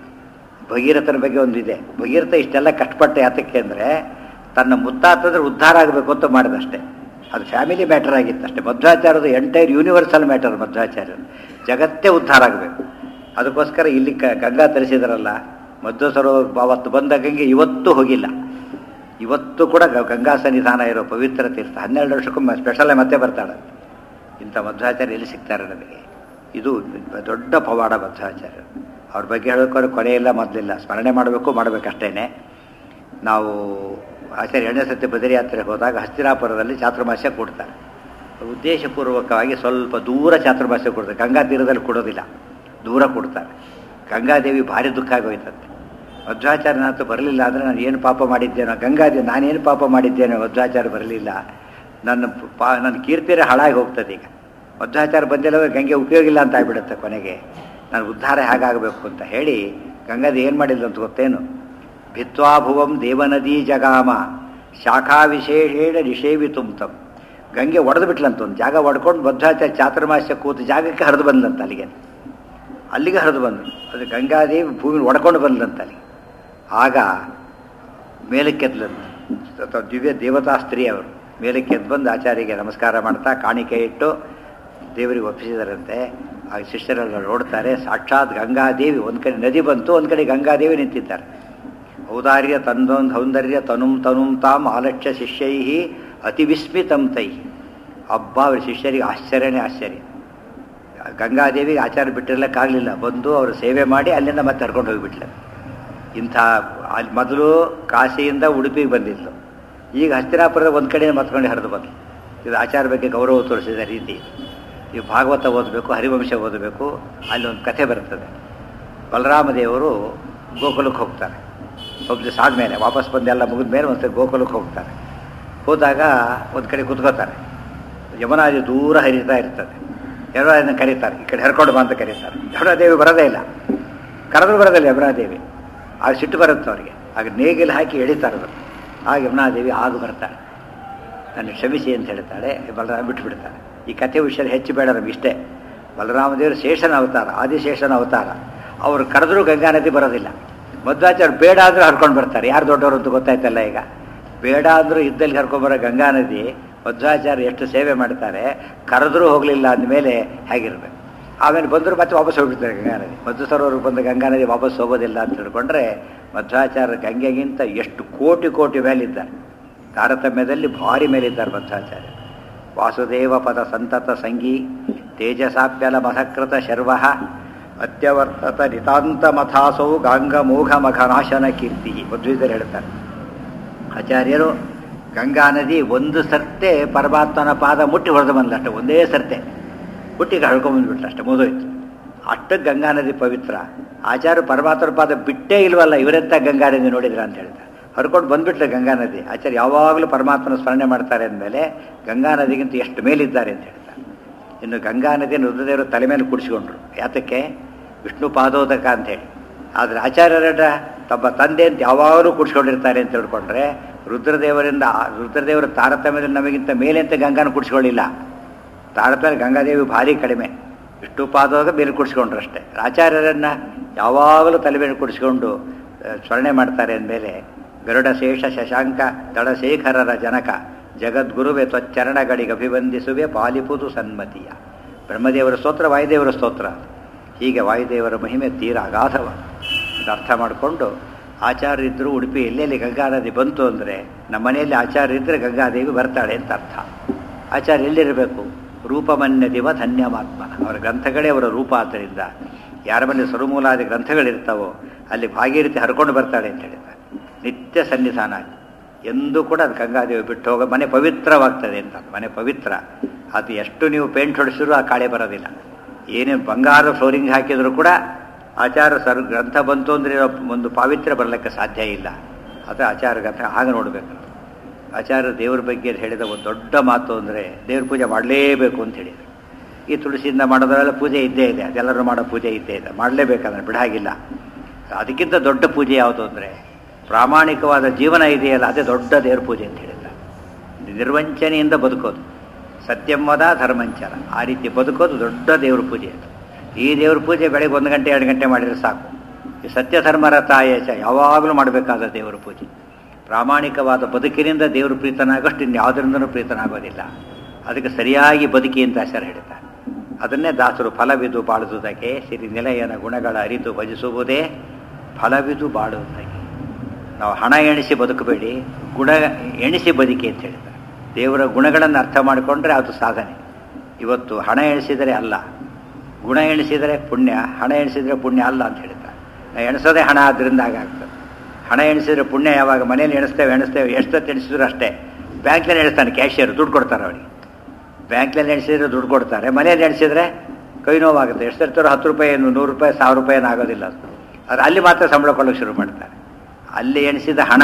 ಭಗೀರಥನ ಬಗ್ಗೆ ಒಂದಿದೆ, ಭಗೀರಥ ಇಷ್ಟೆಲ್ಲ ಕಷ್ಟಪಟ್ಟ ಯಾತಕ್ಕೆ ಅಂದರೆ ತನ್ನ ಮುತ್ತಾತಂದ್ರೆ ಉದ್ಧಾರ ಆಗಬೇಕು ಅಂತ ಮಾಡಿದಷ್ಟೇ. ಅದು ಫ್ಯಾಮಿಲಿ ಮ್ಯಾಟರ್ ಆಗಿತ್ತು ಅಷ್ಟೇ. ಮಧ್ವಾಚಾರ್ಯದು ಎಂಟೈರ್ ಯೂನಿವರ್ಸಲ್ ಮ್ಯಾಟರ್. ಮಧ್ವಾಚಾರ್ಯರು ಜಗತ್ತೇ ಉದ್ಧಾರ ಆಗಬೇಕು, ಅದಕ್ಕೋಸ್ಕರ ಇಲ್ಲಿ ಗಂಗಾ ತರಿಸಿದಾರಲ್ಲ. ಮಧ್ವ ಸರೋವರ ಅವತ್ತು ಬಂದ ಗಂಗೆ ಇವತ್ತೂ ಹೋಗಿಲ್ಲ. ಇವತ್ತು ಕೂಡ ಗಂಗಾ ಸನ್ನಿಧಾನ ಇರೋ ಪವಿತ್ರ ತೀರ್ಥ. 12 ವರ್ಷಕ್ಕೊಮ್ಮೆ ಸ್ಪೆಷಲ್ ಮತ್ತೆ ಬರ್ತಾಳೆ. ಇಂಥ ಮಧ್ವಾಚಾರ್ಯ ಎಲ್ಲಿ ಸಿಗ್ತಾರೆ ನಮಗೆ? ಇದು ದೊಡ್ಡ ಪವಾಡ ಮಧ್ವಾಚಾರ್ಯರು. ಅವ್ರ ಬಗ್ಗೆ ಹೇಳೋಕೆ ಕೊನೆಯಿಲ್ಲ, ಮೊದಲಿಲ್ಲ. ಸ್ಮರಣೆ ಮಾಡಬೇಕಷ್ಟೇ. ನಾವು ಆಚಾರ್ಯ 2ನೇ ಸತಿ ಬದರಿ ಯಾತ್ರೆಗೆ ಹೋದಾಗ ಹಸ್ತಿನಾಪುರದಲ್ಲಿ ಚಾತುರ್ಮಾಸ್ಯ ಕೊಡ್ತಾರೆ. ಉದ್ದೇಶಪೂರ್ವಕವಾಗಿ ಸ್ವಲ್ಪ ದೂರ ಚಾತುರ್ಮಾಸ್ಯ ಕೊಡ್ತಾರೆ. ಗಂಗಾ ತೀರದಲ್ಲಿ ಕೊಡೋದಿಲ್ಲ, ದೂರ ಕೊಡ್ತಾರೆ. ಗಂಗಾದೇವಿ ಭಾರಿ ದುಃಖ ಆಗೋಯ್ತಂತೆ. ಮಧ್ವಾಚಾರ್ಯನಾಥ ಬರಲಿಲ್ಲ ಅಂದರೆ ನಾನು ಏನು ಪಾಪ ಮಾಡಿದ್ದೇನೋ, ಗಂಗಾದೇವಿ ನಾನೇನು ಪಾಪ ಮಾಡಿದ್ದೇನೋ, ಮಧ್ವಾಚಾರ್ಯ ಬರಲಿಲ್ಲ, ನನ್ನ ಕೀರ್ತಿರೇ ಹಾಳಾಗಿ ಹೋಗ್ತದೆ. ಈಗ ಮಧ್ವಾಚಾರ್ಯ ಬಂದಿಲ್ಲ, ಗಂಗೆ ಉಪಯೋಗ ಇಲ್ಲ ಅಂತ ಆಗ್ಬಿಡುತ್ತೆ. ಕೊನೆಗೆ ನಾನು ಉದ್ಧಾರ ಹೇಗಾಗಬೇಕು ಅಂತ ಹೇಳಿ ಗಂಗಾದೇವಿ ಏನು ಮಾಡಿಲ್ಲ ಅಂತ ಗೊತ್ತೇನು? ಭಿತ್ವಾಭುವಂ ದೇವನದಿ ಜಗಾಮ ಶಾಖಾ ವಿಶೇಷೇಣ ನಿಷೇವಿತುಂತಂ. ಗಂಗೆ ಒಡೆದು ಬಿಟ್ಲಂತ, ಒಂದು ಜಾಗ ಒಡ್ಕೊಂಡು ಮಧ್ವಾಚಾರ್ಯ ಚಾತುರ್ಮಾಸ್ಯ ಕೂತು ಜಾಗಕ್ಕೆ ಹರಿದು ಬಂದ್ಲಂತ. ಅಲ್ಲಿಗೆ ಹರಿದು ಬಂದರು. ಅದು ಗಂಗಾದೇವಿ ಭೂಮಿ ಒಡ್ಕೊಂಡು ಬಂದ್ಲಂತ ಅಲ್ಲಿಗೆ. ಆಗ ಮೇಲಕ್ಕೆದ್ಲಂತ, ದಿವ್ಯ ದೇವತಾ ಸ್ತ್ರೀ ಅವರು ಮೇಲಕ್ಕೆದ್ದು ಬಂದು ಆಚಾರ್ಯಗೆ ನಮಸ್ಕಾರ ಮಾಡ್ತಾ ಕಾಣಿಕೆ ಇಟ್ಟು ದೇವರಿಗೆ ಒಪ್ಪಿಸಿದರಂತೆ. ಆ ಶಿಷ್ಯರೆಲ್ಲ ನೋಡ್ತಾರೆ, ಸಾಕ್ಷಾತ್ ಗಂಗಾದೇವಿ. ಒಂದು ಕಡೆ ನದಿ ಬಂತು, ಒಂದು ಕಡೆ ಗಂಗಾದೇವಿ ನಿಂತಿದ್ದಾರೆ. ಔದಾರ್ಯ ಸೌಂದರ್ಯ ತನುಂ ತಾಮ್ ಆಲಕ್ಷ್ಯ ಶಿಷ್ಯೈ ಅತಿ ವಿಸ್ಮಿತಂ ತೈ. ಹಬ್ಬ ಅವ್ರ ಶಿಷ್ಯರಿಗೆ ಆಶ್ಚರ್ಯನೇ ಆಶ್ಚರ್ಯ. ಗಂಗಾದೇವಿಗೆ ಆಚಾರ್ಯ ಬಿಟ್ಟಿರ್ಲಿಕ್ಕಾಗಲಿಲ್ಲ, ಬಂದು ಅವರು ಸೇವೆ ಮಾಡಿ ಅಲ್ಲಿಂದ ಮತ್ತೆ ಹರ್ಕೊಂಡು ಹೋಗಿಬಿಟ್ಲೆ. ಇಂಥ ಅಲ್ಲಿ ಮೊದಲು ಕಾಶಿಯಿಂದ ಉಡುಪಿಗೆ ಬಂದಿದ್ಲು, ಈಗ ಹಸ್ತಿನಾಪುರದ ಒಂದು ಕಡೆ ಮತ್ಕೊಂಡು ಹರಿದು ಬಂದು. ಇದು ಆಚಾರ್ಯ ಬಗ್ಗೆ ಗೌರವ ತೋರಿಸಿದ ರೀತಿ. ಈ ಭಾಗವತ ಓದಬೇಕು, ಹರಿವಂಶ ಓದಬೇಕು. ಅಲ್ಲಿ ಒಂದು ಕಥೆ ಬರ್ತದೆ. ಬಲರಾಮದೇವರು ಗೋಕುಲಕ್ಕೆ ಹೋಗ್ತಾರೆ. ಸ್ವಲ್ಪ ದಿವಸ ಆದಮೇಲೆ ವಾಪಸ್ ಬಂದು ಎಲ್ಲ ಮುಗಿದ ಮೇಲೆ ಒಂದು ಗೋಕುಲಕ್ಕೆ ಹೋಗ್ತಾರೆ. ಹೋದಾಗ ಒಂದು ಕಡೆ ಕುತ್ಕೋತಾರೆ. ಯಮುನಾದಿ ದೂರ ಹರಿತಾ ಇರ್ತದೆ. ಯಮುನಾದಿನ ಕರೀತಾರೆ, ಈ ಕಡೆ ಹರ್ಕೊಂಡು ಬಾ ಅಂತ ಕರೀತಾರೆ. ಯಮುನಾದೇವಿ ಬರೋದೇ ಇಲ್ಲ, ಕರೆದ್ರು ಬರೋದಿಲ್ಲ ಯಮುನಾದೇವಿ. ಆಗ ಸಿಟ್ಟು ಬರುತ್ತೆ ಅವರಿಗೆ. ಆಗ ನೇಗಿಲು ಹಾಕಿ ಎಳಿತಾರೆ. ಆಗ ಯಮುನಾದೇವಿ ಆಗ ಬರ್ತಾಳೆ, ನಾನು ಕ್ಷಮಿಸಿ ಅಂತ ಹೇಳ್ತಾಳೆ. ಬಲರಾಮ ಬಿಟ್ಟುಬಿಡ್ತಾರೆ. ಈ ಕಥೆ ವಿಷಯ ಹೆಚ್ಚು ಬೇಡ ನಮಗಿಷ್ಟೇ. ಬಲರಾಮದೇವರು ಶೇಷನ ಅವತಾರ, ಆದಿಶೇಷನ ಅವತಾರ. ಅವರು ಕರೆದ್ರೂ ಗಂಗಾ ನದಿ ಬರೋದಿಲ್ಲ. ಮಧ್ವಾಚಾರ್ಯ ಬೇಡ ಅಂದರೂ ಹರ್ಕೊಂಡು ಬರ್ತಾರೆ. ಯಾರು ದೊಡ್ಡವರು ಅಂತ ಗೊತ್ತಾಯ್ತಲ್ಲ. ಈಗ ಬೇಡ ಅಂದರೂ ಇದ್ದಲ್ಲಿ ಹರ್ಕೊಂಬರೋ ಗಂಗಾ ನದಿ ಮಧ್ವಾಚಾರ್ಯ ಎಷ್ಟು ಸೇವೆ ಮಾಡ್ತಾರೆ. ಕರೆದ್ರೂ ಹೋಗಲಿಲ್ಲ ಅಂದಮೇಲೆ ಹೇಗಿರ್ಬೇಕು? ಆಮೇಲೆ ಬಂದರೂ ಮತ್ತೆ ವಾಪಸ್ ಹೋಗ್ಬಿಡ್ತಾರೆ ಗಂಗಾ ನದಿ. ಮಧ್ವ ಸರೋವರಿಗೆ ಬಂದ ಗಂಗಾ ನದಿ ವಾಪಸ್ ಹೋಗೋದಿಲ್ಲ ಅಂತ ತಿಳ್ಕೊಂಡ್ರೆ ಮಧ್ವಾಚಾರ್ಯ ಗಂಗೆಗಿಂತ ಎಷ್ಟು ಕೋಟಿ ಮೇಲಿದ್ದಾರೆ. ತಾರತಮ್ಯದಲ್ಲಿ ಭಾರಿ ಮೇಲಿದ್ದಾರೆ ಮಧ್ವಾಚಾರ್ಯ. ವಾಸುದೇವ ಪದ ಸಂತತ ಸಂಗೀ ತೇಜಸಾಪ್ಯಲ ಮಸಕೃತ ಶರ್ವ ಅತ್ಯವರ್ತತ ನಿತಾಂತ ಮಥಾಸೌ ಗಾಂಗ ಮೋಘ ಮಘನಾಶನ ಕೀರ್ತಿ. ಮಧ್ವಿದರು ಹೇಳ್ತಾರೆ ಆಚಾರ್ಯರು. ಗಂಗಾ ನದಿ ಒಂದು ಸರ್ತೆ ಪರಮಾತ್ಮನ ಪಾದ ಮುಟ್ಟಿ ಹೊಡೆದು ಬಂದಷ್ಟೆ, ಒಂದೇ ಸರ್ತೆ ಹುಟ್ಟಿಗೆ ಹಳ್ಕೊಂಬಂದ್ಬಿಟ್ಲು ಅಷ್ಟೆ, ಮುಗಿದೋಯ್ತು. ಅಷ್ಟು ಗಂಗಾ ನದಿ ಪವಿತ್ರ. ಆಚಾರ್ಯ ಪರಮಾತ್ಮನ ಪಾದ ಬಿಟ್ಟೇ ಇಲ್ವಲ್ಲ, ಇವರೆಂತ ಗಂಗಾ ನದಿ ನೋಡಿದ್ರ ಅಂತ ಹೇಳ್ತಾರೆ. ಹರ್ಕೊಂಡು ಬಂದ್ಬಿಟ್ಲೆ ಗಂಗಾ ನದಿ. ಆಚಾರ್ಯ ಯಾವಾಗಲೂ ಪರಮಾತ್ಮನ ಸ್ಮರಣೆ ಮಾಡ್ತಾರೆ ಅಂದಮೇಲೆ ಗಂಗಾ ನದಿಗಿಂತ ಎಷ್ಟು ಮೇಲಿದ್ದಾರೆ ಅಂತ ಹೇಳ್ತಾರೆ. ಇನ್ನು ಗಂಗಾ ನದಿಯನ್ನು ರುದ್ರದೇವರು ತಲೆ ಮೇಲೆ ಕುಡಿಸ್ಕೊಂಡ್ರು. ಯಾತಕ್ಕೆ? ವಿಷ್ಣು ಪಾದೋದಕ ಅಂಥೇಳಿ. ಆದರೆ ಆಚಾರ್ಯರ ತಮ್ಮ ತಂದೆ ಅಂತ ಯಾವಾಗಲೂ ಕುಡಿಸ್ಕೊಂಡಿರ್ತಾರೆ ಅಂತ ತಿಳ್ಕೊಂಡ್ರೆ ರುದ್ರದೇವರ ತಾರತಮ್ಯದಲ್ಲಿ ನಮಗಿಂತ ಮೇಲೆ ಅಂತ ಗಂಗಾನ ಕುಡಿಸ್ಕೊಳ್ಳಿಲ್ಲ. ತಾರತಮ್ಯ ಗಂಗಾದೇವಿ ಭಾರಿ ಕಡಿಮೆ. ವಿಷ್ಣು ಪಾದೋದಕ ಮೇಲೆ ಕುಡಿಸ್ಕೊಂಡ್ರು ಅಷ್ಟೇ. ಆಚಾರ್ಯರನ್ನು ಯಾವಾಗಲೂ ತಲೆ ಮೇಲೆ ಕುಡಿಸ್ಕೊಂಡು ಸ್ಮರಣೆ ಮಾಡ್ತಾರೆ ಅಂದಮೇಲೆ ಗರುಡ ಶೇಷ ಶಶಾಂಕ ದಳಶೇಖರರ ಜನಕ ಜಗದ್ಗುರುವೆ ತ್ವಚ್ಚರಣಗಳಿಗೆ ಅಭಿವಂದಿಸುವೆ ಪಾಲಿಪುದು ಸನ್ಮತಿಯ. ಬ್ರಹ್ಮದೇವರ ಸ್ತೋತ್ರ, ವಾಯುದೇವರ ಸ್ತೋತ್ರ. ಹೀಗೆ ವಾಯುದೇವರ ಮಹಿಮೆ ತೀರ ಅಗಾಧವ. ಇದು ಅರ್ಥ ಮಾಡಿಕೊಂಡು ಆಚಾರ್ಯರಿದ್ದರು ಉಡುಪಿ ಎಲ್ಲೆಲ್ಲಿ ಗಂಗಾ ನದಿ ಬಂತು ಅಂದರೆ ನಮ್ಮ ಮನೆಯಲ್ಲಿ ಆಚಾರ್ಯರಿದ್ದರೆ ಗಂಗಾದೇವಿ ಬರ್ತಾಳೆ ಅಂತ ಅರ್ಥ. ಆಚಾರ್ಯ ಎಲ್ಲಿರಬೇಕು? ರೂಪಮನ್ಯದಿವ ಧನ್ಯಮಾತ್ಮ. ಅವರ ಗ್ರಂಥಗಳೇ ಅವರ ರೂಪ. ಆದ್ದರಿಂದ ಯಾರ ಮನೆ ಸ್ವರುಮೂಲಾದಿ ಗ್ರಂಥಗಳಿರ್ತಾವೋ ಅಲ್ಲಿ ಭಾಗೀರಥಿ ಹರ್ಕೊಂಡು ಬರ್ತಾಳೆ ಅಂತ ಹೇಳಿದ್ದಾರೆ. ನಿತ್ಯ ಸನ್ನಿಧಾನ ಎಂದೂ ಕೂಡ ಅದು ಗಂಗಾದೇವಿ ಬಿಟ್ಟು ಹೋಗೋ ಮನೆ ಪವಿತ್ರವಾಗ್ತದೆ ಅಂತ. ಮನೆ ಪವಿತ್ರ. ಅದು ಎಷ್ಟು ನೀವು ಪೇಂಟ್ ಹೊಡಿಸಿದ್ರು ಆ ಕಾಳೆ ಬರೋದಿಲ್ಲ. ಏನೇನು ಬಂಗಾರ ಫ್ಲೋರಿಂಗ್ ಹಾಕಿದರೂ ಕೂಡ ಆಚಾರ ಗ್ರಂಥ ಬಂತು ಅಂದರೆ ಒಂದು ಪಾವಿತ್ರ್ಯ ಬರಲಿಕ್ಕೆ ಸಾಧ್ಯ ಇಲ್ಲ. ಅದು ಆಚಾರ ಗ್ರಂಥ ಹಾಗೆ ನೋಡಬೇಕು. ಆಚಾರ ದೇವ್ರ ಬಗ್ಗೆ ಹೇಳಿದ ಒಂದು ದೊಡ್ಡ ಮಾತು ಅಂದರೆ ದೇವ್ರ ಪೂಜೆ ಮಾಡಲೇಬೇಕು ಅಂತ ಹೇಳಿದರು. ಈ ತುಳಸಿಯಿಂದ ಮಾಡೋದ್ರೆಲ್ಲ ಪೂಜೆ ಇದ್ದೇ ಇದೆ, ಅದೆಲ್ಲರೂ ಮಾಡೋ ಪೂಜೆ ಇದ್ದೇ ಇದೆ, ಮಾಡಲೇಬೇಕಾದ್ರೆ ಬಿಡಾಗಿಲ್ಲ. ಅದಕ್ಕಿಂತ ದೊಡ್ಡ ಪೂಜೆ ಯಾವುದು ಅಂದರೆ ಪ್ರಾಮಾಣಿಕವಾದ ಜೀವನ ಇದೆಯಲ್ಲ, ಅದೇ ದೊಡ್ಡ ದೇವ್ರ ಪೂಜೆ ಅಂತ ಹೇಳಿದ್ದಾರೆ. ನಿರ್ವಂಚನೆಯಿಂದ ಬದುಕೋದು, ಸತ್ಯಂವದ ಧರ್ಮಂಚರ, ಆ ರೀತಿ ಬದುಕೋದು ದೊಡ್ಡ ದೇವ್ರ ಪೂಜೆ ಅದು. ಈ ದೇವ್ರ ಪೂಜೆ ಬೆಳಗ್ಗೆ 1 ಗಂಟೆ 2 ಗಂಟೆ ಮಾಡಿದರೆ ಸಾಕು. ಈ ಸತ್ಯ ಧರ್ಮರ ತಾಯೇಚ ಯಾವಾಗಲೂ ಮಾಡಬೇಕಾದ ದೇವರ ಪೂಜೆ. ಪ್ರಾಮಾಣಿಕವಾದ ಬದುಕಿನಿಂದ ದೇವರು ಪ್ರೀತನಾಗೋಷ್ಟು ಇನ್ಯಾವುದರಿಂದನೂ ಪ್ರೀತನಾಗೋದಿಲ್ಲ. ಅದಕ್ಕೆ ಸರಿಯಾಗಿ ಬದುಕಿ ಅಂತ ಆಚಾರ ಹೇಳ್ತಾರೆ. ಅದನ್ನೇ ದಾಸರು ಫಲವಿದು ಬಾಳುವುದಕ್ಕೆ ಸಿರಿ ನಿಲಯನ ಗುಣಗಳ ಅರಿತು ಭಜಿಸುವುದೇ ಫಲವಿದು ಬಾಳುವುದಕ್ಕೆ. ನಾವು ಹಣ ಎಣಿಸಿ ಬದುಕಬೇಡಿ, ಗುಣ ಎಣಿಸಿ ಬದುಕಿ ಅಂತ ಹೇಳಿದ್ದಾರೆ. ದೇವರ ಗುಣಗಳನ್ನು ಅರ್ಥ ಮಾಡಿಕೊಂಡ್ರೆ ಅದು ಸಾಧನೆ. ಇವತ್ತು ಹಣ ಎಣಿಸಿದರೆ ಅಲ್ಲ, ಗುಣ ಎಣಿಸಿದರೆ ಪುಣ್ಯ, ಹಣ ಎಣಿಸಿದರೆ ಪುಣ್ಯ ಅಲ್ಲ ಅಂತ ಹೇಳ್ತಾರೆ. ನಾವು ಎಣಿಸೋದೇ ಹಣ, ಆದ್ದರಿಂದ ಹಾಗಾಗ್ತದೆ. ಹಣ ಎಣಿಸಿದರೆ ಪುಣ್ಯ ಯಾವಾಗ ಮನೇಲಿ ಎಣಿಸ್ತೇವೆ ಎಷ್ಟೊತ್ತು ಎಣಿಸಿದ್ರು ಅಷ್ಟೇ. ಬ್ಯಾಂಕ್ನಲ್ಲಿ ಎಣಿಸ್ತಾನೆ ಕ್ಯಾಶಿಯರ್, ದುಡ್ಡು ಕೊಡ್ತಾರೆ ಅವರಿಗೆ. ಬ್ಯಾಂಕ್ನಲ್ಲಿ ಎಣಿಸಿದ್ರೆ ದುಡ್ಡು ಕೊಡ್ತಾರೆ, ಮನೇಲಿ ಎಣಿಸಿದ್ರೆ ಕೈ ನೋವಾಗುತ್ತೆ. ಎಷ್ಟು ಇರ್ತಾರೋ 10 ರೂಪಾಯಿ, 100 ರೂಪಾಯಿ, 1000 ರೂಪಾಯಿ ಆಗೋದಿಲ್ಲ. ಅದು ಅಲ್ಲಿ ಮಾತ್ರ ಸಂಬಳ ಕೊಡೋಕ್ಕೆ ಶುರು ಮಾಡ್ತಾರೆ. ಅಲ್ಲಿ ಎಣಿಸಿದ ಹಣ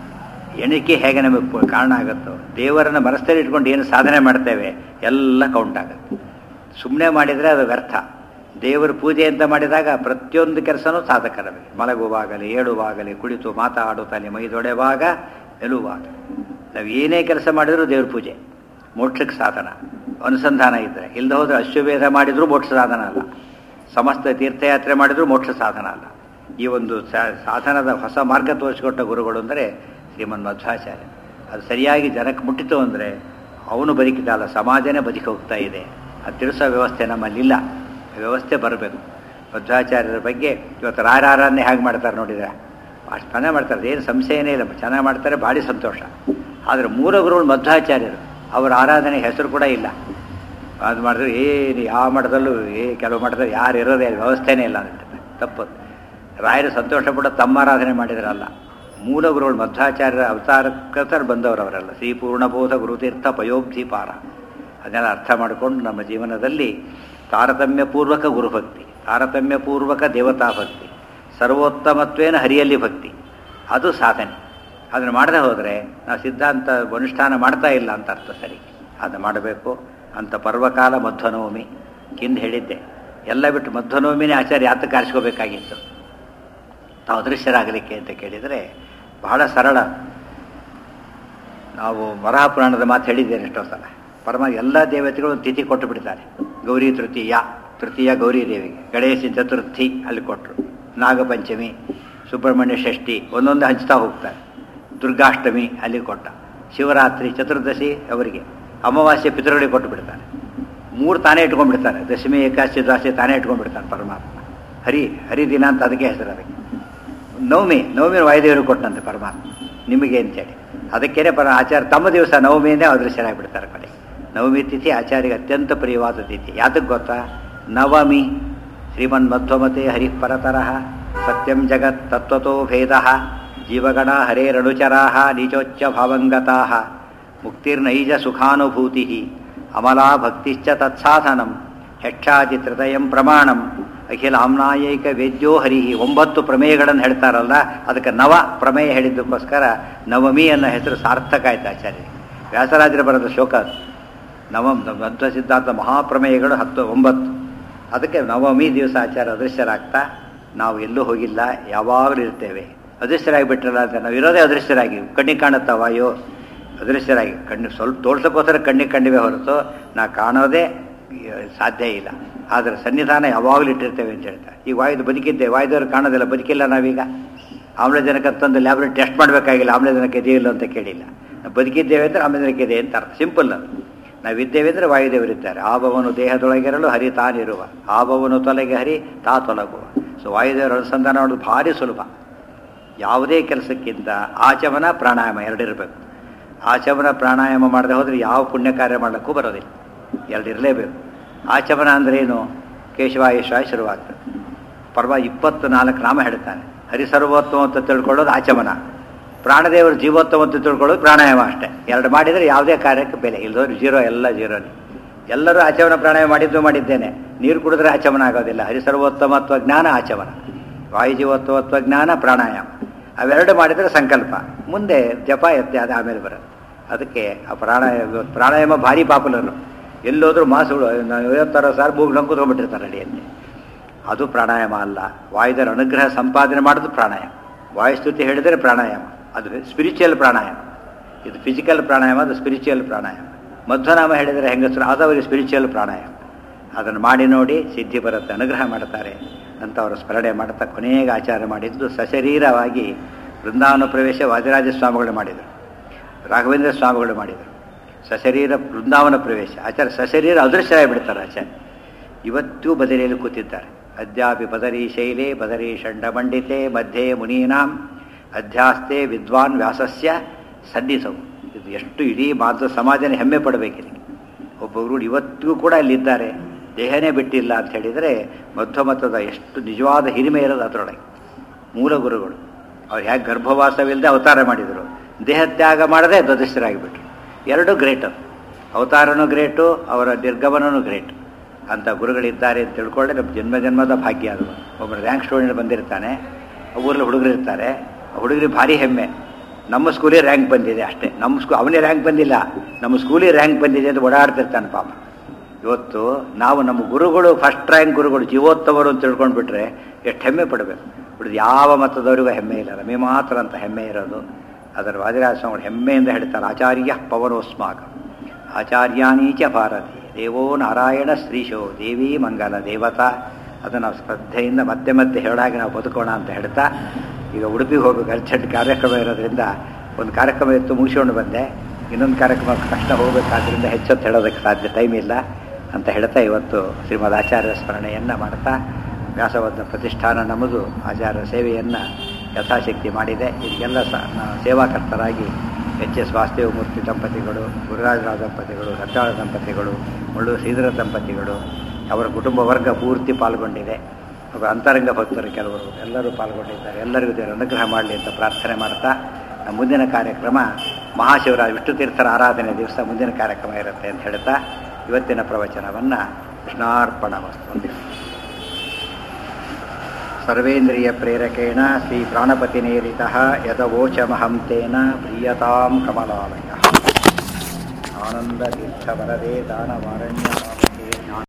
ಎಣಿಕೆ ಹೇಗೆ ನಮಗೆ ಕಾರಣ ಆಗುತ್ತೋ, ದೇವರನ್ನು ಮನಸ್ಸಲ್ಲಿ ಇಟ್ಕೊಂಡು ಏನು ಸಾಧನೆ ಮಾಡ್ತೇವೆ ಎಲ್ಲ ಕೌಂಟ್ ಆಗುತ್ತೆ. ಸುಮ್ಮನೆ ಮಾಡಿದರೆ ಅದು ವ್ಯರ್ಥ. ದೇವರ ಪೂಜೆ ಅಂತ ಮಾಡಿದಾಗ ಪ್ರತಿಯೊಂದು ಕೆಲಸನೂ ಸಾಧಕರವೇ. ಮಲಗುವಾಗಲಿ, ಏಳುವಾಗಲಿ, ಕುಳಿತು ಮಾತಾಡುತ್ತಾನೆ, ಮೈದೊಡೆವಾಗ, ಎಲುವಾಗ, ನಾವು ಏನೇ ಕೆಲಸ ಮಾಡಿದರೂ ದೇವ್ರ ಪೂಜೆ. ಮೋಕ್ಷಕ್ಕೆ ಸಾಧನ, ಅನುಸಂಧಾನ ಇದ್ದರೆ. ಇಲ್ಲದೆ ಹೋದರೆ ಅಶ್ವಮೇಧ ಮಾಡಿದರೂ ಮೋಕ್ಷ ಸಾಧನ ಅಲ್ಲ, ಸಮಸ್ತ ತೀರ್ಥಯಾತ್ರೆ ಮಾಡಿದರೂ ಮೋಕ್ಷ ಸಾಧನ ಅಲ್ಲ. ಈ ಒಂದು ಸಾಧನದ ಹೊಸ ಮಾರ್ಗ ತೋರಿಸಿಕೊಟ್ಟ ಗುರುಗಳು ಅಂದರೆ ಶ್ರೀಮನ್ ಮಧ್ವಾಚಾರ್ಯ. ಅದು ಸರಿಯಾಗಿ ಜನಕ್ಕೆ ಮುಟ್ಟಿತು ಅಂದರೆ ಅವನು ಬದುಕಿದಲ್ಲ, ಸಮಾಜನೇ ಬದುಕಿ ಹೋಗ್ತಾ ಇದೆ. ಅದು ತಿಳಿಸೋ ವ್ಯವಸ್ಥೆ ನಮ್ಮಲ್ಲಿಲ್ಲ. ವ್ಯವಸ್ಥೆ ಬರಬೇಕು. ಮಧ್ವಾಚಾರ್ಯರ ಬಗ್ಗೆ ಇವತ್ತು ರಾರಾರನ್ನೇ ಹೇಗೆ ಮಾಡ್ತಾರೆ ನೋಡಿದರೆ, ಅಷ್ಟು ಚೆನ್ನಾಗಿ ಮಾಡ್ತಾರೆ, ಏನು ಸಂಶಯನೇ ಇಲ್ಲ, ಚೆನ್ನಾಗಿ ಮಾಡ್ತಾರೆ, ಭಾರಿ ಸಂತೋಷ. ಆದರೆ ಮೂಲ ಗುರುಗಳು ಮಧ್ವಾಚಾರ್ಯರು, ಅವರ ಆರಾಧನೆ ಹೆಸರು ಕೂಡ ಇಲ್ಲ. ಅದು ಮಾಡಿದ್ರೆ ಏನು ಯಾವ ಮಠದಲ್ಲೂ ಕೆಲವು ಮಠದಲ್ಲಿ ಯಾರು ಇರೋದೇ ವ್ಯವಸ್ಥೆನೇ ಇಲ್ಲ ಅಂತ ತಪ್ಪದು. ರಾಯರು ಸಂತೋಷ ಪಡ ತಮ್ಮ ಆರಾಧನೆ ಮಾಡಿದ್ರಲ್ಲ, ಮೂಲ ಗುರುಗಳು ಮಧ್ವಾಚಾರ್ಯರ ಅವತಾರಕರ್ತರು ಬಂದವರವರೆಲ್ಲ. ಶ್ರೀ ಪೂರ್ಣಬೋಧ ಗುರುತೀರ್ಥ ಪಯೋಬ್ಧಿಪಾರ. ಅದನ್ನೆಲ್ಲ ಅರ್ಥ ಮಾಡಿಕೊಂಡು ನಮ್ಮ ಜೀವನದಲ್ಲಿ ತಾರತಮ್ಯಪೂರ್ವಕ ಗುರುಭಕ್ತಿ, ತಾರತಮ್ಯಪೂರ್ವಕ ದೇವತಾ ಭಕ್ತಿ, ಸರ್ವೋತ್ತಮತ್ವೇನ ಹರಿಯಲ್ಲಿ ಭಕ್ತಿ, ಅದು ಸಾಧನೆ. ಅದನ್ನು ಮಾಡದೆ ಹೋದರೆ ನಾವು ಸಿದ್ಧಾಂತ ಅನುಷ್ಠಾನ ಮಾಡ್ತಾ ಇಲ್ಲ ಅಂತ ಅರ್ಥ. ಸರಿ, ಅದನ್ನು ಮಾಡಬೇಕು ಅಂತ. ಪರ್ವಕಾಲ ಮಧ್ವನವಮಿ ಕಿಂದ ಹೇಳಿದ್ದೆ. ಎಲ್ಲ ಬಿಟ್ಟು ಮಧ್ವನವಮಿನೇ ಆಚಾರ್ಯ ಯಾತಕ್ಕೆ ಆರಿಸ್ಕೋಬೇಕಾಗಿತ್ತು ತಾವು ಅದೃಶ್ಯರಾಗಲಿಕ್ಕೆ ಅಂತ ಕೇಳಿದರೆ ಬಹಳ ಸರಳ. ನಾವು ವರಾಹ ಪುರಾಣದ ಮಾತು ಹೇಳಿದ್ದೇನೆ ಎಷ್ಟೋ ಸಲ. ಎಲ್ಲ ದೇವತೆಗಳು ತಿಥಿ ಕೊಟ್ಟು ಬಿಡ್ತಾರೆ. ಗೌರಿ ತೃತೀಯ ಗೌರಿ ದೇವಿಗೆ, ಗಣೇಶ ಚತುರ್ಥಿ ಅಲ್ಲಿ ಕೊಟ್ಟರು, ನಾಗಪಂಚಮಿ, ಸುಬ್ರಹ್ಮಣ್ಯ ಷಷ್ಠಿ ಒಂದೊಂದು ಹಂಚ್ತಾ ಹೋಗ್ತಾರೆ. ದುರ್ಗಾಷ್ಟಮಿ ಅಲ್ಲಿ ಕೊಟ್ಟ, ಶಿವರಾತ್ರಿ, ಚತುರ್ದಶಿ ಅವರಿಗೆ, ಅಮಾವಾಸ್ಯೆ ಪಿತೃಗಳಿಗೆ ಕೊಟ್ಟು ಬಿಡ್ತಾನೆ. 3 ತಾನೇ ಇಟ್ಕೊಂಡ್ಬಿಡ್ತಾನೆ. ದಶಮಿ, ಏಕಾದಶಿ, ದ್ವಾದಶಿ ತಾನೇ ಇಟ್ಕೊಂಡ್ಬಿಡ್ತಾನೆ ಪರಮಾತ್ಮ. ಹರಿದಿನ ಅಂತ ಅದಕ್ಕೆ ಹೆಸರು. ಅದಕ್ಕೆ ನವಮಿ ವಾಯುದೇವರು ಕೊಟ್ಟಂತೆ ಪರಮಾತ್ಮ ನಿಮಗೆ ಅಂತೇಳಿ. ಅದಕ್ಕೇನೆ ಆಚಾರ್ಯ ತಮ್ಮ ದಿವಸ ನವಮಿಯೇ ಅದೃಶ್ಯರಾಗಿಬಿಡ್ತಾರೆ ಕಡೆ. ನವಮಿ ತಿಥಿ ಆಚಾರ್ಯಗೆ ಅತ್ಯಂತ ಪ್ರಿಯವಾದ ತಿಥಿ. ಯಾತಕ್ಕೆ ಗೊತ್ತಾ? ನವಮಿ ಶ್ರೀಮನ್ ಮಧ್ವಮತೆ ಹರಿಪರತರಃ ಸತ್ಯಂ ಜಗತ್ ತತ್ವತೋ ಭೇದ ಜೀವಗಣ ಹರೇರನುಚರಾ ನೀಚೋಚ್ಚ ಭಾವಂಗತಾ ಮುಕ್ತಿರ್ನೈಜ ಸುಖಾನುಭೂತಿ ಅಮಲಾ ಭಕ್ತಿಶ್ಚ ತತ್ಸಾಧನಂ ಹೆಚ್ಚಾಚಿತ್ರತಯಂ ಪ್ರಮಾಣಂ ಅಖಿಲ ಆಮ್ನಾಯೈಕ ವೇದ್ಯೋ ಹರಿ. 9 ಪ್ರಮೇಯಗಳನ್ನು ಹೇಳ್ತಾರಲ್ಲ, ಅದಕ್ಕೆ ನವ ಪ್ರಮೇಯ ಹೇಳಿದ್ದಕ್ಕೋಸ್ಕರ ನವಮಿ ಅನ್ನೋ ಹೆಸರು ಸಾರ್ಥಕ ಆಯ್ತು ಆಚಾರ್ಯ. ವ್ಯಾಸರಾಜರು ಬರೆದ ಶ್ಲೋಕ ಅದು. ಮಧ್ವ ಸಿದ್ಧಾಂತ ಮಹಾಪ್ರಮೇಯಗಳು 9. ಅದಕ್ಕೆ ನವಮಿ ದಿವಸ ಆಚಾರ್ಯ ಅದೃಶ್ಯರಾಗ್ತಾ ನಾವು ಎಲ್ಲೂ ಹೋಗಿಲ್ಲ, ಯಾವಾಗಲೂ ಇರ್ತೇವೆ. ಅದೃಶ್ಯರಾಗಿಬಿಟ್ರಲ್ಲ ಅಂತ ನಾವು ಇರೋದೇ ಅದೃಶ್ಯರಾಗಿ. ಕಣ್ಣಿಗೆ ಕಾಣುತ್ತಾ ವಾಯು ಅದೃಶ್ಯರಾಗಿ, ಕಣ್ಣಿಗೆ ಸ್ವಲ್ಪ ತೋರ್ಸೋಕ್ಕೋಸ್ಕರ ಕಣ್ಣಿಗೆ ಕಂಡಿವೆ ಹೊರತು ನಾ ಕಾಣೋದೇ ಸಾಧ್ಯ ಇಲ್ಲ. ಆದರೆ ಸನ್ನಿಧಾನ ಯಾವಾಗಲೂ ಇಟ್ಟಿರ್ತೇವೆ ಅಂತ ಹೇಳ್ತಾರೆ. ಈಗ ವಾಯುದು ಬದುಕಿದ್ದೆ, ವಾಯುದವ್ರು ಕಾಣೋದಿಲ್ಲ, ಬದುಕಿಲ್ಲ ನಾವೀಗ. ಆಮ್ಲಜನಕ ತಂದು ಲ್ಯಾಬ್ರೇಟರಿ ಟೆಸ್ಟ್ ಮಾಡಬೇಕಾಗಿಲ್ಲ, ಆಮ್ಲಜನಕ ಇದೆಯಿಲ್ಲ ಅಂತ ಕೇಳಿಲ್ಲ. ನಾವು ಬದುಕಿದ್ದೇವೆ ಅಂದರೆ ಆಮ್ಲಜನಕ ಇದೆ ಅಂತ ಅರ್ಥ. ಸಿಂಪಲ್ ಅದು. ನಾವಿದ್ದೇವೆ ಅಂದರೆ ವಾಯುದೇವರಿದ್ದಾರೆ. ಆಬವನು ದೇಹದೊಳಗಿರಲು ಹರಿ ತಾನಿರುವ, ಆಬವನು ತೊಲಗೆ ಹರಿ ತಾ ತೊಲಗುವ. ಸೊ ವಾಯುದೇವರ ಅನುಸಂಧಾನ ಮಾಡೋದು ಭಾರಿ ಸುಲಭ. ಯಾವುದೇ ಕೆಲಸಕ್ಕಿಂತ ಆಚಮನ ಪ್ರಾಣಾಯಾಮ 2 ಇರಬೇಕು. ಆಚಮನ ಪ್ರಾಣಾಯಾಮ ಮಾಡದೆ ಹೋದರೆ ಯಾವ ಪುಣ್ಯ ಕಾರ್ಯ ಮಾಡಲಿಕ್ಕೂ ಬರೋದಿಲ್ಲ. 2 ಇರಲೇಬೇಕು. ಆಚಮನ ಅಂದ್ರೇನು? ಕೇಶವಾಯುಷ ಶುರುವಾಗ್ತದೆ. 24 ನಾಮ ಹೇಳ್ತಾನೆ. ಹರಿಸರ್ವೋತ್ತಮ ಅಂತ ತಿಳ್ಕೊಳ್ಳೋದು ಆಚಮನ, ಪ್ರಾಣದೇವರು ಜೀವೋತ್ತಮ ಅಂತ ತಿಳ್ಕೊಳ್ಳೋದು ಪ್ರಾಣಾಯಾಮ ಅಷ್ಟೇ. ಎರಡು ಮಾಡಿದರೆ ಯಾವುದೇ ಕಾರ್ಯಕ್ಕೆ ಬೆಲೆ ಇಲ್ಲದವ್ರು ಜೀರೋ, ಎಲ್ಲ ಜೀರೋನೇ. ಎಲ್ಲರೂ ಆಚಮನ ಪ್ರಾಣಾಯಾಮ ಮಾಡಿದ್ದೇನೆ. ನೀರು ಕುಡಿದ್ರೆ ಆಚಮನ ಆಗೋದಿಲ್ಲ. ಹರಿಸರ್ವೋತ್ತಮತ್ವ ಜ್ಞಾನ ಆಚಮನ, ವಾಯುಜೀವೋತ್ತಮತ್ವ ಜ್ಞಾನ ಪ್ರಾಣಾಯಾಮ, ಅವೆರಡು ಮಾಡಿದರೆ ಸಂಕಲ್ಪ, ಮುಂದೆ ಜಪ ಎತ್ಯಾದ ಆಮೇಲೆ ಬರೋದು. ಅದಕ್ಕೆ ಆ ಪ್ರಾಣಾಯಾಮ ಭಾರಿ ಪಾಪುಲರು. ಎಲ್ಲೋದ್ರೂ ಮಾಸುಗಳು 50 ಸಾರಿ ಮೂಗ್ನಂಗೆ ಕೂತ್ಕೊಂಡ್ಬಿಟ್ಟಿರ್ತಾರೆ ಅಡಿಯಲ್ಲಿ. ಅದು ಪ್ರಾಣಾಯಾಮ ಅಲ್ಲ. ವಾಯುದರ ಅನುಗ್ರಹ ಸಂಪಾದನೆ ಮಾಡೋದು ಪ್ರಾಣಾಯಾಮ. ವಾಯುಸ್ತುತಿ ಹೇಳಿದರೆ ಪ್ರಾಣಾಯಾಮ, ಅದು ಸ್ಪಿರಿಚುವಲ್ ಪ್ರಾಣಾಯಾಮ. ಇದು ಫಿಸಿಕಲ್ ಪ್ರಾಣಾಯಾಮ, ಅದು ಸ್ಪಿರಿಚುವಲ್ ಪ್ರಾಣಾಯಾಮ. ಮಧ್ವನಾಮ ಹೇಳಿದರೆ ಹೆಂಗಸರು, ಅದು ಅವರಿಗೆ ಸ್ಪಿರಿಚುವಲ್ ಪ್ರಾಣಾಯಾಮ. ಅದನ್ನು ಮಾಡಿ ನೋಡಿ ಸಿದ್ಧಿ ಬರುತ್ತೆ, ಅನುಗ್ರಹ ಮಾಡ್ತಾರೆ ಅಂತ ಅವರು ಸ್ಮರಣೆ ಮಾಡ್ತಾ ಕೊನೆಗೆ ಆಚಾರ ಮಾಡಿದ್ದು ಸಶರೀರವಾಗಿ ವೃಂದಾವನ ಪ್ರವೇಶ ವಾದಿರಾಜ ಸ್ವಾಮಿಗಳು ಮಾಡಿದರು, ರಾಘವೇಂದ್ರ ಸ್ವಾಮಿಗಳು ಮಾಡಿದರು. ಸಶರೀರ ವೃಂದಾವನ ಪ್ರವೇಶ ಆಚಾರ್ಯ ಸಶರೀರ ಅದೃಶ್ಯರಾಗಿ ಬಿಡ್ತಾರೆ ಆಚಾರ್ಯ. ಇವತ್ತೂ ಬದರಿಯಲ್ಲಿ ಕೂತಿದ್ದಾರೆ. ಅದ್ಯಾಪಿ ಬದರಿ ಶೈಲೆ ಬದರಿ ಷಂಡಮಂಡಿತೆ ಮಧ್ಯೆ ಮುನೀನಾಂ ಅಧ್ಯಾಸ್ತೆ ವಿದ್ವಾನ್ ವ್ಯಾಸಸ್ಯ ಸನ್ನಿಸವು. ಇದು ಎಷ್ಟು ಇಡೀ ಮಾಧ್ವ ಸಮಾಜನೇ ಹೆಮ್ಮೆ ಪಡಬೇಕಿದೆ. ಒಬ್ಬೊಬ್ಬರು ಇವತ್ತಿಗೂ ಕೂಡ ಅಲ್ಲಿದ್ದಾರೆ, ದೇಹನೇ ಬಿಟ್ಟಿಲ್ಲ ಅಂತ ಹೇಳಿದರೆ ಮಧ್ವಮತದ ಎಷ್ಟು ನಿಜವಾದ ಹಿರಿಮೆ ಇರೋದು ಅದರೊಳಗೆ. ಮೂಲ ಗುರುಗಳು ಅವ್ರು ಹೇಗೆ ಗರ್ಭವಾಸವಿಲ್ಲದೆ ಅವತಾರ ಮಾಡಿದರು, ದೇಹತ್ಯಾಗ ಮಾಡದೆ ದ್ವದೃಷ್ಟರಾಗಿಬಿಟ್ರು. ಎರಡೂ ಗ್ರೇಟ್. ಅವತಾರನೂ ಗ್ರೇಟು, ಅವರ ನಿರ್ಗಮನೂ ಗ್ರೇಟ್. ಅಂಥ ಗುರುಗಳಿದ್ದಾರೆ ಅಂತ ತಿಳ್ಕೊಳ್ಳೆ ನಮ್ಮ ಜನ್ಮ ಜನ್ಮದ ಭಾಗ್ಯ. ಅದು ಒಬ್ಬರು ರ್ಯಾಂಕ್ ಸ್ಟೂಡೆಂಟ್ ಬಂದಿರ್ತಾನೆ, ಊರಲ್ಲಿ ಹುಡುಗರು ಇರ್ತಾರೆ, ಹುಡುಗರಿಗೆ ಭಾರಿ ಹೆಮ್ಮೆ, ನಮ್ಮ ಸ್ಕೂಲಿಗೆ ರ್ಯಾಂಕ್ ಬಂದಿದೆ ಅಷ್ಟೇ, ಅವನೇ ರ್ಯಾಂಕ್ ಬಂದಿಲ್ಲ, ನಮ್ಮ ಸ್ಕೂಲಿಗೆ ರ್ಯಾಂಕ್ ಬಂದಿದೆ ಅಂತ ಓಡಾಡ್ತಿರ್ತಾನೆ ಪಾಪ. ಇವತ್ತು ನಾವು ನಮ್ಮ ಗುರುಗಳು ಫಸ್ಟ್ ರ್ಯಾಂಕ್ ಗುರುಗಳು ಜೀವೋತ್ತಮರು ಅಂತ ತಿಳ್ಕೊಂಡ್ಬಿಟ್ರೆ ಎಷ್ಟು ಹೆಮ್ಮೆ ಪಡಬೇಕು. ಬಿಡೋದು ಯಾವ ಮತದವರಿಗೂ ಹೆಮ್ಮೆ ಇಲ್ಲ, ನಮಗೆ ಮಾತ್ರ ಅಂತ ಹೆಮ್ಮೆ ಇರೋದು. ಅದರ ವಾದಿರಾಜ ಸ್ವಾಮಿಗಳು ಹೆಮ್ಮೆಯಿಂದ ಹೇಳ್ತಾರೆ, ಆಚಾರ್ಯ ಪವನೋಸ್ಮಾಕ ಆಚಾರ್ಯಾನೀಚ ಭಾರತಿ ದೇವೋ ನಾರಾಯಣ ಶ್ರೀಶೋ ದೇವಿ ಮಂಗಲ ದೇವತಾ. ಅದನ್ನು ನಾವು ಶ್ರದ್ಧೆಯಿಂದ ಮತ್ತೆ ಮತ್ತೆ ಹೇಳಾಗಿ ನಾವು ಬದುಕೋಣ ಅಂತ ಹೇಳ್ತಾ, ಈಗ ಉಡುಪಿಗೆ ಹೋಗಬೇಕು, ಅರ್ಜೆಂಟ್ ಕಾರ್ಯಕ್ರಮ ಇರೋದ್ರಿಂದ ಒಂದು ಕಾರ್ಯಕ್ರಮ ಇತ್ತು ಮುಗಿಸ್ಕೊಂಡು ಬಂದೆ, ಇನ್ನೊಂದು ಕಾರ್ಯಕ್ರಮ ತಕ್ಷಣ ಹೋಗಬೇಕಾದ್ರಿಂದ ಹೆಚ್ಚೊತ್ತು ಹೇಳೋದಕ್ಕೆ ಸಾಧ್ಯ ಟೈಮ್ ಇಲ್ಲ ಅಂತ ಹೇಳ್ತಾ ಇವತ್ತು ಶ್ರೀಮದ್ ಆಚಾರ್ಯ ಸ್ಮರಣೆಯನ್ನು ಮಾಡ್ತಾ ವ್ಯಾಸವದ್ದ ಪ್ರತಿಷ್ಠಾನ ನಮ್ಮದು ಆಚಾರ್ಯ ಸೇವೆಯನ್ನು ಯಥಾಶಕ್ತಿ ಮಾಡಿದೆ. ಇದಕ್ಕೆಲ್ಲ ಸೇವಾಕರ್ತರಾಗಿ ಎಚ್.ಎಸ್. ವಾಸುದೇವಮೂರ್ತಿ ದಂಪತಿಗಳು, ಗುರುರಾಜರಾವ್ ದಂಪತಿಗಳು, ಸತ್ಯಾಳ ದಂಪತಿಗಳು, ಮುಳ್ಳು ಶ್ರೀಧರ ದಂಪತಿಗಳು, ಅವರ ಕುಟುಂಬ ವರ್ಗ ಪೂರ್ತಿ ಪಾಲ್ಗೊಂಡಿದೆ. ಒಬ್ಬ ಅಂತರಂಗ ಭಕ್ತರು ಕೆಲವರು ಎಲ್ಲರೂ ಪಾಲ್ಗೊಂಡಿದ್ದಾರೆ. ಎಲ್ಲರಿಗೂ ದೇವರ ಅನುಗ್ರಹ ಮಾಡಲಿ ಅಂತ ಪ್ರಾರ್ಥನೆ ಮಾಡ್ತಾ ನಮ್ಮ ಮುಂದಿನ ಕಾರ್ಯಕ್ರಮ ಮಹಾಶಿವರಾತ್ರಿ ವಿಷ್ಣು ತೀರ್ಥರ ಆರಾಧನೆ ದಿವಸ ಮುಂದಿನ ಕಾರ್ಯಕ್ರಮ ಇರುತ್ತೆ ಅಂತ ಹೇಳ್ತಾ ಇವತ್ತಿನ ಪ್ರವಚನವನ್ನು ಕೃಷ್ಣಾರ್ಪಣಮಸ್ತು. ಸರ್ವೇಂದ್ರಿಯ ಪ್ರೇರಕೇಣ ಶ್ರೀ ಪ್ರಾಣಪತಿನೇರಿತಃ ಯದವೋಚಮಹಂ ತೇನ ಪ್ರೀಯತಾಂ ಕಮಲಾಲಯ. ಆನಂದತೀರ್ಥವರದೇ ದಾನವಾರಣ್ಯ